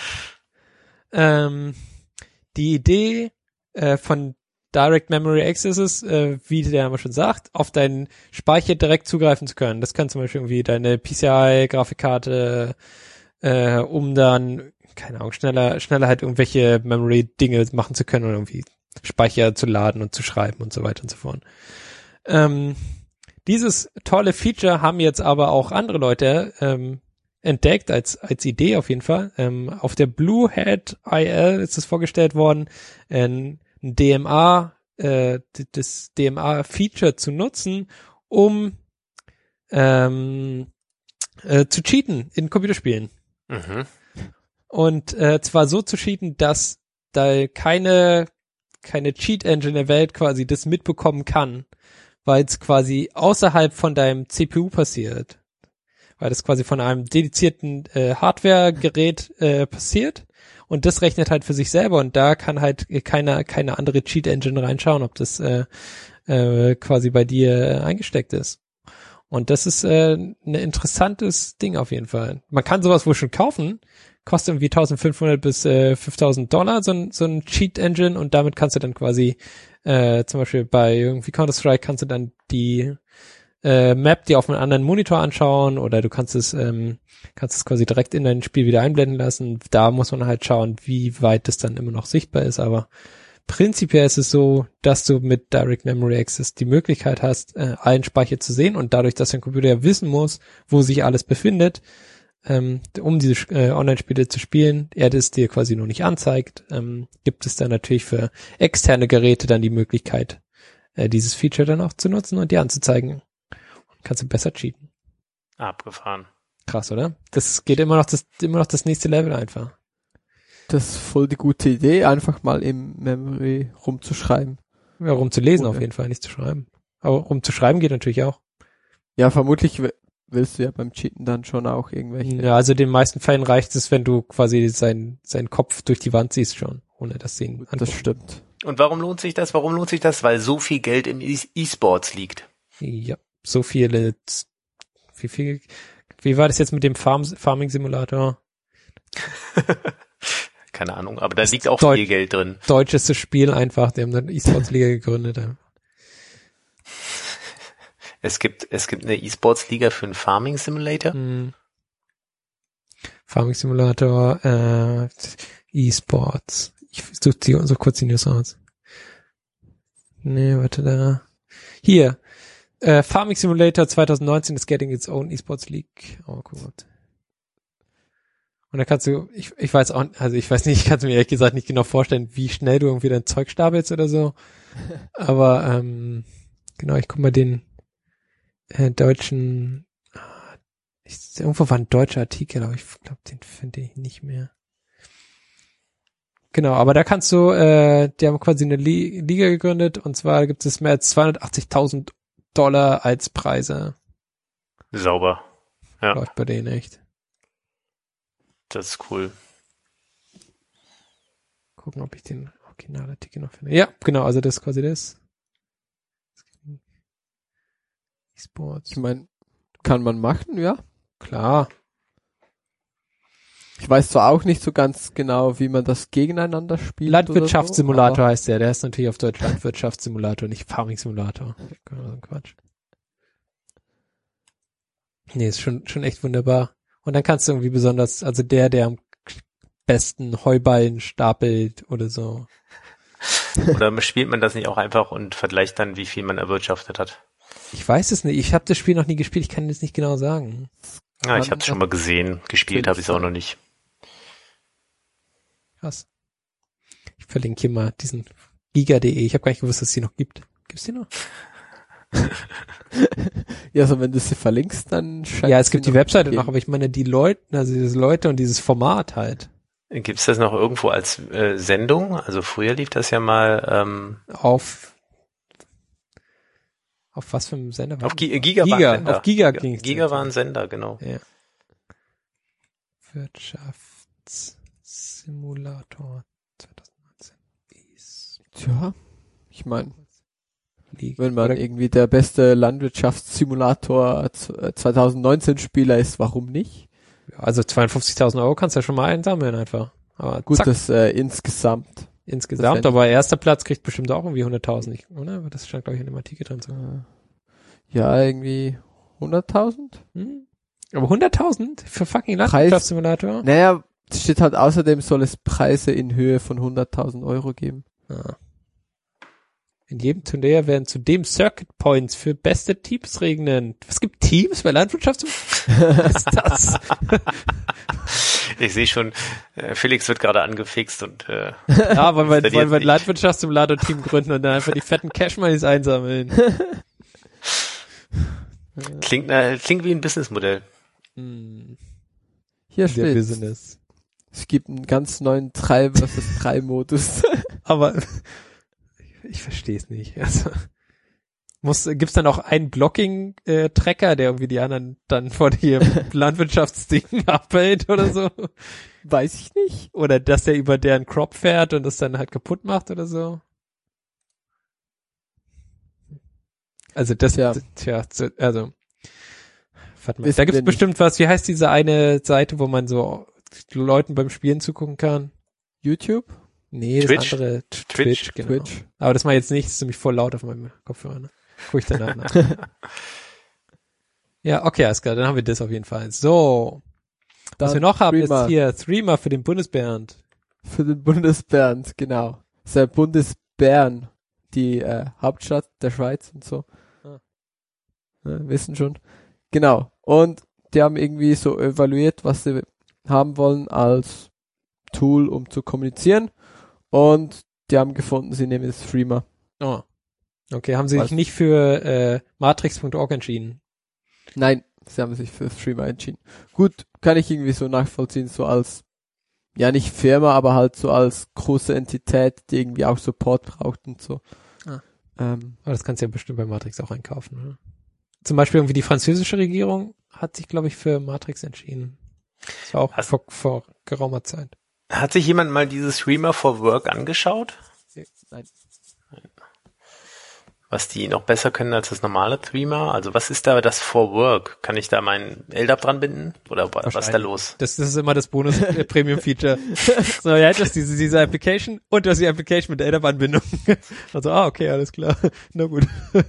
ähm, die Idee äh, von Direct Memory Access ist, äh, wie der Name schon sagt, auf deinen Speicher direkt zugreifen zu können. Das kann zum Beispiel irgendwie deine P C I-Grafikkarte, äh, um dann, keine Ahnung, schneller, schneller halt irgendwelche Memory-Dinge machen zu können oder irgendwie Speicher zu laden und zu schreiben und so weiter und so fort. Ähm, dieses tolle Feature haben jetzt aber auch andere Leute ähm, entdeckt, als als Idee auf jeden Fall. Ähm, auf der Bluehead I L ist es vorgestellt worden, ein D M A, äh, das D M A-Feature zu nutzen, um ähm, äh, zu cheaten in Computerspielen. Mhm. Und äh, zwar so zu cheaten, dass da keine keine Cheat-Engine der Welt quasi das mitbekommen kann, weil es quasi außerhalb von deinem C P U passiert. Weil das quasi von einem dedizierten äh, Hardware-Gerät äh, passiert und das rechnet halt für sich selber und da kann halt keine keine andere Cheat-Engine reinschauen, ob das äh, äh, quasi bei dir äh, eingesteckt ist. Und das ist äh, ein interessantes Ding auf jeden Fall. Man kann sowas wohl schon kaufen, kostet irgendwie eintausendfünfhundert bis äh, fünftausend Dollar so ein, so ein Cheat-Engine und damit kannst du dann quasi äh, zum Beispiel bei irgendwie Counter-Strike kannst du dann die äh, Map dir auf einem anderen Monitor anschauen oder du kannst es ähm, kannst es quasi direkt in dein Spiel wieder einblenden lassen. Da muss man halt schauen, wie weit das dann immer noch sichtbar ist, aber prinzipiell ist es so, dass du mit Direct Memory Access die Möglichkeit hast, äh, allen Speicher zu sehen und dadurch, dass dein Computer ja wissen muss, wo sich alles befindet, ähm, um diese äh, Online-Spiele zu spielen, er das dir quasi nur nicht anzeigt, ähm, gibt es dann natürlich für externe Geräte dann die Möglichkeit, äh, dieses Feature dann auch zu nutzen und dir anzuzeigen. Kannst du besser cheaten. Abgefahren. Krass, oder? Das geht immer noch das, immer noch das nächste Level einfach. Das ist voll die gute Idee, einfach mal im Memory rumzuschreiben. Ja, rum zu lesen Cool, auf jeden Fall, nicht zu schreiben. Aber rum zu schreiben geht natürlich auch. Ja, vermutlich w- willst du ja beim Cheaten dann schon auch irgendwelche. Ja, also den meisten Fällen reicht es, wenn du quasi sein, seinen Kopf durch die Wand siehst schon, ohne dass sie ihn Das angucken. stimmt. Und warum lohnt sich das? Warum lohnt sich das? Weil so viel Geld im E- E-Sports liegt. Ja, so viele, wie viel, wie war das jetzt mit dem Farm, Farming Simulator? Keine Ahnung, aber da liegt auch Deut- viel Geld drin. Deutschestes Spiel einfach, die haben eine E-Sports-Liga gegründet. Es gibt, es gibt eine E-Sports-Liga für einen Farming Simulator. Mhm. Farming Simulator, äh, E-Sports. Ich suche die so kurz die News aus. Nee, warte da. Hier. Äh, Farming Simulator zwanzig neunzehn is getting its own E-Sports League. Oh, guck mal. Und da kannst du, ich, ich weiß auch, also ich weiß nicht, ich kann es mir ehrlich gesagt nicht genau vorstellen, wie schnell du irgendwie dein Zeug stapelst oder so. Aber, ähm, genau, ich guck mal den äh, deutschen, ich, irgendwo war ein deutscher Artikel, aber ich glaube, den finde ich nicht mehr. Genau, aber da kannst du, äh, die haben quasi eine Li- Liga gegründet und zwar gibt es mehr als zweihundertachtzigtausend Dollar als Preise. Sauber. Ja, Läuft bei denen echt. das ist cool. Gucken, ob ich den Originalartikel noch finde. Ja, genau, also das ist quasi das. E-Sports. Ich meine, kann man machen, ja. Klar. Ich weiß zwar auch nicht so ganz genau, wie man das gegeneinander spielt. Landwirtschaftssimulator oder so, heißt der. Der ist natürlich auf Deutsch Landwirtschaftssimulator, nicht Farming Simulator. Quatsch. Nee, ist schon, schon echt wunderbar. Und dann kannst du irgendwie besonders, also der, der am besten Heuballen stapelt oder so. Oder spielt man das nicht auch einfach und vergleicht dann, wie viel man erwirtschaftet hat? Ich weiß es nicht. Ich habe das Spiel noch nie gespielt. Ich kann das nicht genau sagen. Ja, ich habe es schon mal gesehen. Gespielt habe ich es auch noch nicht. Krass. Ich verlinke hier mal diesen giga punkt de. Ich habe gar nicht gewusst, dass es die noch gibt. Gibt's die noch? Ja, also wenn du sie verlinkst, dann scheint Ja, es gibt sie die Webseite geben. noch, aber ich meine die Leute, also diese Leute und dieses Format halt. Gibt's das noch irgendwo als äh, Sendung? Also früher lief das ja mal ähm, Auf Auf was für einem Sender war Auf Gi- Giga, Giga, war ein Sender. auf Giga ging's. Giga war ein Sender, genau. Ja. Wirtschaftssimulator zwanzig neunzehn. Tja, ich meine, League. wenn man Oder- irgendwie der beste Landwirtschaftssimulator z- zwanzig neunzehn Spieler ist, warum nicht? Also zweiundfünfzigtausend Euro kannst du ja schon mal einsammeln einfach. Aber Gut, zack, das äh, insgesamt. insgesamt, das aber erster Platz kriegt bestimmt auch irgendwie hunderttausend, nicht, oder? Das stand, glaube ich, in dem Artikel drin. So. Äh, ja, irgendwie hunderttausend? Hm? Aber hunderttausend für fucking Preis- Landwirtschaftssimulator? Naja, es steht halt außerdem, soll es Preise in Höhe von hunderttausend Euro geben. Ah. In jedem Turnier werden zudem Circuit Points für beste Teams regnen. Was gibt Teams bei Landwirtschaft? Was ist das? Ich sehe schon, äh, Felix wird gerade angefixt und äh, Ja, wollen wir, Installiert wollen wir ein nicht. Landwirtschaftssimulator-Team gründen und dann einfach die fetten Cash-Moneys einsammeln. klingt, äh, klingt wie ein Businessmodell. Hm, Hier der steht, Business. es gibt einen ganz neuen drei versus drei Modus. Aber ich verstehe es nicht. Also, muss, gibt's dann auch einen Blocking-Tracker, der irgendwie die anderen dann vor dem Landwirtschaftsding abhält oder so? Weiß ich nicht. Oder dass der über deren Crop fährt und das dann halt kaputt macht oder so? Also das, Tja. tja, tja also, warte mal, Wissen da gibt's wir nicht. bestimmt was, wie heißt diese eine Seite, wo man so Leuten beim Spielen zugucken kann? YouTube? Nee, Twitch? das andere, T- Twitch? Twitch, genau. Twitch? Aber das mal jetzt nicht, das ist nämlich voll laut auf meinem Kopfhörer, ne? Guck ich danach nach. Ja, okay, alles klar, dann haben wir das auf jeden Fall. So, was Dann wir noch haben, Streamer ist hier Streamer für den Bundesbernd. Für den Bundesbernd, genau. Das ist ja Bundesbern, die äh, Hauptstadt der Schweiz und so. Ah. Ja, wissen schon. Genau. Und die haben irgendwie so evaluiert, was sie haben wollen als Tool, um zu kommunizieren. Und die haben gefunden, sie nehmen jetzt Threema. Oh. Okay, haben sie Was? sich nicht für äh, matrix Punkt org entschieden? Nein, sie haben sich für Threema entschieden. Gut, kann ich irgendwie so nachvollziehen, so als, ja nicht Firma, aber halt so als große Entität, die irgendwie auch Support braucht und so. Ah. Ähm, Aber das kannst du ja bestimmt bei Matrix auch einkaufen, oder? Zum Beispiel irgendwie die französische Regierung hat sich, glaube ich, für Matrix entschieden. Das war auch Hast- vor, vor geraumer Zeit. Hat sich jemand mal dieses Streamer for Work angeschaut? nein. Was die noch besser können als das normale Threema? Also was ist da das for Work? Kann ich da meinen L D A P dran binden? Oder wa- was ist da los? Das, das ist immer das Bonus-Premium-Feature. So, ja, das diese, diese Application und du hast die Application mit der L D A P-Anbindung. Also, ah, okay, alles klar. Na gut.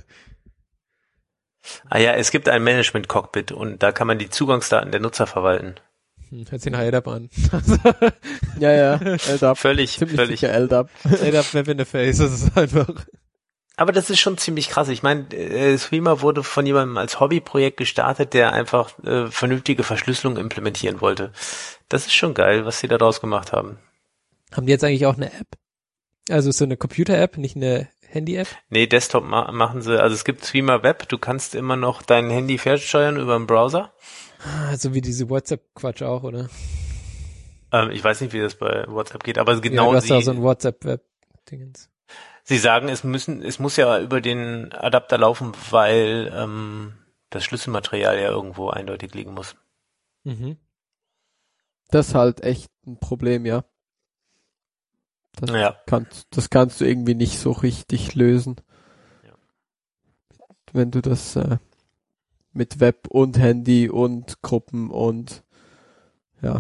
Ah ja, es gibt ein Management-Cockpit und da kann man die Zugangsdaten der Nutzer verwalten. Hm, hört sich nach L D A P an. Ja, ja, L D A P. Völlig, Ziemlich völlig. sicher L D A P. L D A P Web Interface, das ist einfach. Aber das ist schon ziemlich krass. Ich meine, äh, Threema wurde von jemandem als Hobbyprojekt gestartet, der einfach äh, vernünftige Verschlüsselung implementieren wollte. Das ist schon geil, was sie da draus gemacht haben. Haben die jetzt eigentlich auch eine App? Also so eine Computer-App, nicht eine Handy-App? Nee, Desktop ma- machen sie. Also es gibt Threema Web. Du kannst immer noch dein Handy fernsteuern über den Browser. Also wie diese WhatsApp-Quatsch auch, oder? Ähm, ich weiß nicht, wie das bei WhatsApp geht, aber genau ja, du hast sie, da so ein WhatsApp-Web-Dingens. sie sagen, es müssen, es muss ja über den Adapter laufen, weil ähm, das Schlüsselmaterial ja irgendwo eindeutig liegen muss. Mhm. Das ist halt echt ein Problem, ja. Das Ja. kannst, das kannst du irgendwie nicht so richtig lösen. Ja. Wenn du das äh, mit Web und Handy und Gruppen und ja.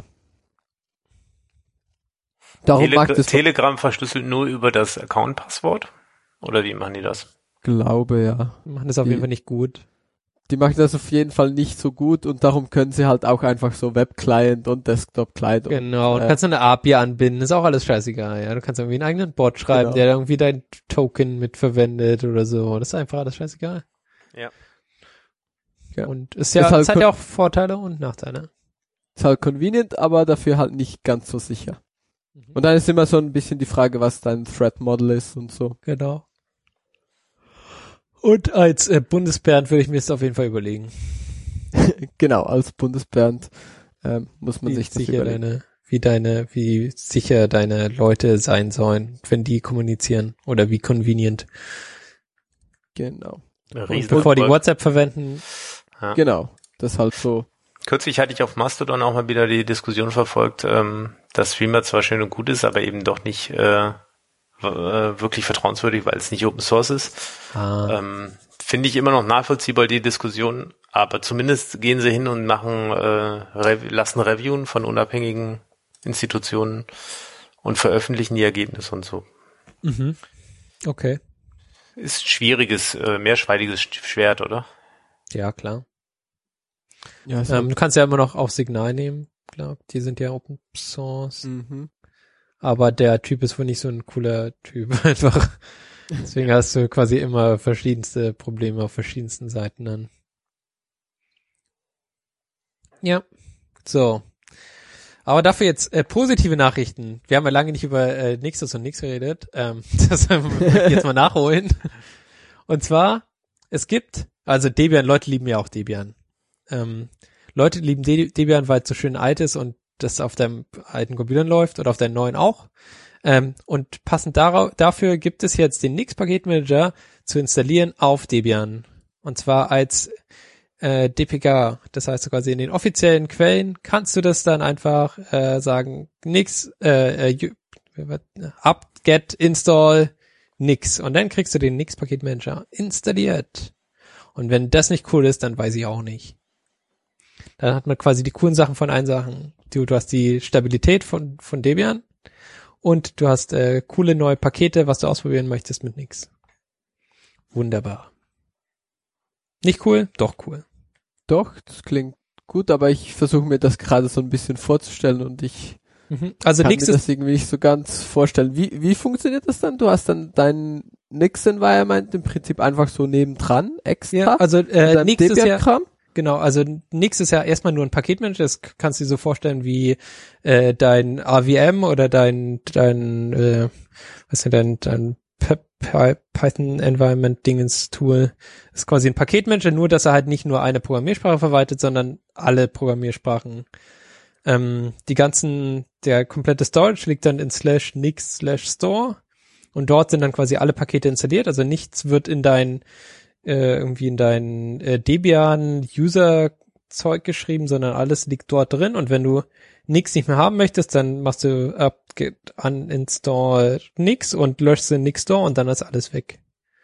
Darum Tele mag das Telegram verschlüsselt nur über das Account-Passwort? Oder wie machen die das? glaube, ja. Die machen das auf Die- jeden Fall nicht gut. Die machen das auf jeden Fall nicht so gut und darum können sie halt auch einfach so Web-Client und Desktop-Client. und, Genau, und äh, kannst du eine A P I anbinden, ist auch alles scheißegal, ja. Du kannst irgendwie einen eigenen Bot schreiben, Genau. der irgendwie dein Token mitverwendet oder so. Das ist einfach alles scheißegal. Ja. Ja. Und ist ja, Ist halt es hat kon- ja auch Vorteile und Nachteile. Ist halt convenient, aber dafür halt nicht ganz so sicher. Mhm. Und dann ist immer so ein bisschen die Frage, was dein Threat Model ist und so. Genau. Und als äh, Bundesbernd würde ich mir das auf jeden Fall überlegen. Genau, als Bundesbernd ähm, muss man Wie sich das sicher überlegen. deine, wie deine, wie sicher deine Leute sein sollen, wenn die kommunizieren oder wie convenient. Genau. Riesen bevor die WhatsApp verwenden. Ja. Genau, das ist halt so. Kürzlich hatte ich auf Mastodon auch mal wieder die Diskussion verfolgt, ähm, dass Streamer zwar schön und gut ist, aber eben doch nicht äh, w- wirklich vertrauenswürdig, weil es nicht Open Source ist. Ah. Ähm, finde ich immer noch nachvollziehbar, die Diskussion, aber zumindest gehen sie hin und machen, äh, Rev- lassen Reviewen von unabhängigen Institutionen und veröffentlichen die Ergebnisse und so. Mhm. Okay. Ist schwieriges, äh, mehrschweidiges Schwert, oder? Ja, klar. Ja, ist Ähm, du kannst ja immer noch auch Signal nehmen, glaub, die sind ja Open Source. mhm. Aber der Typ ist wohl nicht so ein cooler Typ einfach. Deswegen hast du quasi immer verschiedenste Probleme auf verschiedensten Seiten dann. Ja. So. Aber dafür jetzt äh, positive Nachrichten. Wir haben ja lange nicht über äh, Nixos und Nix geredet. Ähm, das wollen wir jetzt mal nachholen. Und zwar, es gibt, also Debian, Leute lieben ja auch Debian. Ähm, Leute lieben De- Debian, weil es so schön alt ist und das auf deinem alten Computern läuft oder auf deinem neuen auch. Ähm, und passend darauf, dafür gibt es jetzt den Nix-Paketmanager zu installieren auf Debian. Und zwar als äh, D P K. Das heißt quasi in den offiziellen Quellen kannst du das dann einfach äh, sagen, Nix, äh, äh, apt-get install Nix. Und dann kriegst du den Nix-Paketmanager installiert. Und wenn das nicht cool ist, dann weiß ich auch nicht. Dann hat man quasi die coolen Sachen von allen Sachen. Du, du hast die Stabilität von, von Debian und du hast äh, coole neue Pakete, was du ausprobieren möchtest mit Nix. Wunderbar. Nicht cool? Doch cool. Doch, das klingt gut, aber ich versuche mir das gerade so ein bisschen vorzustellen und ich Mhm. Also kann Nix mir ist, das irgendwie nicht so ganz vorstellen. Wie, wie funktioniert das dann? Du hast dann dein Nix-Environment im Prinzip einfach so nebendran, extra? ja, also äh, deinem Nix ist ja, Debian-Kram? genau, also Nix ist ja erstmal nur ein Paketmanager, das kannst du dir so vorstellen wie äh, dein A V M oder dein, dein, äh, was ist denn dein, dein Python Environment Dingens Tool. Das ist quasi ein Paketmanager, nur dass er halt nicht nur eine Programmiersprache verwaltet, sondern alle Programmiersprachen. Ähm, die ganzen, der komplette Storage liegt dann in slash nix slash store und dort sind dann quasi alle Pakete installiert, also nichts wird in dein äh, irgendwie in dein äh, Debian User Zeug geschrieben, sondern alles liegt dort drin und wenn du Nix nicht mehr haben möchtest, dann machst du apt-get uninstall Nix und löschst den Nix Store und dann ist alles weg.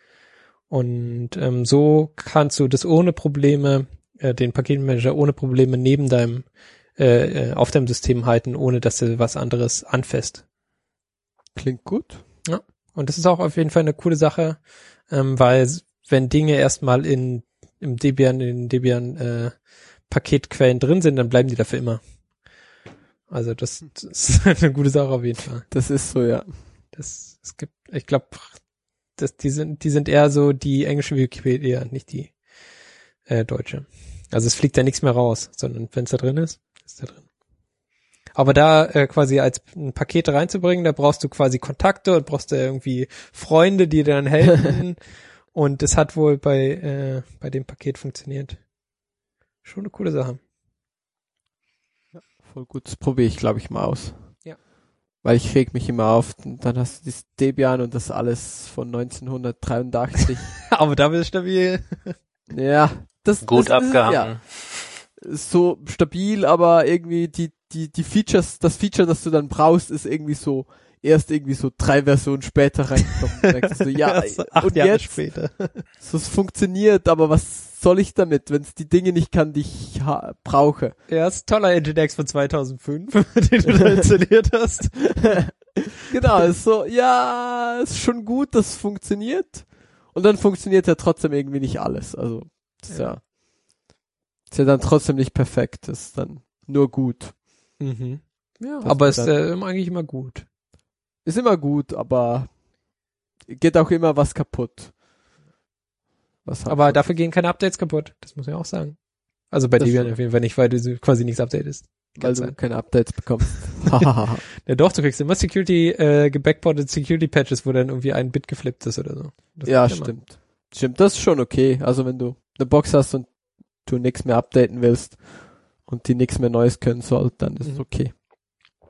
Und ähm, so kannst du das ohne Probleme, äh, den Paketmanager ohne Probleme neben deinem äh, auf deinem System halten, ohne dass du was anderes anfasst. Klingt gut. Ja. Und das ist auch auf jeden Fall eine coole Sache, ähm, weil wenn Dinge erstmal in im Debian, in Debian äh, Paketquellen drin sind, dann bleiben die dafür immer. Also das, das ist eine gute Sache auf jeden Fall. Das ist so, ja. Das, es gibt, ich glaube, das, die sind, die sind eher so die englische Wikipedia, nicht die äh, deutsche. Also es fliegt da nichts mehr raus, sondern wenn es da drin ist, ist da drin. Aber da äh, quasi als ein Paket reinzubringen, da brauchst du quasi Kontakte und brauchst du irgendwie Freunde, die dir dann helfen. Und das hat wohl bei äh, bei dem Paket funktioniert. Schon eine coole Sache. Voll gut, das probiere ich, glaube ich, mal aus. Ja. Weil ich reg mich immer auf, und dann hast du das Debian und das alles von neunzehnhundertdreiundachtzig. Aber da bist du stabil. Ja, das Gut das abgehangen. Ist, ja, ist so stabil, aber irgendwie die die die Features, das Feature, das du dann brauchst, ist irgendwie so erst irgendwie so drei Versionen später reingekommen. Da denkst du so, ja, Erst acht und Jahre jetzt später. so, es funktioniert, aber was soll ich damit, wenn es die Dinge nicht kann, die ich ha- brauche? Ja, ist ein toller Nginx von zweitausendfünf, den du da installiert hast. Genau, ist so, ja, ist schon gut, das funktioniert. Und dann funktioniert ja trotzdem irgendwie nicht alles. Also, ist ja, ja, ist ja dann trotzdem nicht perfekt, ist dann nur gut. Mhm. Ja, Das aber ist ist dann- äh, eigentlich immer gut. Ist immer gut, aber geht auch immer was kaputt. Was halt Aber so- dafür gehen keine Updates kaputt. Das muss man ja auch sagen. Also bei Das Debian stimmt. auf jeden Fall nicht, weil du quasi nichts updatest. weil Kann du sein. keine Updates bekommst. Ja doch, du kriegst immer Security, äh, gebackported Security Patches, wo dann irgendwie ein Bit geflippt ist oder so. Das Ja, geht immer. stimmt. Stimmt, das ist schon okay. Also wenn du eine Box hast und du nichts mehr updaten willst und die nichts mehr Neues können soll, dann ist es Mhm. okay.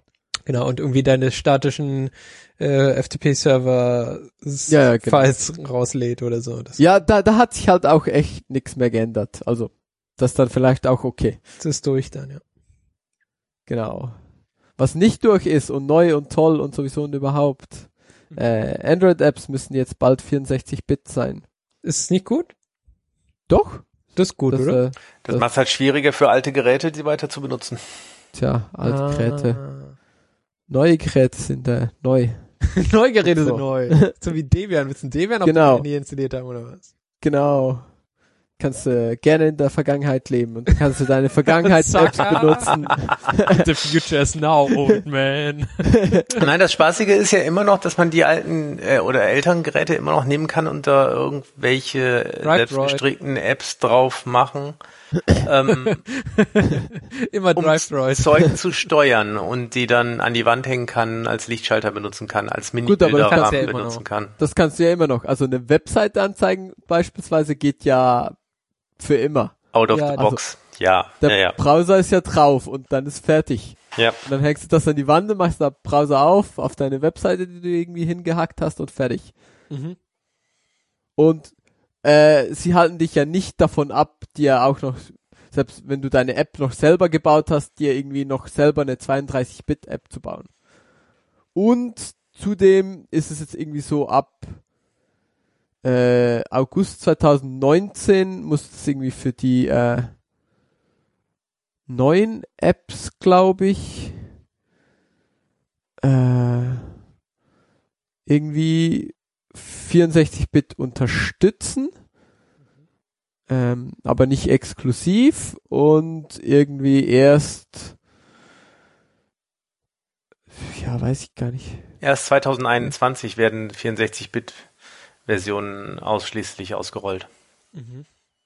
Genau, und irgendwie deine statischen äh, F T P-Server Ja, ja, genau. Files rauslädt oder so. Das, Ja, da, da hat sich halt auch echt nichts mehr geändert. Also, das ist dann vielleicht auch okay. das ist durch dann, ja. Genau. Was nicht durch ist und neu und toll und sowieso und überhaupt. Äh, Android-Apps müssen jetzt bald vierundsechzig Bit sein. Ist es nicht gut? Doch? Das ist gut, Das, oder? äh, Das macht es halt schwieriger für alte Geräte, die weiter zu benutzen. Tja, alte Ah. Geräte. Neue Geräte sind äh, neu. Neue Geräte So. sind neu. So wie Debian. Willst du ein Debian auf Genau. dem Handy installiert haben, oder was? Genau. Kannst du äh, gerne in der Vergangenheit leben und dann kannst du deine Vergangenheits-Apps benutzen. The future is now, old man. Nein, das Spaßige ist ja immer noch, dass man die alten äh, oder älteren Geräte immer noch nehmen kann und da irgendwelche Right, selbstgestrickten Apps drauf machen, ähm, Immer um Drive-Droid. Zeug zu steuern und die dann an die Wand hängen kann, als Lichtschalter benutzen kann, als Gut, aber das Mini-Bilderrahmen kannst du ja immer benutzen noch. kann. Das kannst du ja immer noch. Also eine Webseite anzeigen beispielsweise geht ja für immer. Out of Ja, the also box. Ja, Der ja, ja. Browser ist ja drauf und dann ist fertig. Ja. Und dann hängst du das an die Wand, machst da Browser auf, auf deine Webseite, die du irgendwie hingehackt hast und fertig. Mhm. Und äh, sie halten dich ja nicht davon ab, dir auch noch, selbst wenn du deine App noch selber gebaut hast, dir irgendwie noch selber eine zweiunddreißig Bit App zu bauen. Und zudem ist es jetzt irgendwie so ab äh, August zweitausendneunzehn muss es irgendwie für die äh, neuen Apps, glaube ich, äh, irgendwie vierundsechzig Bit unterstützen, ähm, aber nicht exklusiv und irgendwie erst, ja, weiß ich gar nicht. Erst zweitausendeinundzwanzig werden vierundsechzig Bit Versionen ausschließlich ausgerollt. Mhm.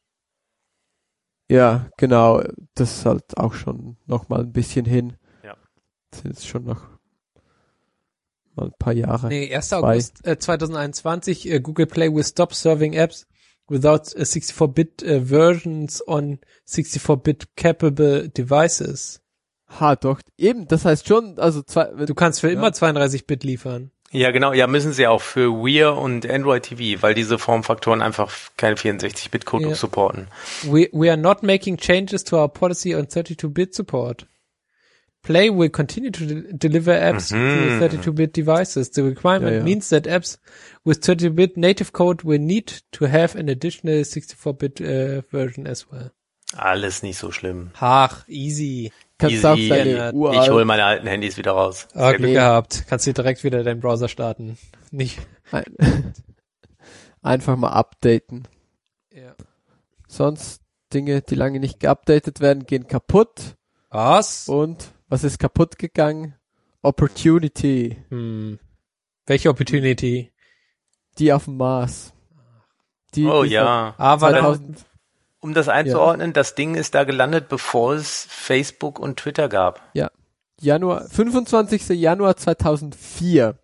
Ja, genau, das ist halt auch schon noch mal ein bisschen hin. Ja. Das sind jetzt schon noch mal ein paar Jahre. Nee, erster Zwei. August äh, zweitausendeinundzwanzig, äh, Google Play will stop serving apps without uh, sixty-four bit uh, versions on sixty-four bit capable devices. Ha, doch, eben, das heißt schon, also zwei, wenn, Du kannst für Ja. immer zweiunddreißig Bit liefern. Ja, genau. Ja, müssen sie auch für Wear und Android T V, weil diese Formfaktoren einfach keinen vierundsechzig Bit Code Ja. supporten. We, we are not making changes to our policy on thirty-two bit support. Play will continue to de- deliver apps Mhm. to thirty-two bit devices. The requirement Ja, ja. means that apps with thirty-two bit native code will need to have an additional sixty-four bit uh, version as well. Alles nicht so schlimm. Ach, easy. kannst Easy. du auch deine Ja, Ich uralt, hole meine alten Handys wieder raus. Ah, Sehr Glück gut. gehabt. Kannst du direkt wieder deinen Browser starten. Nicht. ein, einfach mal updaten. Ja. Sonst Dinge, die lange nicht geupdatet werden, gehen kaputt. Was? Und was ist kaputt gegangen? Opportunity. Hm. Welche Opportunity? Die auf dem Mars. Die Oh ist ja. Ah, weil zweitausend Um das einzuordnen, das Ding ist da gelandet, bevor es Facebook und Twitter gab. Januar, fünfundzwanzigster Januar zweitausendvier.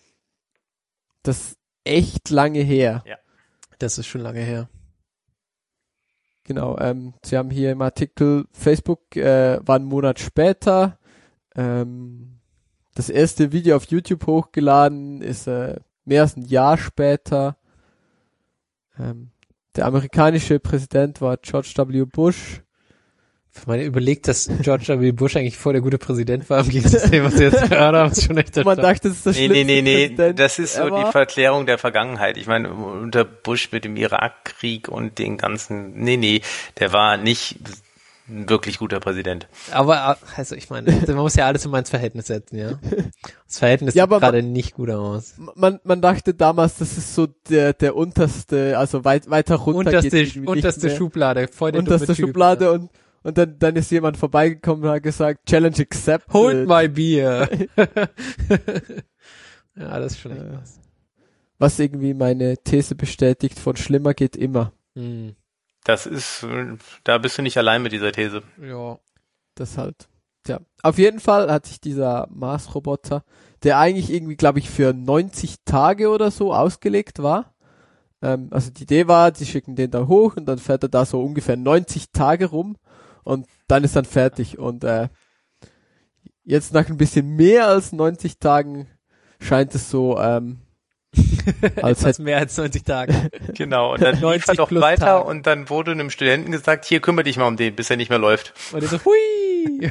Das ist echt lange her. das ist schon lange her. Genau, ähm, Sie haben hier im Artikel, Facebook äh, war einen Monat später. Ähm, das erste Video auf YouTube hochgeladen ist äh, mehr als ein Jahr später. Ähm, der amerikanische Präsident war George W. Bush. Ich meine, überlegt, dass George W. Bush eigentlich voll der gute Präsident war, im Gegensatz zu dem, was wir jetzt gehört haben, ist schon echt Man dachte, das ist das Nee, nee, schlimmste nee, nee, Präsident das ist so ever. die Verklärung der Vergangenheit. Ich meine, unter Bush mit dem Irakkrieg und den ganzen, nee, nee, der war nicht ein wirklich guter Präsident. Aber, also ich meine, man muss ja alles immer ins Verhältnis setzen, ja. Das Verhältnis Ja, sieht aber gerade nicht gut aus. Man, man dachte damals, das ist so der, der unterste, also weit, weiter runter Unterste, geht irgendwie nicht unterste mehr. Schublade, voll der unterste dumme Typ, Schublade und, und dann, dann ist jemand vorbeigekommen und hat gesagt, Challenge accepted. Hold my beer. Ja, das ist schon echt Äh, was. Was irgendwie meine These bestätigt, von schlimmer geht immer. Hm. Das ist, äh, da bist du nicht allein mit dieser These. Ja. Das halt. Tja. Auf jeden Fall hat sich dieser Mars-Roboter, der eigentlich irgendwie, glaube ich, für neunzig Tage oder so ausgelegt war. Ähm, also die Idee war, sie schicken den da hoch und dann fährt er da so ungefähr neunzig Tage rum und dann ist dann fertig. Und äh, jetzt nach ein bisschen mehr als neunzig Tagen scheint es so, ähm, als Etwas mehr als neunzig Tage. Genau, und dann lief er doch weiter Tage. Und dann wurde einem Studenten gesagt, hier kümmere dich mal um den, bis er nicht mehr läuft. Und er so, hui!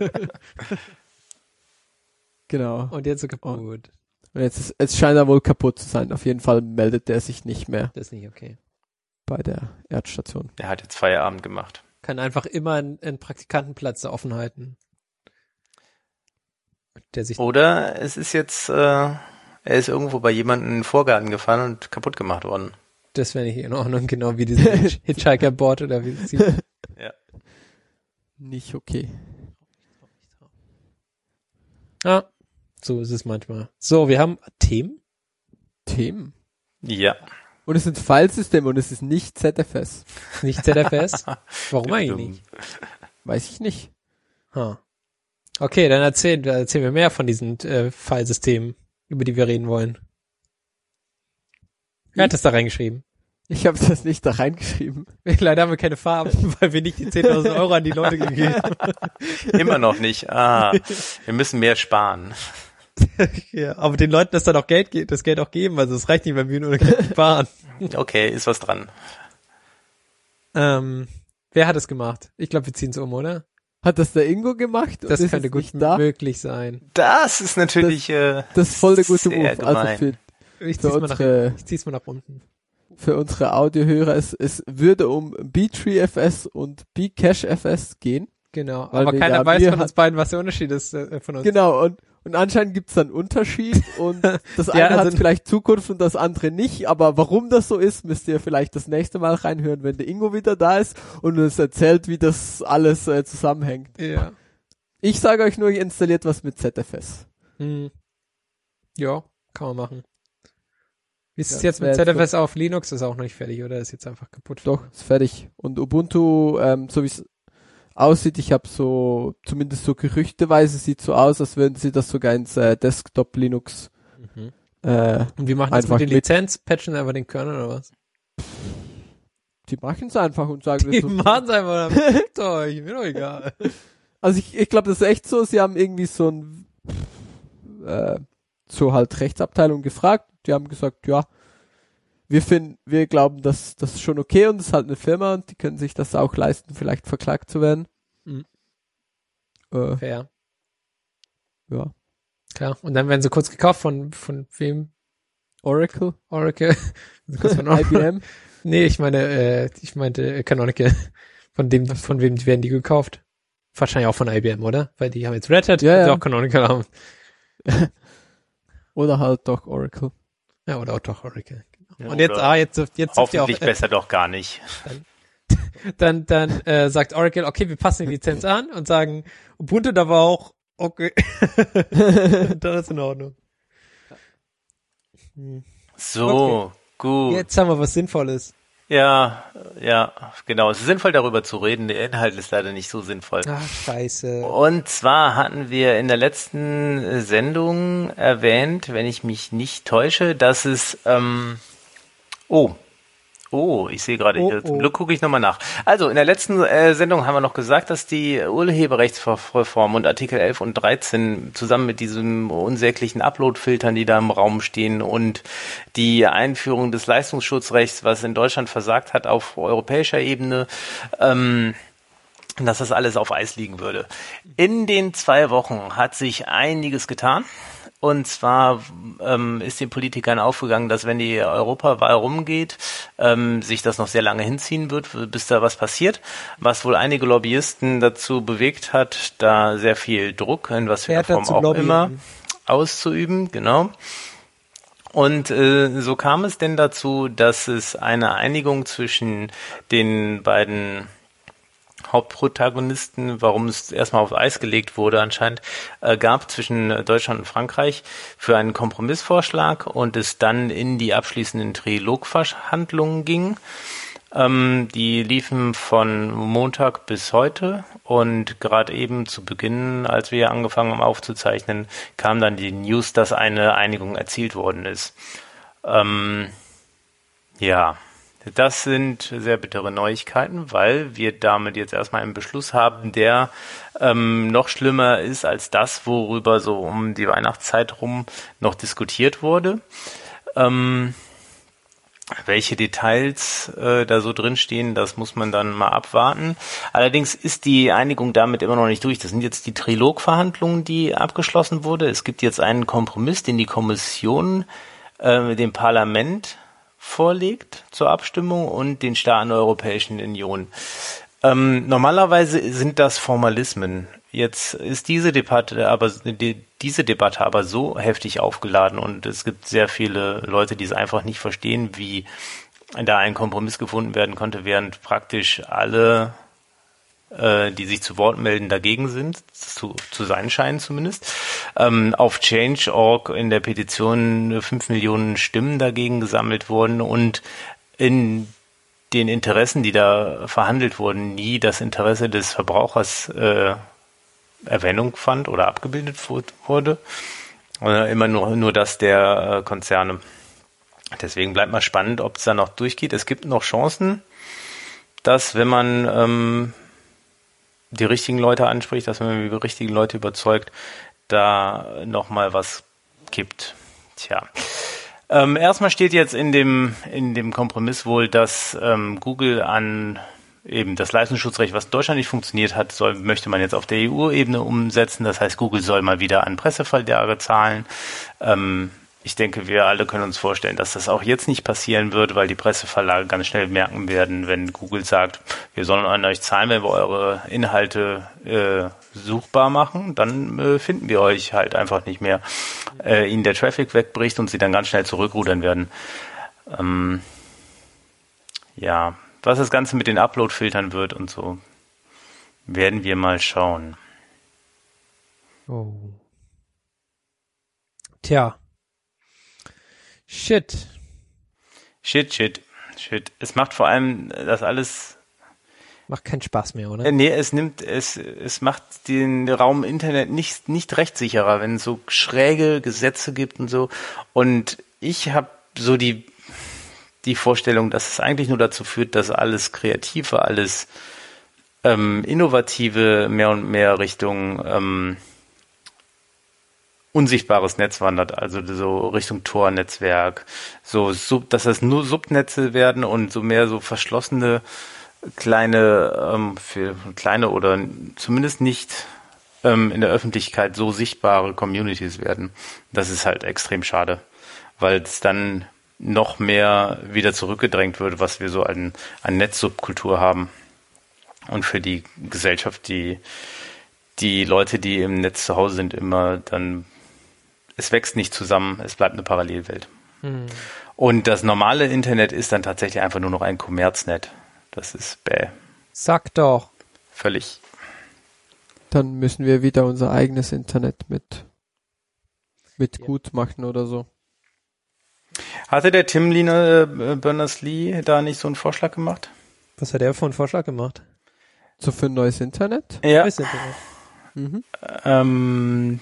Genau. Und jetzt so kaputt. Und jetzt, ist, jetzt scheint er wohl kaputt zu sein. Auf jeden Fall meldet er sich nicht mehr. Das ist nicht okay. Bei der Erdstation. Er hat jetzt Feierabend gemacht. Kann einfach immer einen, einen Praktikantenplatz da offen halten. Der sich Oder es ist jetzt, äh, er ist irgendwo bei jemandem in den Vorgarten gefahren und kaputt gemacht worden. Das wäre nicht in Ordnung, genau wie diese Hitchhiker-Board oder wie es sieht. Ja. Nicht okay. Ja, so ist es manchmal. So, wir haben Themen. Themen? Ja. Und es sind Filesysteme und es ist nicht Z F S. Nicht Z F S? Warum eigentlich nicht? Weiß ich nicht. Huh. Okay, dann erzählen, erzählen wir mehr von diesen äh, Filesystemen, über die wir reden wollen. Wer hat das da reingeschrieben? Ich habe das nicht da reingeschrieben. Leider haben wir keine Farben, weil wir nicht die zehntausend Euro an die Leute gegeben haben. Immer noch nicht. Ah, wir müssen mehr sparen. Ja, aber den Leuten das dann auch Geld geht, das Geld auch geben, also es reicht nicht, wenn wir nur Geld sparen. Okay, ist was dran. Ähm, wer hat es gemacht? Ich glaube, wir ziehen es um, oder? Hat das der Ingo gemacht? Das und könnte gut da? möglich sein. Das ist natürlich das, äh, das ist voll der gute sehr Move. Also gemein. für, Ich für zieh's, mal unsere, nach, ich zieh's mal nach unten. Für unsere Audiohörer, es, es würde um B-Tree-F S und B-Cache-F S gehen. Genau, Weil aber wir keiner ja- weiß wir von hat- uns beiden, was der Unterschied ist äh, von uns. Genau, und, und anscheinend gibt's dann Unterschied und das eine Ja, also- hat vielleicht Zukunft und das andere nicht, aber warum das so ist, müsst ihr vielleicht das nächste Mal reinhören, wenn der Ingo wieder da ist und uns erzählt, wie das alles äh, zusammenhängt. Ja. Ich sage euch nur, ihr installiert was mit Z F S. Hm. Ja, kann man machen. Wie ist Ja, es jetzt das mit wär Z F jetzt S auf Linux? Ist auch noch nicht fertig, oder? Ist jetzt einfach kaputt. Doch, ist fertig. Und Ubuntu, ähm, so wie es aussieht, ich habe so, zumindest so gerüchteweise sieht so aus, als würden sie das sogar ins äh, Desktop Linux Mhm. äh, Und wie machen das Einfach mit den mit- Lizenz? Patchen einfach den Kernel oder was? die machen es einfach und sagen, Die das ist- machen es einfach, dann fickt euch, mir doch egal. also ich, ich glaube, das ist echt so, sie haben irgendwie so ein äh, so halt Rechtsabteilung gefragt, die haben gesagt, ja, wir finden, wir glauben, dass das ist schon okay und es ist halt eine Firma und die können sich das auch leisten, vielleicht verklagt zu werden. Mhm. Äh, Fair. ja. Klar. Und dann werden sie kurz gekauft von, von wem? Oracle, Oracle. kurz von I B M. Nee, ich meine, äh, ich meinte äh, Canonical. Von dem, von wem werden die gekauft? Wahrscheinlich auch von I B M, oder? Weil die haben jetzt Red Hat, Ja, können sie ja. auch Canonical haben. Oder halt doch Oracle. Ja, oder auch doch Oracle. Genau. Ja, Und jetzt, oder ah, jetzt, jetzt sind die auch, Hoffentlich äh, besser doch gar nicht. dann, dann äh, sagt Oracle, okay, wir passen die Lizenz an und sagen, Ubuntu da war auch, okay. Dann ist in Ordnung. Hm. So, Okay. gut. Jetzt haben wir was Sinnvolles. Ja, ja, genau. Es ist sinnvoll, darüber zu reden. Der Inhalt ist leider nicht so sinnvoll. Ach, scheiße. Und zwar hatten wir in der letzten Sendung erwähnt, wenn ich mich nicht täusche, dass es, ähm, oh, oh, ich sehe gerade, Oh, hier, zum oh. Glück gucke ich nochmal nach. Also, in der letzten äh, Sendung haben wir noch gesagt, dass die Urheberrechtsreform und Artikel elf und dreizehn zusammen mit diesem unsäglichen Upload-Filtern, die da im Raum stehen und die Einführung des Leistungsschutzrechts, was in Deutschland versagt hat auf europäischer Ebene, ähm, dass das alles auf Eis liegen würde. In den zwei Wochen hat sich einiges getan. Und zwar ähm, ist den Politikern aufgegangen, dass wenn die Europawahl rumgeht, ähm, sich das noch sehr lange hinziehen wird, bis da was passiert. Was wohl einige Lobbyisten dazu bewegt hat, da sehr viel Druck, in was für einer Härter Form zu auch lobbyen. immer, auszuüben. Genau. Und äh, so kam es denn dazu, dass es eine Einigung zwischen den beiden Hauptprotagonisten, warum es erstmal auf Eis gelegt wurde anscheinend, äh, gab zwischen Deutschland und Frankreich für einen Kompromissvorschlag und es dann in die abschließenden Trilogverhandlungen ging. Ähm, die liefen von Montag bis heute und gerade eben zu Beginn, als wir angefangen haben aufzuzeichnen, kam dann die News, dass eine Einigung erzielt worden ist. Ähm, ja, Das sind sehr bittere Neuigkeiten, weil wir damit jetzt erstmal einen Beschluss haben, der ähm, noch schlimmer ist als das, worüber so um die Weihnachtszeit rum noch diskutiert wurde. Ähm, welche Details äh, da so drinstehen, das muss man dann mal abwarten. Allerdings ist die Einigung damit immer noch nicht durch. Das sind jetzt die Trilogverhandlungen, die abgeschlossen wurde. Es gibt jetzt einen Kompromiss, den die Kommission äh, dem Parlament vorlegt zur Abstimmung und den Staaten der Europäischen Union. Ähm, normalerweise sind das Formalismen. Jetzt ist diese Debatte aber die, diese Debatte aber so heftig aufgeladen und es gibt sehr viele Leute, die es einfach nicht verstehen, wie da ein Kompromiss gefunden werden konnte, während praktisch alle, äh, die sich zu Wort melden, dagegen sind, zu, zu sein scheinen zumindest. Ähm, auf Change Punkt org in der Petition fünf Millionen Stimmen dagegen gesammelt wurden und in den Interessen, die da verhandelt wurden, nie das Interesse des Verbrauchers äh, Erwähnung fand oder abgebildet wurde. Oder immer nur, nur das der äh, Konzerne. Deswegen bleibt mal spannend, ob es da noch durchgeht. Es gibt noch Chancen, dass wenn man ähm, die richtigen Leute anspricht, dass man die richtigen Leute überzeugt, da nochmal was kippt. Tja. Ähm, erstmal steht jetzt in dem in dem Kompromiss wohl, dass ähm, Google an eben das Leistungsschutzrecht, was in Deutschland nicht funktioniert hat, soll möchte man jetzt auf der E U-Ebene umsetzen. Das heißt, Google soll mal wieder an Presseverlage zahlen. Ähm, ich denke, wir alle können uns vorstellen, dass das auch jetzt nicht passieren wird, weil die Presseverlage ganz schnell merken werden, wenn Google sagt, wir sollen an euch zahlen, wenn wir eure Inhalte äh, suchbar machen, dann äh, finden wir euch halt einfach nicht mehr. Äh, ihnen der Traffic wegbricht und sie dann ganz schnell zurückrudern werden. Ähm, ja, was das Ganze mit den Upload-Filtern wird und so, werden wir mal schauen. Oh. Tja. Shit. Shit, shit, shit. Es macht vor allem das alles... Macht keinen Spaß mehr, oder? Äh, nee, es nimmt, es, es macht den Raum Internet nicht, nicht rechtssicherer, wenn es so schräge Gesetze gibt und so. Und ich habe so die, die Vorstellung, dass es eigentlich nur dazu führt, dass alles Kreative, alles ähm, Innovative mehr und mehr Richtung ähm, unsichtbares Netz wandert, also so Richtung Tor-Netzwerk, so sub, dass das nur Subnetze werden und so mehr so verschlossene kleine, ähm, für kleine oder zumindest nicht ähm, in der Öffentlichkeit so sichtbare Communities werden. Das ist halt extrem schade, weil es dann noch mehr wieder zurückgedrängt wird, was wir so an, an Netzsubkultur haben. Und für die Gesellschaft, die, die Leute, die im Netz zu Hause sind, immer dann, es wächst nicht zusammen, es bleibt eine Parallelwelt. Hm. Und das normale Internet ist dann tatsächlich einfach nur noch ein Kommerznet. Das ist bäh. Sag doch. Völlig. Dann müssen wir wieder unser eigenes Internet mit, mit ja. gut machen oder so. Hatte der Tim äh, Berners-Lee da nicht so einen Vorschlag gemacht? Was hat er für einen Vorschlag gemacht? So für ein neues Internet? Ja. Neues Internet. Mhm. Ähm,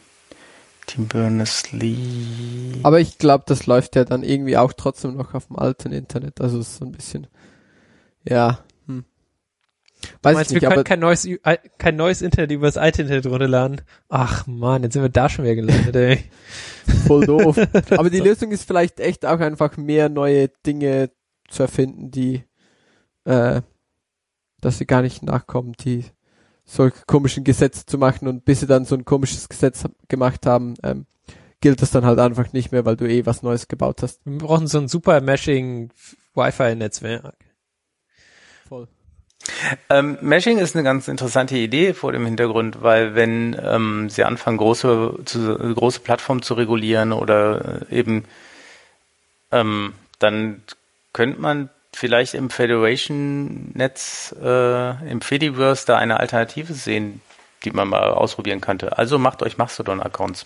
Tim Berners-Lee. Aber ich glaube, das läuft ja dann irgendwie auch trotzdem noch auf dem alten Internet. Also so ein bisschen, ja, hm. Weiß du meinst, ich nicht, wir können aber kein neues, kein neues Internet über das alte Internet runterladen? Ach man, jetzt sind wir da schon wieder gelandet, ey. Voll doof. Aber die Lösung ist vielleicht echt auch einfach mehr neue Dinge zu erfinden, die, äh, dass sie gar nicht nachkommen, die solche komischen Gesetze zu machen, und bis sie dann so ein komisches Gesetz gemacht haben, ähm, gilt das dann halt einfach nicht mehr, weil du eh was Neues gebaut hast. Wir brauchen so ein super Meshing Wi-Fi-Netzwerk. Voll. Ähm, Meshing ist eine ganz interessante Idee vor dem Hintergrund, weil wenn ähm, sie anfangen, große zu, große Plattformen zu regulieren oder äh, eben ähm, dann könnte man vielleicht im Federation-Netz, äh, im Fediverse da eine Alternative sehen, die man mal ausprobieren könnte. Also macht euch Mastodon-Accounts.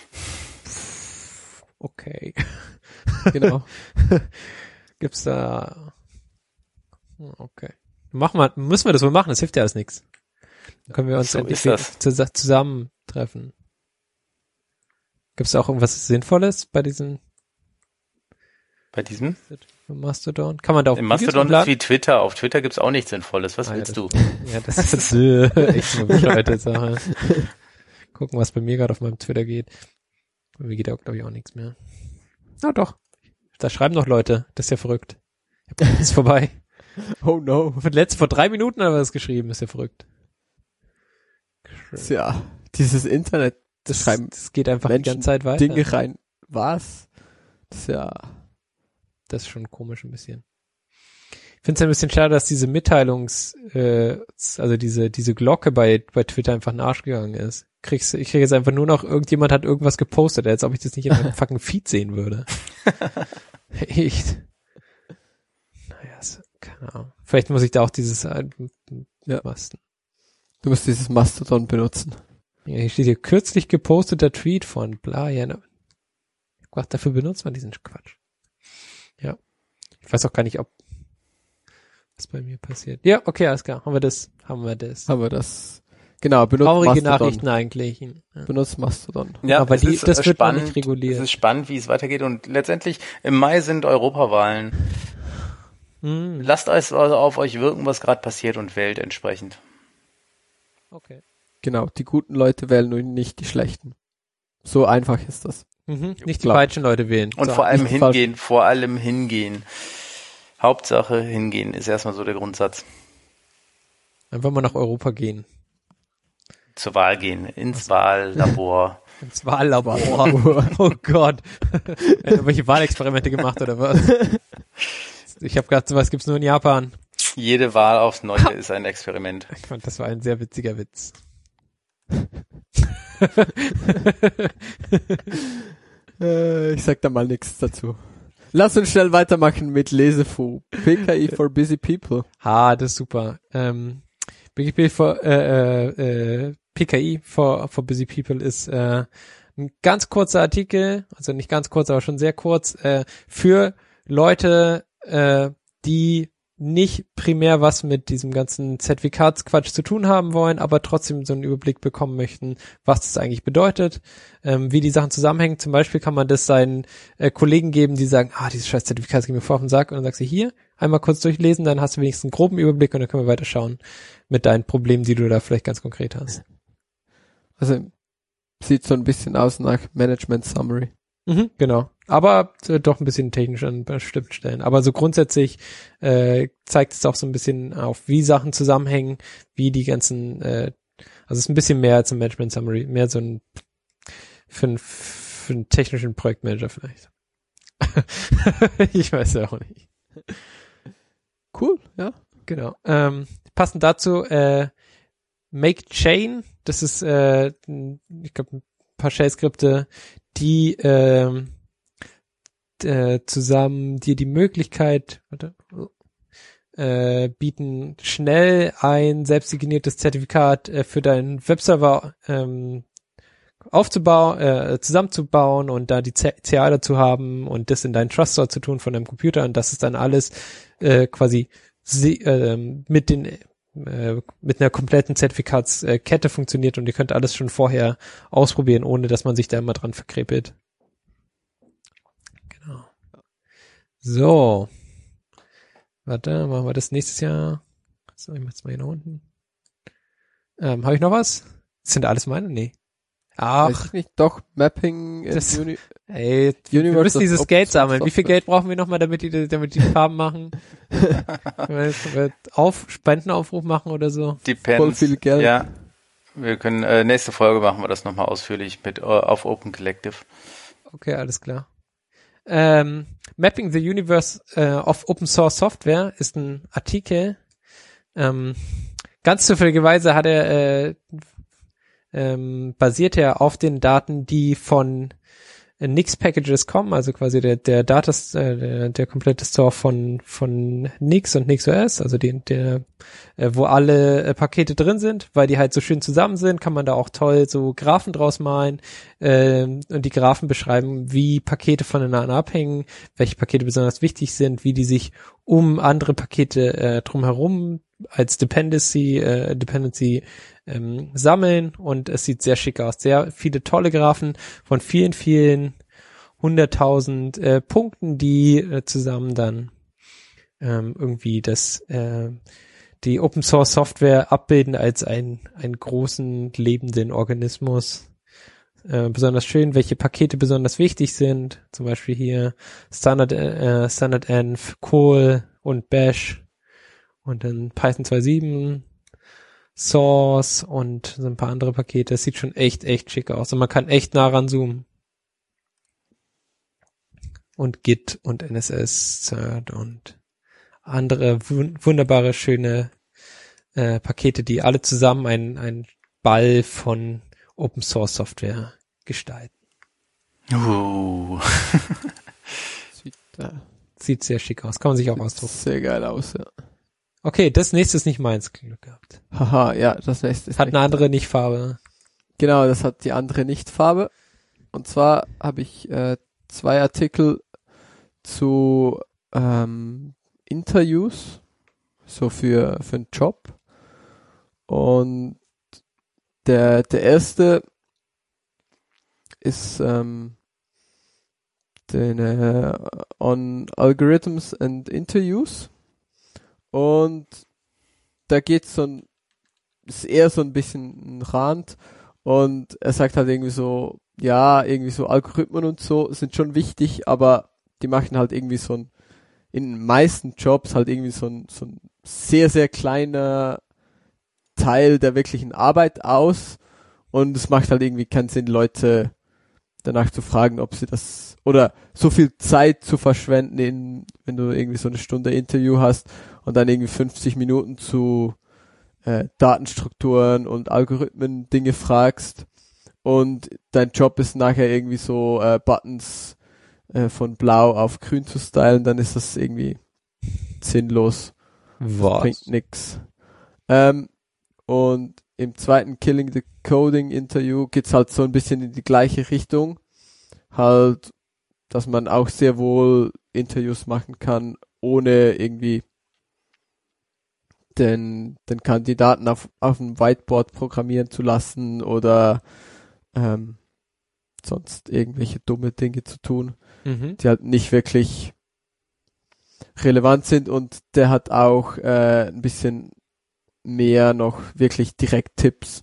Okay. Genau. Gibt's da... Okay. Machen wir, müssen wir das wohl machen, das hilft ja alles nichts. Dann können wir uns so endlich ist das. zus- zusammentreffen. Gibt's da auch irgendwas Sinnvolles bei diesen... Bei diesem? Mastodon? Kann man da auch Im Mastodon ist wie Twitter. Auf Twitter gibt's auch nichts Sinnvolles. Was ah, willst ja, das, du? Ja, das ist äh, echt eine bescheuerte Sache. Gucken, was bei mir gerade auf meinem Twitter geht. Bei mir geht auch, glaube ich, auch nichts mehr. Na doch. Da schreiben noch Leute. Das ist ja verrückt. Das ist vorbei. Oh no. Vor, letzt, vor drei Minuten haben wir das geschrieben. Das ist ja verrückt. Ja, dieses Internet, das, Das, schreiben das geht einfach Menschen die ganze Zeit weiter. Dinge rein. Was? Das ist ja... Das ist schon komisch ein bisschen. Ich finde es ein bisschen schade, dass diese Mitteilungs, äh, also diese diese Glocke bei bei Twitter einfach in den Arsch gegangen ist. Kriegst, ich kriege jetzt einfach nur noch, irgendjemand hat irgendwas gepostet, als ob ich das nicht in meinem fucking Feed sehen würde. Echt. Naja, so, keine Ahnung. Vielleicht muss ich da auch dieses äh, Ja. Masten. Du musst dieses Mastodon benutzen. Ja, hier steht hier kürzlich geposteter Tweet von bla, ja, ne. Ach, dafür benutzt man diesen Quatsch. Ja. Ich weiß auch gar nicht, ob was bei mir passiert. Ja, okay, alles klar. Haben wir das? Haben wir das? Haben wir das. Genau, benutzt Traurige Mastodon. Nachrichten eigentlich. Ja. Benutzt Mastodon. Ja, aber es die, ist das wird spannend, noch nicht reguliert. Es ist spannend, wie es weitergeht. Und letztendlich im Mai sind Europawahlen. Hm, Lasst es also auf euch wirken, was gerade passiert und wählt entsprechend. okay. Genau, die guten Leute wählen nur nicht die schlechten. So einfach ist das. Mhm, nicht die Klar. falschen Leute wählen. Und So. vor allem nicht hingehen, vor allem hingehen. Hauptsache hingehen ist erstmal so der Grundsatz. Einfach mal nach Europa gehen. Zur Wahl gehen, ins Wahllabor. Ins Wahllabor. Oh Gott. Welche Wahlexperimente gemacht oder was? Ich habe gerade, sowas gibt's nur in Japan. Jede Wahl aufs Neue ist ein Experiment. Ich fand, das war ein sehr witziger Witz. Äh, ich sag da mal nichts dazu. Lass uns schnell weitermachen mit Lesefu. P K I for Busy People. Ha, das ist super. Ähm, P K I for, äh, äh, P K I for, for Busy People ist äh, ein ganz kurzer Artikel, also nicht ganz kurz, aber schon sehr kurz, äh, für Leute, äh, die nicht primär was mit diesem ganzen Zertifikatsquatsch zu tun haben wollen, aber trotzdem so einen Überblick bekommen möchten, was das eigentlich bedeutet, ähm, wie die Sachen zusammenhängen. Zum Beispiel kann man das seinen äh, Kollegen geben, die sagen, ah, dieses scheiß Zertifikat geht mir vor auf den Sack, und dann sagst du, hier, einmal kurz durchlesen, dann hast du wenigstens einen groben Überblick und dann können wir weiterschauen mit deinen Problemen, die du da vielleicht ganz konkret hast. Also sieht so ein bisschen aus nach Management Summary. Mhm, genau. Aber äh, doch ein bisschen technisch an bestimmten Stellen. Aber so grundsätzlich äh, zeigt es auch so ein bisschen auf, wie Sachen zusammenhängen, wie die ganzen, äh, also es ist ein bisschen mehr als ein Management Summary, mehr so ein für, ein, für einen technischen Projektmanager vielleicht. Ich weiß ja auch nicht. Cool, ja. Genau. Ähm, passend dazu, äh, Make Chain, das ist, äh, ich glaube, ein paar Shell-Skripte, die ähm, äh, zusammen dir die Möglichkeit warte, äh, bieten, schnell ein selbstdefiniertes Zertifikat äh, für deinen Webserver ähm, aufzubauen, äh, zusammenzubauen und da die C A dazu haben und das in deinen Trust Store zu tun von deinem Computer, und das ist dann alles äh, quasi sie, äh, mit den äh, mit einer kompletten Zertifikatskette funktioniert, und ihr könnt alles schon vorher ausprobieren, ohne dass man sich da immer dran verkrepelt. Genau. So. Warte, machen wir das nächstes Jahr. So, ich mach's mal hier nach unten. Ähm, habe ich noch was? Sind alles meine? Nee. Ach, Weiß ich nicht, doch, Mapping in Das- Uni ey, wir Universal müssen dieses Open Geld Source sammeln. Wie viel Software. Geld brauchen wir nochmal, damit die, damit die Farben machen? Wenn wir auf Spendenaufruf machen oder so? Depends. Voll viel Geld. Ja. Wir können, äh, nächste Folge machen wir das nochmal ausführlich mit, äh, auf Open Collective. Okay, alles klar. Ähm, Mapping the Universe äh, of Open Source Software ist ein Artikel. Ähm, ganz zufälligerweise hat er äh, ähm, basiert er auf den Daten, die von äh, Nix Packages kommen, also quasi der der Data äh, der, der komplette Store von von Nix und NixOS, also den der äh, wo alle äh, Pakete drin sind, weil die halt so schön zusammen sind, kann man da auch toll so Graphen draus malen, ähm, und die Graphen beschreiben, wie Pakete voneinander abhängen, welche Pakete besonders wichtig sind, wie die sich um andere Pakete äh, drumherum als Dependency äh, Dependency ähm, sammeln, und es sieht sehr schick aus. Sehr viele tolle Graphen von vielen, vielen hunderttausend äh, Punkten, die äh, zusammen dann ähm, irgendwie das äh, die Open Source Software abbilden als ein einen großen lebenden Organismus. Äh, besonders schön, welche Pakete besonders wichtig sind. Zum Beispiel hier Standard äh, Standard-Env, Col und Bash und dann Python zwei Punkt sieben, Source und so ein paar andere Pakete. Das sieht schon echt, echt schick aus. Und man kann echt nah ranzoomen. Und Git und N S S, Cert und andere wun- wunderbare, schöne äh, Pakete, die alle zusammen einen, einen Ball von Open Source Software gestalten. Uh. Sieht äh, Sieht sehr schick aus. Kann man sich auch ausdrucken. sehr geil aus, ja. Okay, das nächste ist nicht meins, Glück gehabt. Haha, ja, das nächste ist Hat nicht- eine andere Nicht-Farbe. Genau, das hat die andere Nicht-Farbe. Und zwar habe ich äh, zwei Artikel zu ähm, Interviews, so für für einen Job. Und der der erste ist ähm, den äh, on Algorithms and Interviews. Und da geht's so ein, ist eher so ein bisschen ein Rand. Und er sagt halt irgendwie so, ja, irgendwie so Algorithmen und so sind schon wichtig, aber die machen halt irgendwie so ein, in den meisten Jobs halt irgendwie so ein, so ein sehr, sehr kleiner Teil der wirklichen Arbeit aus. Und es macht halt irgendwie keinen Sinn, Leute danach zu fragen, ob sie das, oder so viel Zeit zu verschwenden, in, wenn du irgendwie so eine Stunde Interview hast und dann irgendwie fünfzig Minuten zu äh, Datenstrukturen und Algorithmen Dinge fragst und dein Job ist nachher irgendwie so äh, Buttons äh, von blau auf grün zu stylen, dann ist das irgendwie sinnlos. Das bringt nix. Ähm, und im zweiten Killing the Coding Interview geht's halt so ein bisschen in die gleiche Richtung. Halt, dass man auch sehr wohl Interviews machen kann, ohne irgendwie den, den Kandidaten auf, auf dem Whiteboard programmieren zu lassen oder ähm, sonst irgendwelche dumme Dinge zu tun, Mhm. die halt nicht wirklich relevant sind. Und der hat auch äh, ein bisschen mehr noch wirklich direkt Tipps,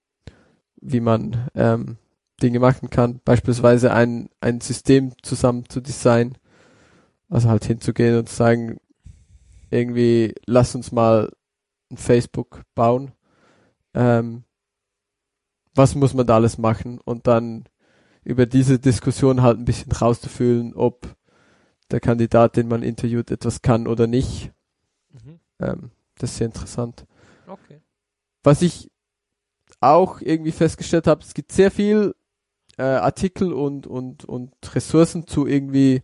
wie man ähm, Dinge machen kann. Beispielsweise ein, ein System zusammen zu designen. Also halt hinzugehen und zu sagen, irgendwie, lass uns mal ein Facebook bauen. Ähm, was muss man da alles machen? Und dann über diese Diskussion halt ein bisschen rauszufühlen, ob der Kandidat, den man interviewt, etwas kann oder nicht. Mhm. Ähm, das ist sehr interessant. Okay. Was ich auch irgendwie festgestellt habe, es gibt sehr viel äh, Artikel und und und Ressourcen zu irgendwie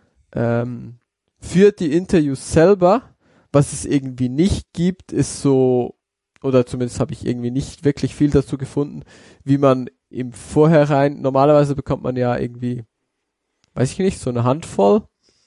ähm, für die Interviews selber. Was es irgendwie nicht gibt, ist so, oder zumindest habe ich irgendwie nicht wirklich viel dazu gefunden, wie man im Vorhinein, normalerweise bekommt man ja irgendwie, weiß ich nicht, so eine Handvoll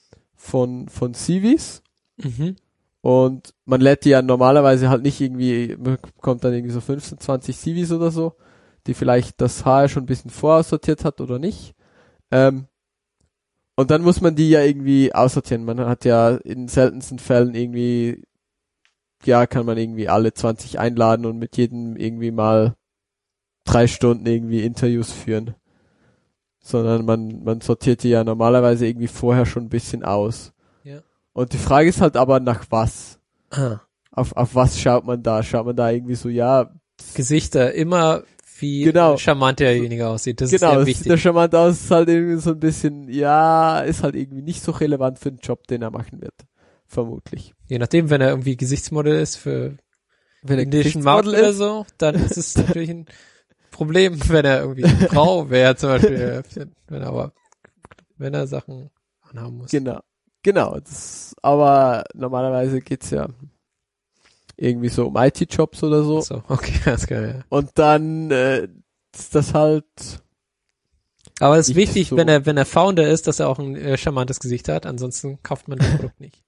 von von C Vs. Mhm. Und man lädt die ja normalerweise halt nicht irgendwie, man bekommt dann irgendwie so fünfzehn, zwanzig C Vs oder so, die vielleicht das H R schon ein bisschen voraussortiert hat oder nicht. Ähm, und dann muss man die ja irgendwie aussortieren. Man hat ja in seltensten Fällen irgendwie, ja, kann man irgendwie alle zwanzig einladen und mit jedem irgendwie mal drei Stunden irgendwie Interviews führen. Sondern man, man sortiert die ja normalerweise irgendwie vorher schon ein bisschen aus. Ja. Und die Frage ist halt aber, nach was? Ah. Auf, auf was schaut man da? Schaut man da irgendwie so, ja, Gesichter immer wie Genau. charmant derjenige aussieht. Das genau, ist sehr das wichtig. sieht ja charmant aus, ist halt irgendwie so ein bisschen, ja, ist halt irgendwie nicht so relevant für den Job, den er machen wird. Vermutlich. Je nachdem, wenn er irgendwie Gesichtsmodel ist für Wenn er indischen Markt Gesichtsmodel oder ist, so, dann ist es natürlich ein Problem, wenn er irgendwie Frau wäre, zum Beispiel, wenn er aber, wenn er Sachen anhaben muss. genau, genau, das, aber normalerweise geht's ja irgendwie so um I T-Jobs oder so. So, okay, das geil, ja. Und dann äh, ist das halt, Aber es ist Nicht wichtig, so. wenn er, wenn er Founder ist, dass er auch ein äh, charmantes Gesicht hat, ansonsten kauft man das Produkt nicht.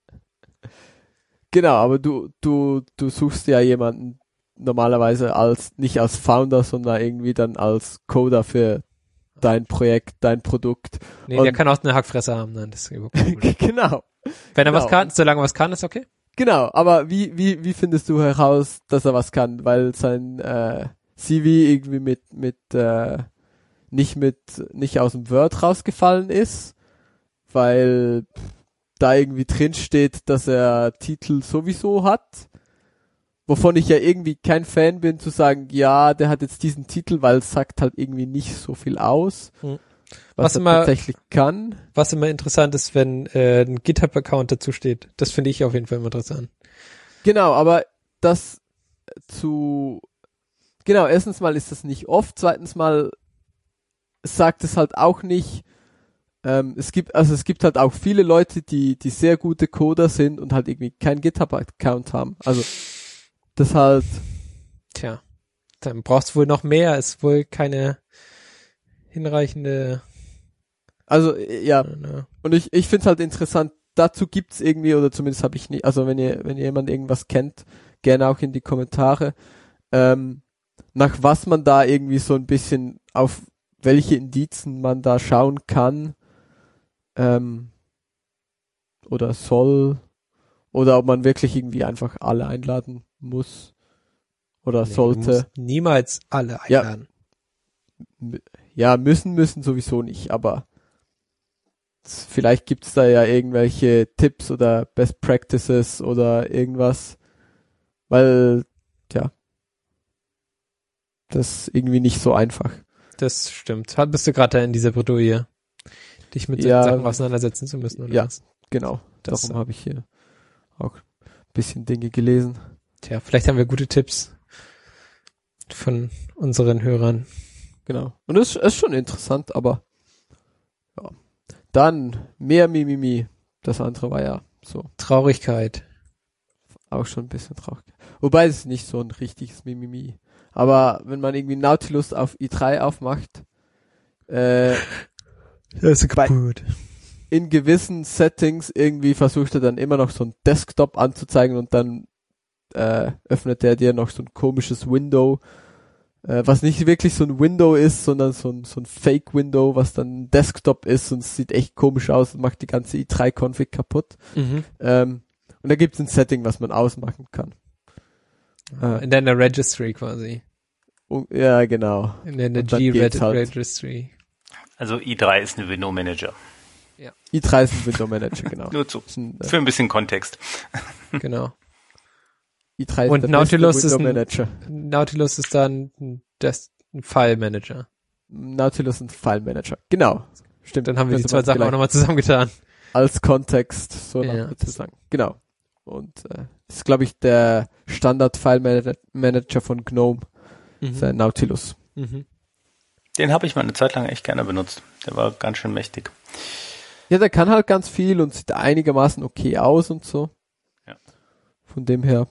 genau, aber du, du, du suchst ja jemanden normalerweise als, nicht als Founder, sondern irgendwie dann als Coder für dein Projekt, dein Produkt. Nee, Und der kann auch eine Hackfresse haben, nein, das ist überhaupt kein Problem. Genau. Wenn er Genau. was kann, solange er was kann, ist okay. Genau, aber wie, wie, wie findest du heraus, dass er was kann? Weil sein äh, C V irgendwie mit, mit, äh, nicht mit, nicht aus dem Word rausgefallen ist, weil da irgendwie drin steht, dass er Titel sowieso hat, wovon ich ja irgendwie kein Fan bin, zu sagen, ja, der hat jetzt diesen Titel, weil es sagt halt irgendwie nicht so viel aus, Hm. was, Was er immer- tatsächlich kann. Was immer interessant ist, wenn äh, ein GitHub-Account dazu steht. Das finde ich auf jeden Fall immer interessant. Genau, aber das zu, genau, erstens mal ist das nicht oft, zweitens mal sagt es halt auch nicht, ähm, es gibt, also es gibt halt auch viele Leute, die, die sehr gute Coder sind und halt irgendwie keinen GitHub-Account haben. Also, das halt, Tja, dann brauchst du wohl noch mehr. Ist wohl keine hinreichende. also, äh, ja, Äh, und ich, ich find's halt interessant, dazu gibt's irgendwie, oder zumindest habe ich nicht, also wenn ihr, wenn ihr jemand irgendwas kennt, gerne auch in die Kommentare, ähm, nach was man da irgendwie so ein bisschen, auf welche Indizen man da schauen kann, ähm, oder soll, oder ob man wirklich irgendwie einfach alle einladen muss, oder nee, du sollte. musst niemals alle Ja. einladen. Ja, müssen, müssen sowieso nicht, aber s- vielleicht gibt's da ja irgendwelche Tipps oder Best Practices oder irgendwas, weil, ja, das ist irgendwie nicht so einfach. Das stimmt. Hat- Bist du gerade da in dieser Bredouille, dich mit Ja. solchen Sachen auseinandersetzen zu müssen? Oder Ja. was? Genau, Das- darum habe ich hier auch ein bisschen Dinge gelesen. Tja, vielleicht haben wir gute Tipps von unseren Hörern. Genau. Und das ist schon interessant, aber ja. Dann mehr Mimimi. Das andere war ja so Traurigkeit. auch schon ein bisschen traurig. Wobei es ist nicht so ein richtiges Mimimi. Aber wenn man irgendwie Nautilus auf i drei aufmacht, äh, Das ist Bei- gut. in gewissen Settings irgendwie versucht er dann immer noch so ein Desktop anzuzeigen und dann äh, öffnet er dir noch so ein komisches Window, äh, was nicht wirklich so ein Window ist, sondern so ein, so ein Fake-Window, was dann ein Desktop ist und es sieht echt komisch aus und macht die ganze i drei Config kaputt. Mhm. Ähm, und da gibt es ein Setting, was man ausmachen kann. Äh, In deiner Registry quasi. und, ja, genau. In deiner Und dann geht's halt. G-Registry. Also i drei ist ein Window Manager. i drei ist ein Window Manager, genau. Nur zu. Ist ein, äh, Für ein bisschen Kontext. Genau. i drei ist Und der Nautilus beste ist Window ein- Manager. Nautilus ist dann ein, Des- ein File-Manager. Nautilus und File Manager. Genau. Stimmt. Dann haben wir die Könnte zwei man Sachen auch vielleicht nochmal zusammengetan. als Kontext so Ja. noch dazu sagen. Genau. Und äh, ist, glaube ich, der Standard File Mana- Manager von GNOME, Mhm. der Nautilus. Mhm. Den habe ich mal eine Zeit lang echt gerne benutzt. Der war ganz schön mächtig. Ja, der kann halt ganz viel und sieht einigermaßen okay aus und so. Ja. Von dem her.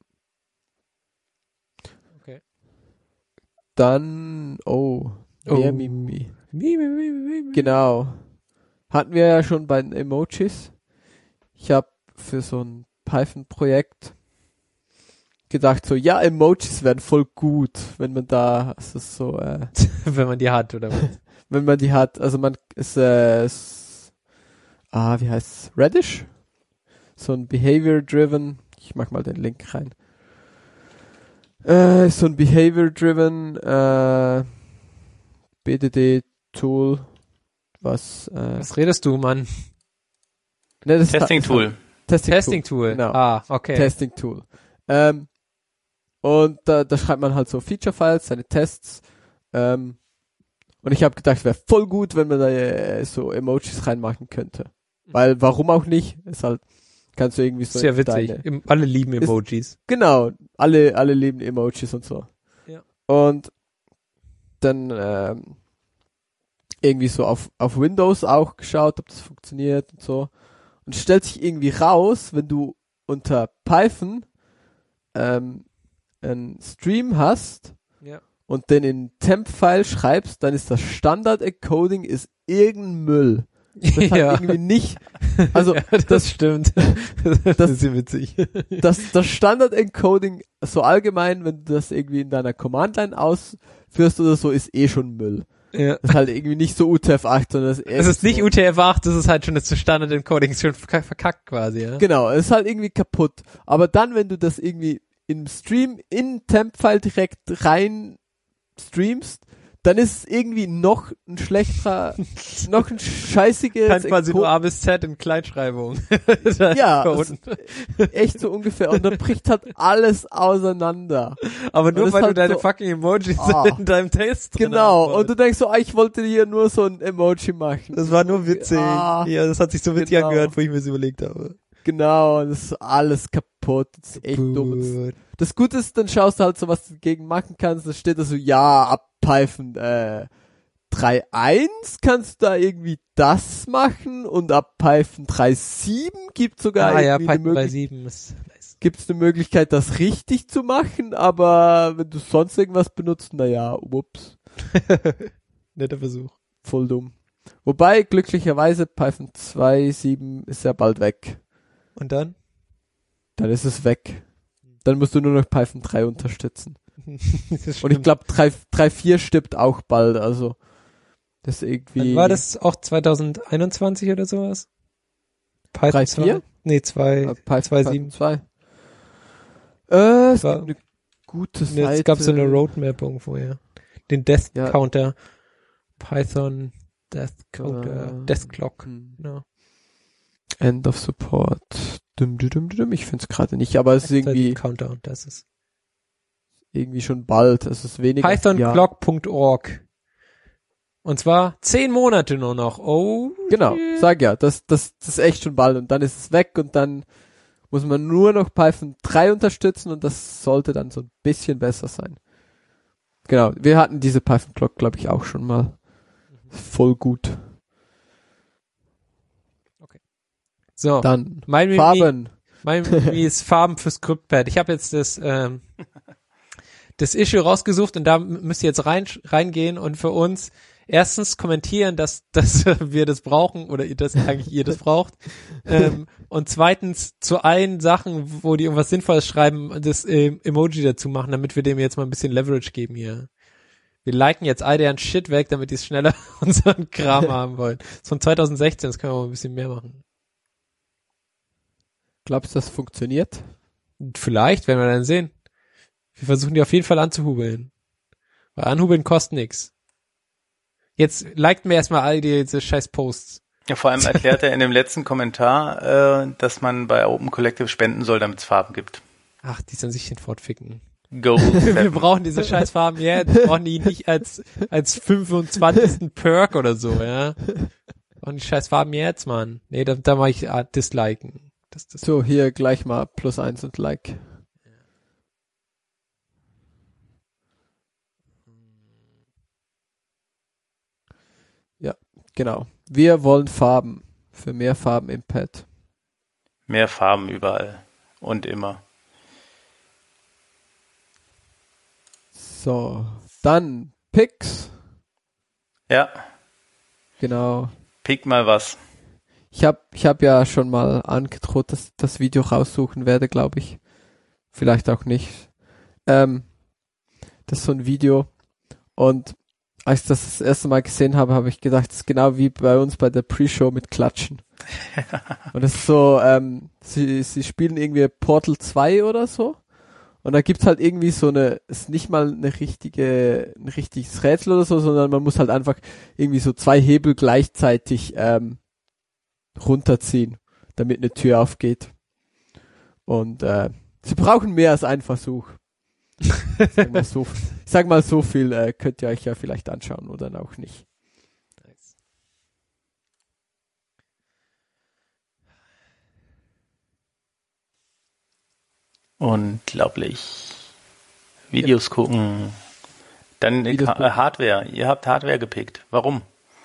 Okay. Dann, oh, mehr Oh. Mimi. Mi, mi, mi, mi, mi. Genau. Hatten wir ja schon bei den Emojis. Ich habe für so ein Python-Projekt gedacht, so, ja, Emojis wären voll gut, wenn man da, es ist so, äh, Wenn man die hat, oder was? wenn man die hat. Also man ist, äh, ist, ah, wie heißt's? Radish? So ein Behavior-driven, ich mach mal den Link rein. Äh, so ein Behavior-driven, äh, B D D-Tool, was, äh, Was redest du, Mann? ne, das ist- Testing-Tool. Testing, Testing-Tool. Genau. Ah, okay. Testing-Tool. Ähm, und da, da schreibt man halt so Feature-Files, seine Tests. Ähm, und ich habe gedacht, wäre voll gut, wenn man da äh, so Emojis reinmachen könnte. Weil, warum auch nicht? Ist halt, kannst du irgendwie so Sehr witzig. deine- Im, alle lieben Emojis. Genau, alle, alle lieben Emojis und so. Ja. Und dann ähm, irgendwie so auf, auf Windows auch geschaut, ob das funktioniert und so. Und es stellt sich irgendwie raus, wenn du unter Python ähm, einen Stream hast Ja. und den in Temp-File schreibst, dann ist das Standard-Encoding ist irgendein Müll. Das hat ja. irgendwie nicht, also ja, das, das- stimmt. das, das- ist ja witzig. das, das Standard-Encoding so allgemein, wenn du das irgendwie in deiner Command-Line ausführst oder so, ist eh schon Müll. Ja. Das ist halt irgendwie nicht so U T F acht, sondern das ist, Es ist nicht so, U T F acht, das ist halt schon das Standard-Encoding, ist schon verk- verkackt quasi, ja. Genau, es ist halt irgendwie kaputt. Aber dann, wenn du das irgendwie im Stream in Temp-File direkt rein streamst, dann ist es irgendwie noch ein schlechterer, noch ein scheißiges Kann quasi Encode- nur A bis Z in Kleinschreibung. Ja, Da es- unten. echt so ungefähr. Und dann bricht halt alles auseinander. Aber nur das weil ist du halt deine so- fucking Emojis Ah. in deinem Test drin Genau. haben Und du denkst so, ah, ich wollte hier nur so ein Emoji machen. Das war nur witzig. Ah, Ja, das hat sich so witzig genau. angehört, wo ich mir das überlegt habe. Genau, das ist alles kaputt. Das ist echt dumm. Gut. Das Gute ist, dann schaust du halt so, was du dagegen machen kannst. Da steht da so, ja, ab Python äh, drei Punkt eins kannst du da irgendwie das machen und ab Python drei Punkt sieben gibt sogar Ah ja, irgendwie eine Python drei Möglichkeit, sieben ist nice. gibt's eine Möglichkeit, das richtig zu machen, aber wenn du sonst irgendwas benutzt, naja, ups, Netter Versuch. voll dumm. Wobei, glücklicherweise, Python zwei Punkt sieben ist ja bald weg. Und dann? Dann ist es weg. Dann musst du nur noch Python drei unterstützen. Das ist Und ich schlimm. glaube, drei Punkt vier stirbt auch bald, also das ist irgendwie... Dann war das auch zwanzig einundzwanzig oder sowas? Python drei Punkt zwei? vier? Nee, zwei, Äh, Python zwei Punkt sieben. zwei. Äh, es War- gibt eine gute Nee, Seite. es gab so eine Roadmap irgendwo, ja. Den Death Ja. Counter. Python Death Counter. Äh, Death Clock. hm. Genau. End of Support. Dum, dum, dum, dum. Ich finde es gerade nicht, aber es ist irgendwie, Countdown, das ist. irgendwie schon bald. Es ist weniger. python ja. clock punkt org. Und zwar zehn Monate nur noch. Oh. Genau, shit. sag ja, das, das, das ist echt schon bald und dann ist es weg und dann muss man nur noch Python drei unterstützen und das sollte dann so ein bisschen besser sein. Genau, wir hatten diese Python Clock, glaube ich, auch schon mal. Voll gut. So. Dann Mein Mimi, Farben. mein Mimi ist Farben für Scriptpad. Ich habe jetzt das, ähm, das Issue rausgesucht und da m- müsst ihr jetzt rein, reingehen und für uns erstens kommentieren, dass, dass wir das brauchen oder ihr das eigentlich ihr das braucht. Ähm, und zweitens zu allen Sachen, wo die irgendwas Sinnvolles schreiben, das ähm, Emoji dazu machen, damit wir dem jetzt mal ein bisschen Leverage geben hier. Wir liken jetzt all deren Shit weg, damit die schneller unseren Kram haben wollen. Das ist von zwanzig sechzehn, das können wir mal ein bisschen mehr machen. Glaubst du, das funktioniert? Vielleicht, werden wir dann sehen. Wir versuchen die auf jeden Fall anzuhubeln. Weil anhubeln kostet nix. Jetzt liked mir erstmal all diese scheiß Posts. Ja, vor allem erklärt er in dem letzten Kommentar, äh, dass man bei Open Collective spenden soll, damit es Farben gibt. Ach, die sollen sich den fortficken. Go. Wir brauchen diese scheiß Farben jetzt. Wir brauchen die nicht als, als fünfundzwanzigsten Perk oder so, ja. Wir brauchen die scheiß Farben jetzt, Mann. Nee, da, da mach ich ah, disliken. Das, das So, hier gleich mal plus eins und Like. Ja, genau. Wir wollen Farben. Für mehr Farben im Pad. Mehr Farben überall und immer. So, dann Picks. Ja, Genau. pick mal was. Ich habe ich hab ja schon mal angedroht, dass ich das Video raussuchen werde, glaube ich. Vielleicht auch nicht. Ähm, das ist so ein Video. Und als ich das das erste Mal gesehen habe, habe ich gedacht, das ist genau wie bei uns bei der Pre-Show mit Klatschen. Und es ist so, ähm, sie, sie spielen irgendwie Portal zwei oder so. Und da gibt's halt irgendwie so eine, ist nicht mal eine richtige, ein richtiges Rätsel oder so, sondern man muss halt einfach irgendwie so zwei Hebel gleichzeitig ähm, runterziehen, damit eine Tür aufgeht. Und äh, sie brauchen mehr als einen Versuch. Ich sag mal so, ich sag mal so viel, äh, könnt ihr euch ja vielleicht anschauen oder dann auch nicht. Unglaublich. Videos gucken. Dann Videos Ka- gucken. äh, Hardware. Ihr habt Hardware gepickt. Warum?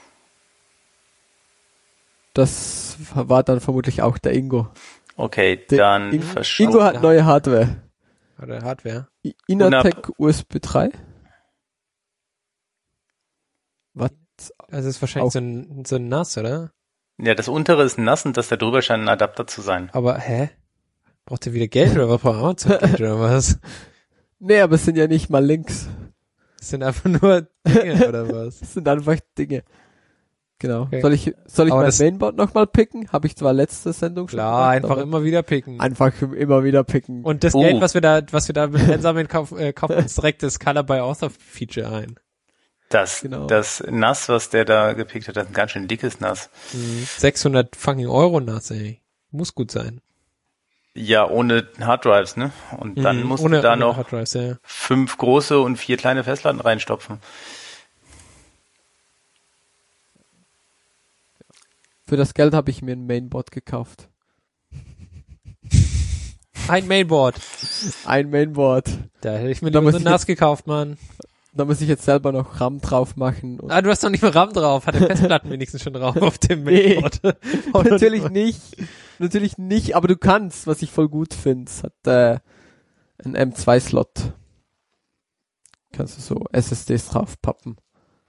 Das war dann vermutlich auch der Ingo. Okay, Der dann In- verschau- Ingo hat neue Hardware. oder Hardware. I- Inatec U S B drei. Was? Also das ist wahrscheinlich Auch. so ein, so ein Nass, oder? Ja, das untere ist nass und das da drüber scheint ein Adapter zu sein. Aber, hä? Braucht ihr wieder Geld oder was? Braucht Amazon Geld oder was? Nee, aber es sind ja nicht mal Links. Das sind einfach nur Dinge, oder was? Das sind einfach Dinge. Genau. Okay. Soll ich, soll ich Aber mein das- Mainboard nochmal picken? Habe ich zwar letzte Sendung schon Klar, gemacht, einfach aber immer wieder picken. einfach immer wieder picken. Und das Oh. Geld, was wir da, was wir da mit einsammeln, kauf, äh, kaufen uns direkt das Color by Author Feature ein. Das, Genau. das Nass, was der da gepickt hat, das ist ein ganz schön dickes Nass. sechshundert fucking Euro nass, ey. Muss gut sein. Ja, ohne Harddrives, ne? Und dann Mhm, musst ohne, du da ohne noch Hard Drives, ja. fünf große und vier kleine Festplatten reinstopfen. Für das Geld habe ich mir ein Mainboard gekauft. Ein Mainboard. Ein Mainboard. Da hätte ich mir Da lieber muss so ich nass gekauft, Mann. Da muss ich jetzt selber noch RAM drauf machen. Und Ah, du hast doch nicht mehr RAM drauf. Hat der Festplatten wenigstens schon drauf auf dem Nee. Mainboard. natürlich nicht. Natürlich nicht, aber du kannst, was ich voll gut finde. Es hat äh, einen M zwei Slot. Kannst du so S S Ds draufpappen.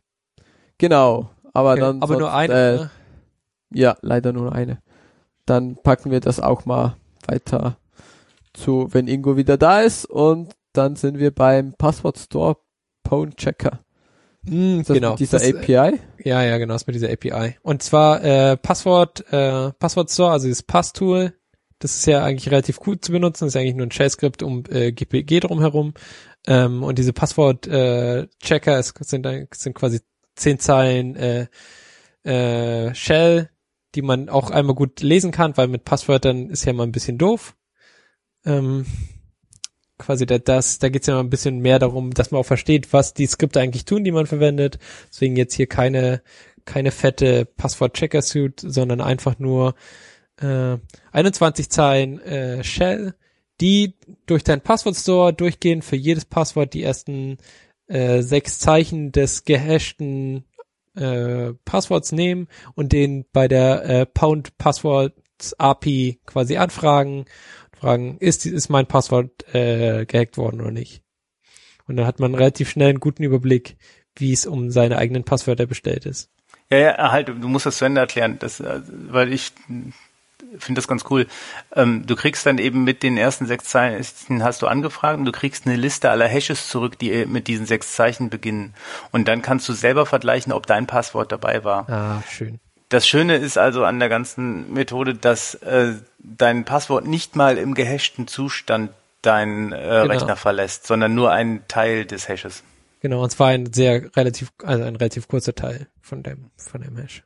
Genau. Aber Okay, dann aber sonst, nur eine. Äh, ne? ja, leider nur eine. Dann packen wir das auch mal weiter zu, wenn Ingo wieder da ist. Und dann sind wir beim Passwort Store Pwn Checker. Mm, Ist das genau. mit dieser Das, A P I? Ja, ja, genau, ist mit dieser A P I. Und zwar äh, Passwort, äh, Passwort Store, also dieses Passtool, das ist ja eigentlich relativ gut zu benutzen, das ist eigentlich nur ein Shell-Skript um äh, G P G drumherum. Ähm, und diese Passwort-Checker äh, sind, sind quasi zehn Zeilen äh, äh, Shell, die man auch einmal gut lesen kann, weil mit Passwörtern ist ja mal ein bisschen doof. Ähm, quasi da, das, da geht's ja mal ein bisschen mehr darum, dass man auch versteht, was die Skripte eigentlich tun, die man verwendet. Deswegen jetzt hier keine keine fette Passwort-Checker-Suite, sondern einfach nur äh, einundzwanzig Zeilen äh, Shell, die durch deinen Passwort-Store durchgehen, für jedes Passwort die ersten äh, sechs Zeichen des gehashten äh, Passworts nehmen und den bei der äh, Pound Passwords A P I quasi anfragen, fragen, ist, ist mein Passwort äh, gehackt worden oder nicht? Und dann hat man relativ schnell einen guten Überblick, wie es um seine eigenen Passwörter bestellt ist. Ja, ja, halt, du musst das zu Ende erklären, das, äh, weil ich finde das ganz cool. Ähm, du kriegst dann eben mit den ersten sechs Zeichen, hast du angefragt und du kriegst eine Liste aller Hashes zurück, die mit diesen sechs Zeichen beginnen. Und dann kannst du selber vergleichen, ob dein Passwort dabei war. Ah, schön. Das Schöne ist also an der ganzen Methode, dass äh, dein Passwort nicht mal im gehashten Zustand deinen äh, Genau. Rechner verlässt, sondern nur einen Teil des Hashes. Genau, und zwar ein sehr relativ, also ein relativ kurzer Teil von dem, von dem Hash.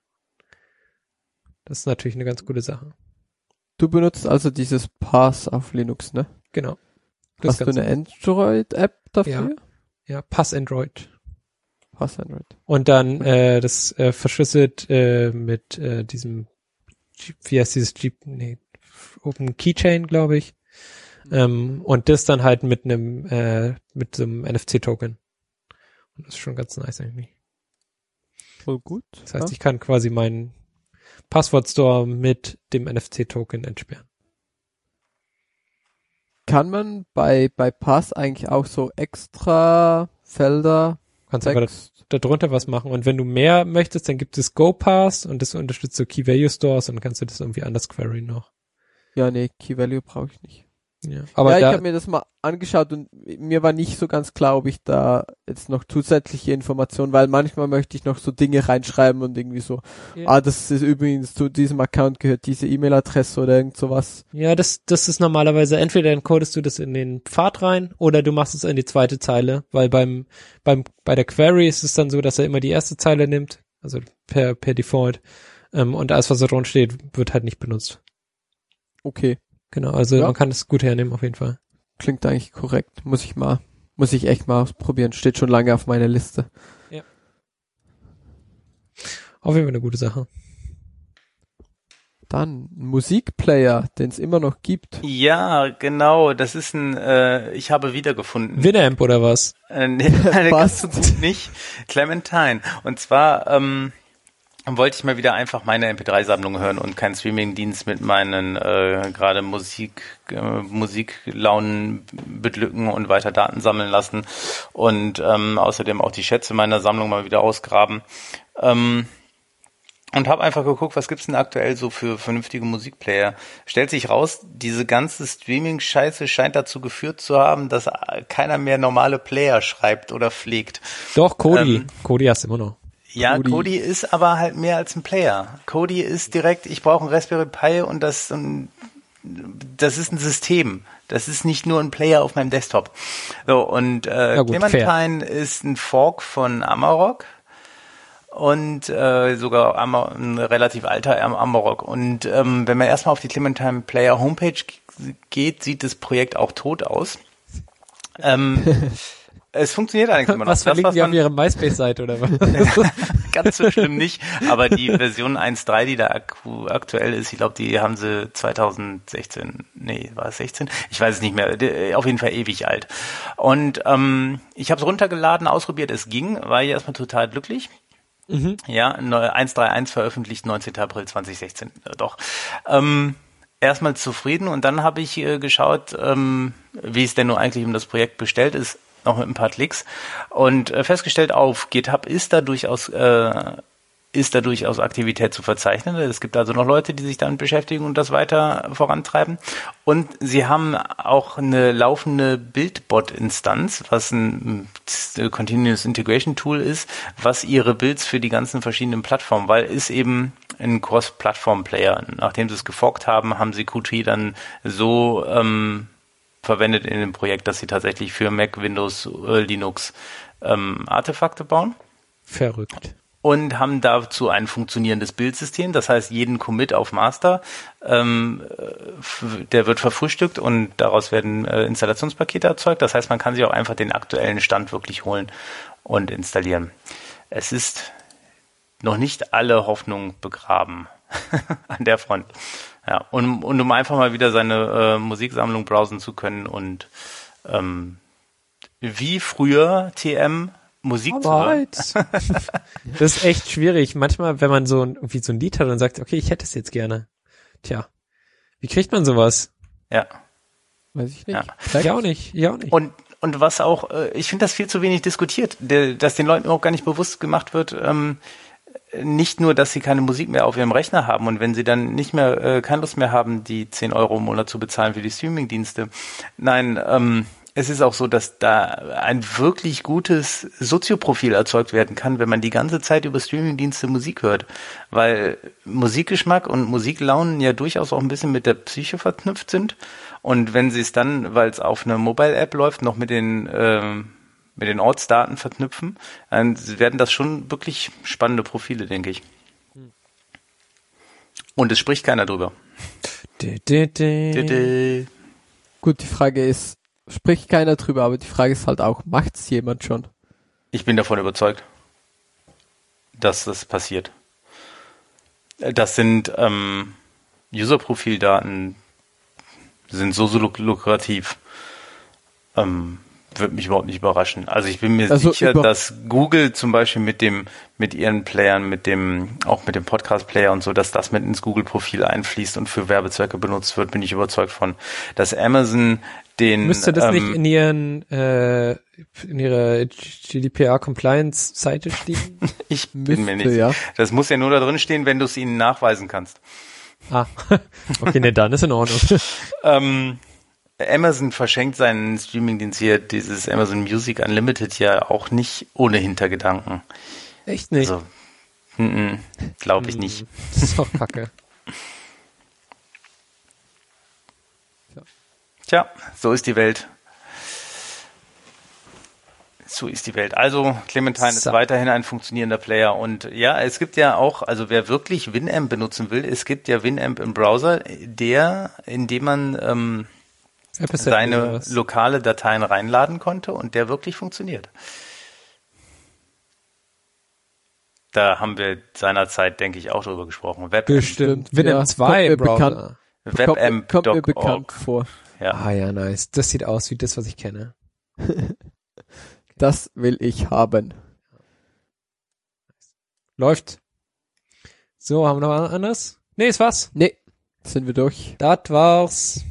Das ist natürlich eine ganz gute Sache. Du benutzt also dieses Pass auf Linux, ne? Genau. Das Hast du ist eine ganz- Android-App dafür? Ja, Pass Android. Pass Android. Und dann äh, das äh, verschlüsselt äh, mit äh, diesem, G- wie heißt dieses G, nee, Open Keychain, glaube ich. Ähm, und das dann halt mit einem äh, mit so einem N F C-Token. Und das ist schon ganz nice eigentlich. Voll gut. Das heißt, ja. ich kann quasi meinen Passwort-Store mit dem N F C-Token entsperren. Kann man bei, bei Pass eigentlich auch so extra Felder, Kannst aber Text, da, darunter was machen. Und wenn du mehr möchtest, dann gibt es GoPass und das unterstützt so Key-Value-Stores und dann kannst du das irgendwie anders queryen noch. ja, nee, Key Value brauche ich nicht. Ja, aber ja, ich da, habe mir das mal angeschaut und mir war nicht so ganz klar, ob ich da jetzt noch zusätzliche Informationen, weil manchmal möchte ich noch so Dinge reinschreiben und irgendwie so, Ja. ah, das ist übrigens zu diesem Account gehört diese E-Mail-Adresse oder irgend sowas. ja, das, das ist normalerweise, entweder encodest du das in den Pfad rein oder du machst es in die zweite Zeile, weil beim, beim, bei der Query ist es dann so, dass er immer die erste Zeile nimmt, also per, per Default, ähm, und alles, was da drin steht, wird halt nicht benutzt. Okay, Genau, also Ja. man kann es gut hernehmen auf jeden Fall. klingt eigentlich korrekt. Muss ich mal, muss ich echt mal ausprobieren. Steht schon lange auf meiner Liste. Auf jeden Fall eine gute Sache. Dann ein Musikplayer, den es immer noch gibt. Ja, genau, das ist ein, äh, ich habe wiedergefunden. Winamp oder was? Äh, nee, ganz Passt. so gut nicht. Clementine. Und zwar ähm, wollte ich mal wieder einfach meine M P drei Sammlung hören und keinen Streamingdienst mit meinen äh, gerade Musik äh, Musiklaunen beglücken und weiter Daten sammeln lassen und ähm, außerdem auch die Schätze meiner Sammlung mal wieder ausgraben. Ähm, und habe einfach geguckt, was gibt's denn aktuell so für vernünftige Musikplayer. Stellt sich raus, diese ganze Streaming-Scheiße scheint dazu geführt zu haben, dass keiner mehr normale Player schreibt oder pflegt. Doch, Kodi. Ähm, Kodi hast du immer noch. Ja, Kodi. Kodi ist aber halt mehr als ein Player. Kodi ist direkt, ich brauche ein Raspberry Pi und das, und das ist ein System. Das ist nicht nur ein Player auf meinem Desktop. So, und äh, ja, gut, Clementine fair. Ist ein Fork von Amarok und äh, sogar Amar, ein relativ alter Am- Amarok. Und ähm, wenn man erstmal auf die Clementine Player Homepage g- geht, sieht das Projekt auch tot aus. Ähm, es funktioniert eigentlich immer noch. Was verlinken das, was die auf man, ihrer MySpace-Seite oder was? Ganz so schlimm nicht, aber die Version eins Punkt drei, die da akku- aktuell ist, ich glaube, die haben sie zwanzig sechzehn, nee, war es sechzehn? Ich weiß es nicht mehr, die, auf jeden Fall ewig alt. Und ähm, ich habe es runtergeladen, ausprobiert, es ging, war ich erstmal total glücklich. Mhm. Ja, eins Punkt drei Punkt eins veröffentlicht neunzehnten April zweitausendsechzehn, äh, doch. Ähm, erstmal zufrieden und dann habe ich äh, geschaut, ähm, wie es denn nun eigentlich um das Projekt bestellt ist, noch mit ein paar Klicks und äh, festgestellt, auf GitHub ist da durchaus äh, ist da durchaus Aktivität zu verzeichnen. Es gibt also noch Leute, die sich damit beschäftigen und das weiter vorantreiben. Und sie haben auch eine laufende Buildbot-Instanz, was ein Continuous Integration Tool ist, was ihre Builds für die ganzen verschiedenen Plattformen, weil ist eben ein Cross-Plattform-Player. Nachdem sie es geforkt haben, haben sie Qt dann so ähm, verwendet in dem Projekt, dass sie tatsächlich für Mac, Windows, äh, Linux ähm, Artefakte bauen. Verrückt. Und haben dazu ein funktionierendes Bildsystem. Das heißt, jeden Commit auf Master, ähm, der wird verfrühstückt und daraus werden äh, Installationspakete erzeugt. Das heißt, man kann sich auch einfach den aktuellen Stand wirklich holen und installieren. Es ist noch nicht alle Hoffnung begraben an der Front. Ja, und, und um einfach mal wieder seine äh, Musiksammlung browsen zu können und ähm, wie früher T M Musik zu hören. Das ist echt schwierig. Manchmal, wenn man so ein, irgendwie so ein Lied hat und sagt, okay, ich hätte es jetzt gerne. Tja, wie kriegt man sowas? Ja. Weiß ich nicht. Ja. Ich auch nicht, ich auch nicht. Und und was auch, äh, ich finde das viel zu wenig diskutiert, der, dass den Leuten auch gar nicht bewusst gemacht wird, ähm, nicht nur, dass sie keine Musik mehr auf ihrem Rechner haben und wenn sie dann nicht mehr, äh, keine Lust mehr haben, die zehn Euro im Monat zu bezahlen für die Streaming-Dienste. Nein, ähm, es ist auch so, dass da ein wirklich gutes Sozioprofil erzeugt werden kann, wenn man die ganze Zeit über Streamingdienste Musik hört, weil Musikgeschmack und Musiklaunen ja durchaus auch ein bisschen mit der Psyche verknüpft sind und wenn sie es dann, weil es auf einer Mobile-App läuft, noch mit den ähm, mit den Ortsdaten verknüpfen, dann werden das schon wirklich spannende Profile, denke ich. Und es spricht keiner drüber. De, de, de. De, de. Gut, die Frage ist, spricht keiner drüber, aber die Frage ist halt auch, macht's jemand schon? Ich bin davon überzeugt, dass das passiert. Das sind ähm, User-Profildaten, sind so, so luk- lukrativ. Ähm, würde mich überhaupt nicht überraschen. Also ich bin mir also sicher, über- dass Google zum Beispiel mit dem, mit ihren Playern, mit dem, auch mit dem Podcast-Player und so, dass das mit ins Google-Profil einfließt und für Werbezwecke benutzt wird, bin ich überzeugt von. Dass Amazon den Müsste das ähm, nicht in ihren äh, in ihrer G D P R-Compliance-Seite stehen? ich bin mir nicht Müsste, ja. sicher. Das muss ja nur da drin stehen, wenn du es ihnen nachweisen kannst. Ah, okay, ne, dann ist in Ordnung. Ähm, Amazon verschenkt seinen Streamingdienst hier, dieses Amazon Music Unlimited, ja auch nicht ohne Hintergedanken. Echt nicht? Also, glaube ich nicht. Das ist doch kacke. Tja, so ist die Welt. So ist die Welt. Also Clementine So. ist weiterhin ein funktionierender Player und ja, es gibt ja auch, also wer wirklich Winamp benutzen will, es gibt ja Winamp im Browser, der, in dem man ähm, Episode oder seine was? lokale Dateien reinladen konnte und der wirklich funktioniert. Da haben wir seinerzeit, denke ich, auch drüber gesprochen. Web Bestimmt. Stimmt, Winamp ja. zwei Kommt mir Browser. Kommt, kommt mir bekannt webamp.org. vor. Ja. Ah ja, nice. Das sieht aus wie das, was ich kenne. Das will ich haben. Läuft. So, haben wir noch was anderes? Nee, ist was. Nee, sind wir durch. Das war's.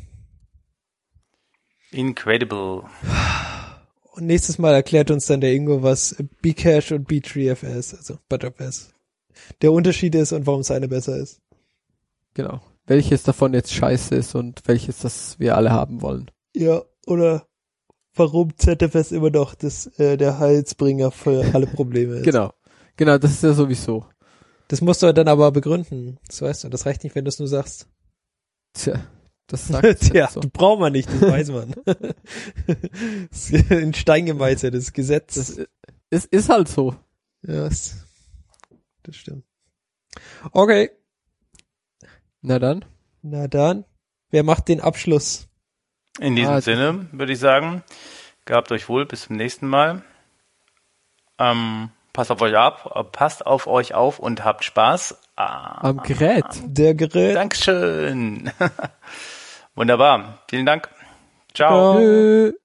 Incredible. Und nächstes Mal erklärt uns dann der Ingo, was Bcache und B drei F S, also ButterFS, der Unterschied ist und warum seine besser ist. Genau. Welches davon jetzt scheiße ist und welches das wir alle haben wollen. Ja, oder warum Z F S immer noch das, äh, der Heilsbringer für alle Probleme ist. Genau. Genau, das ist ja sowieso. Das musst du dann aber begründen. Das weißt du, das reicht nicht, wenn du es nur sagst. Tja, das sagt Tja, so. du braucht man nicht, das weiß man. Das ist in Stein gemeißelt, das Gesetz. Das ist, ist halt so. Ja, das, das stimmt. Okay, Na dann. na dann, wer macht den Abschluss? In diesem Ah, Sinne würde ich sagen, gehabt euch wohl, bis zum nächsten Mal. Ähm, passt auf euch ab, passt auf euch auf und habt Spaß. Ah, Am Gerät. Der Gerät. Dankeschön. Wunderbar. Vielen Dank. Ciao. Ciao. Tschö.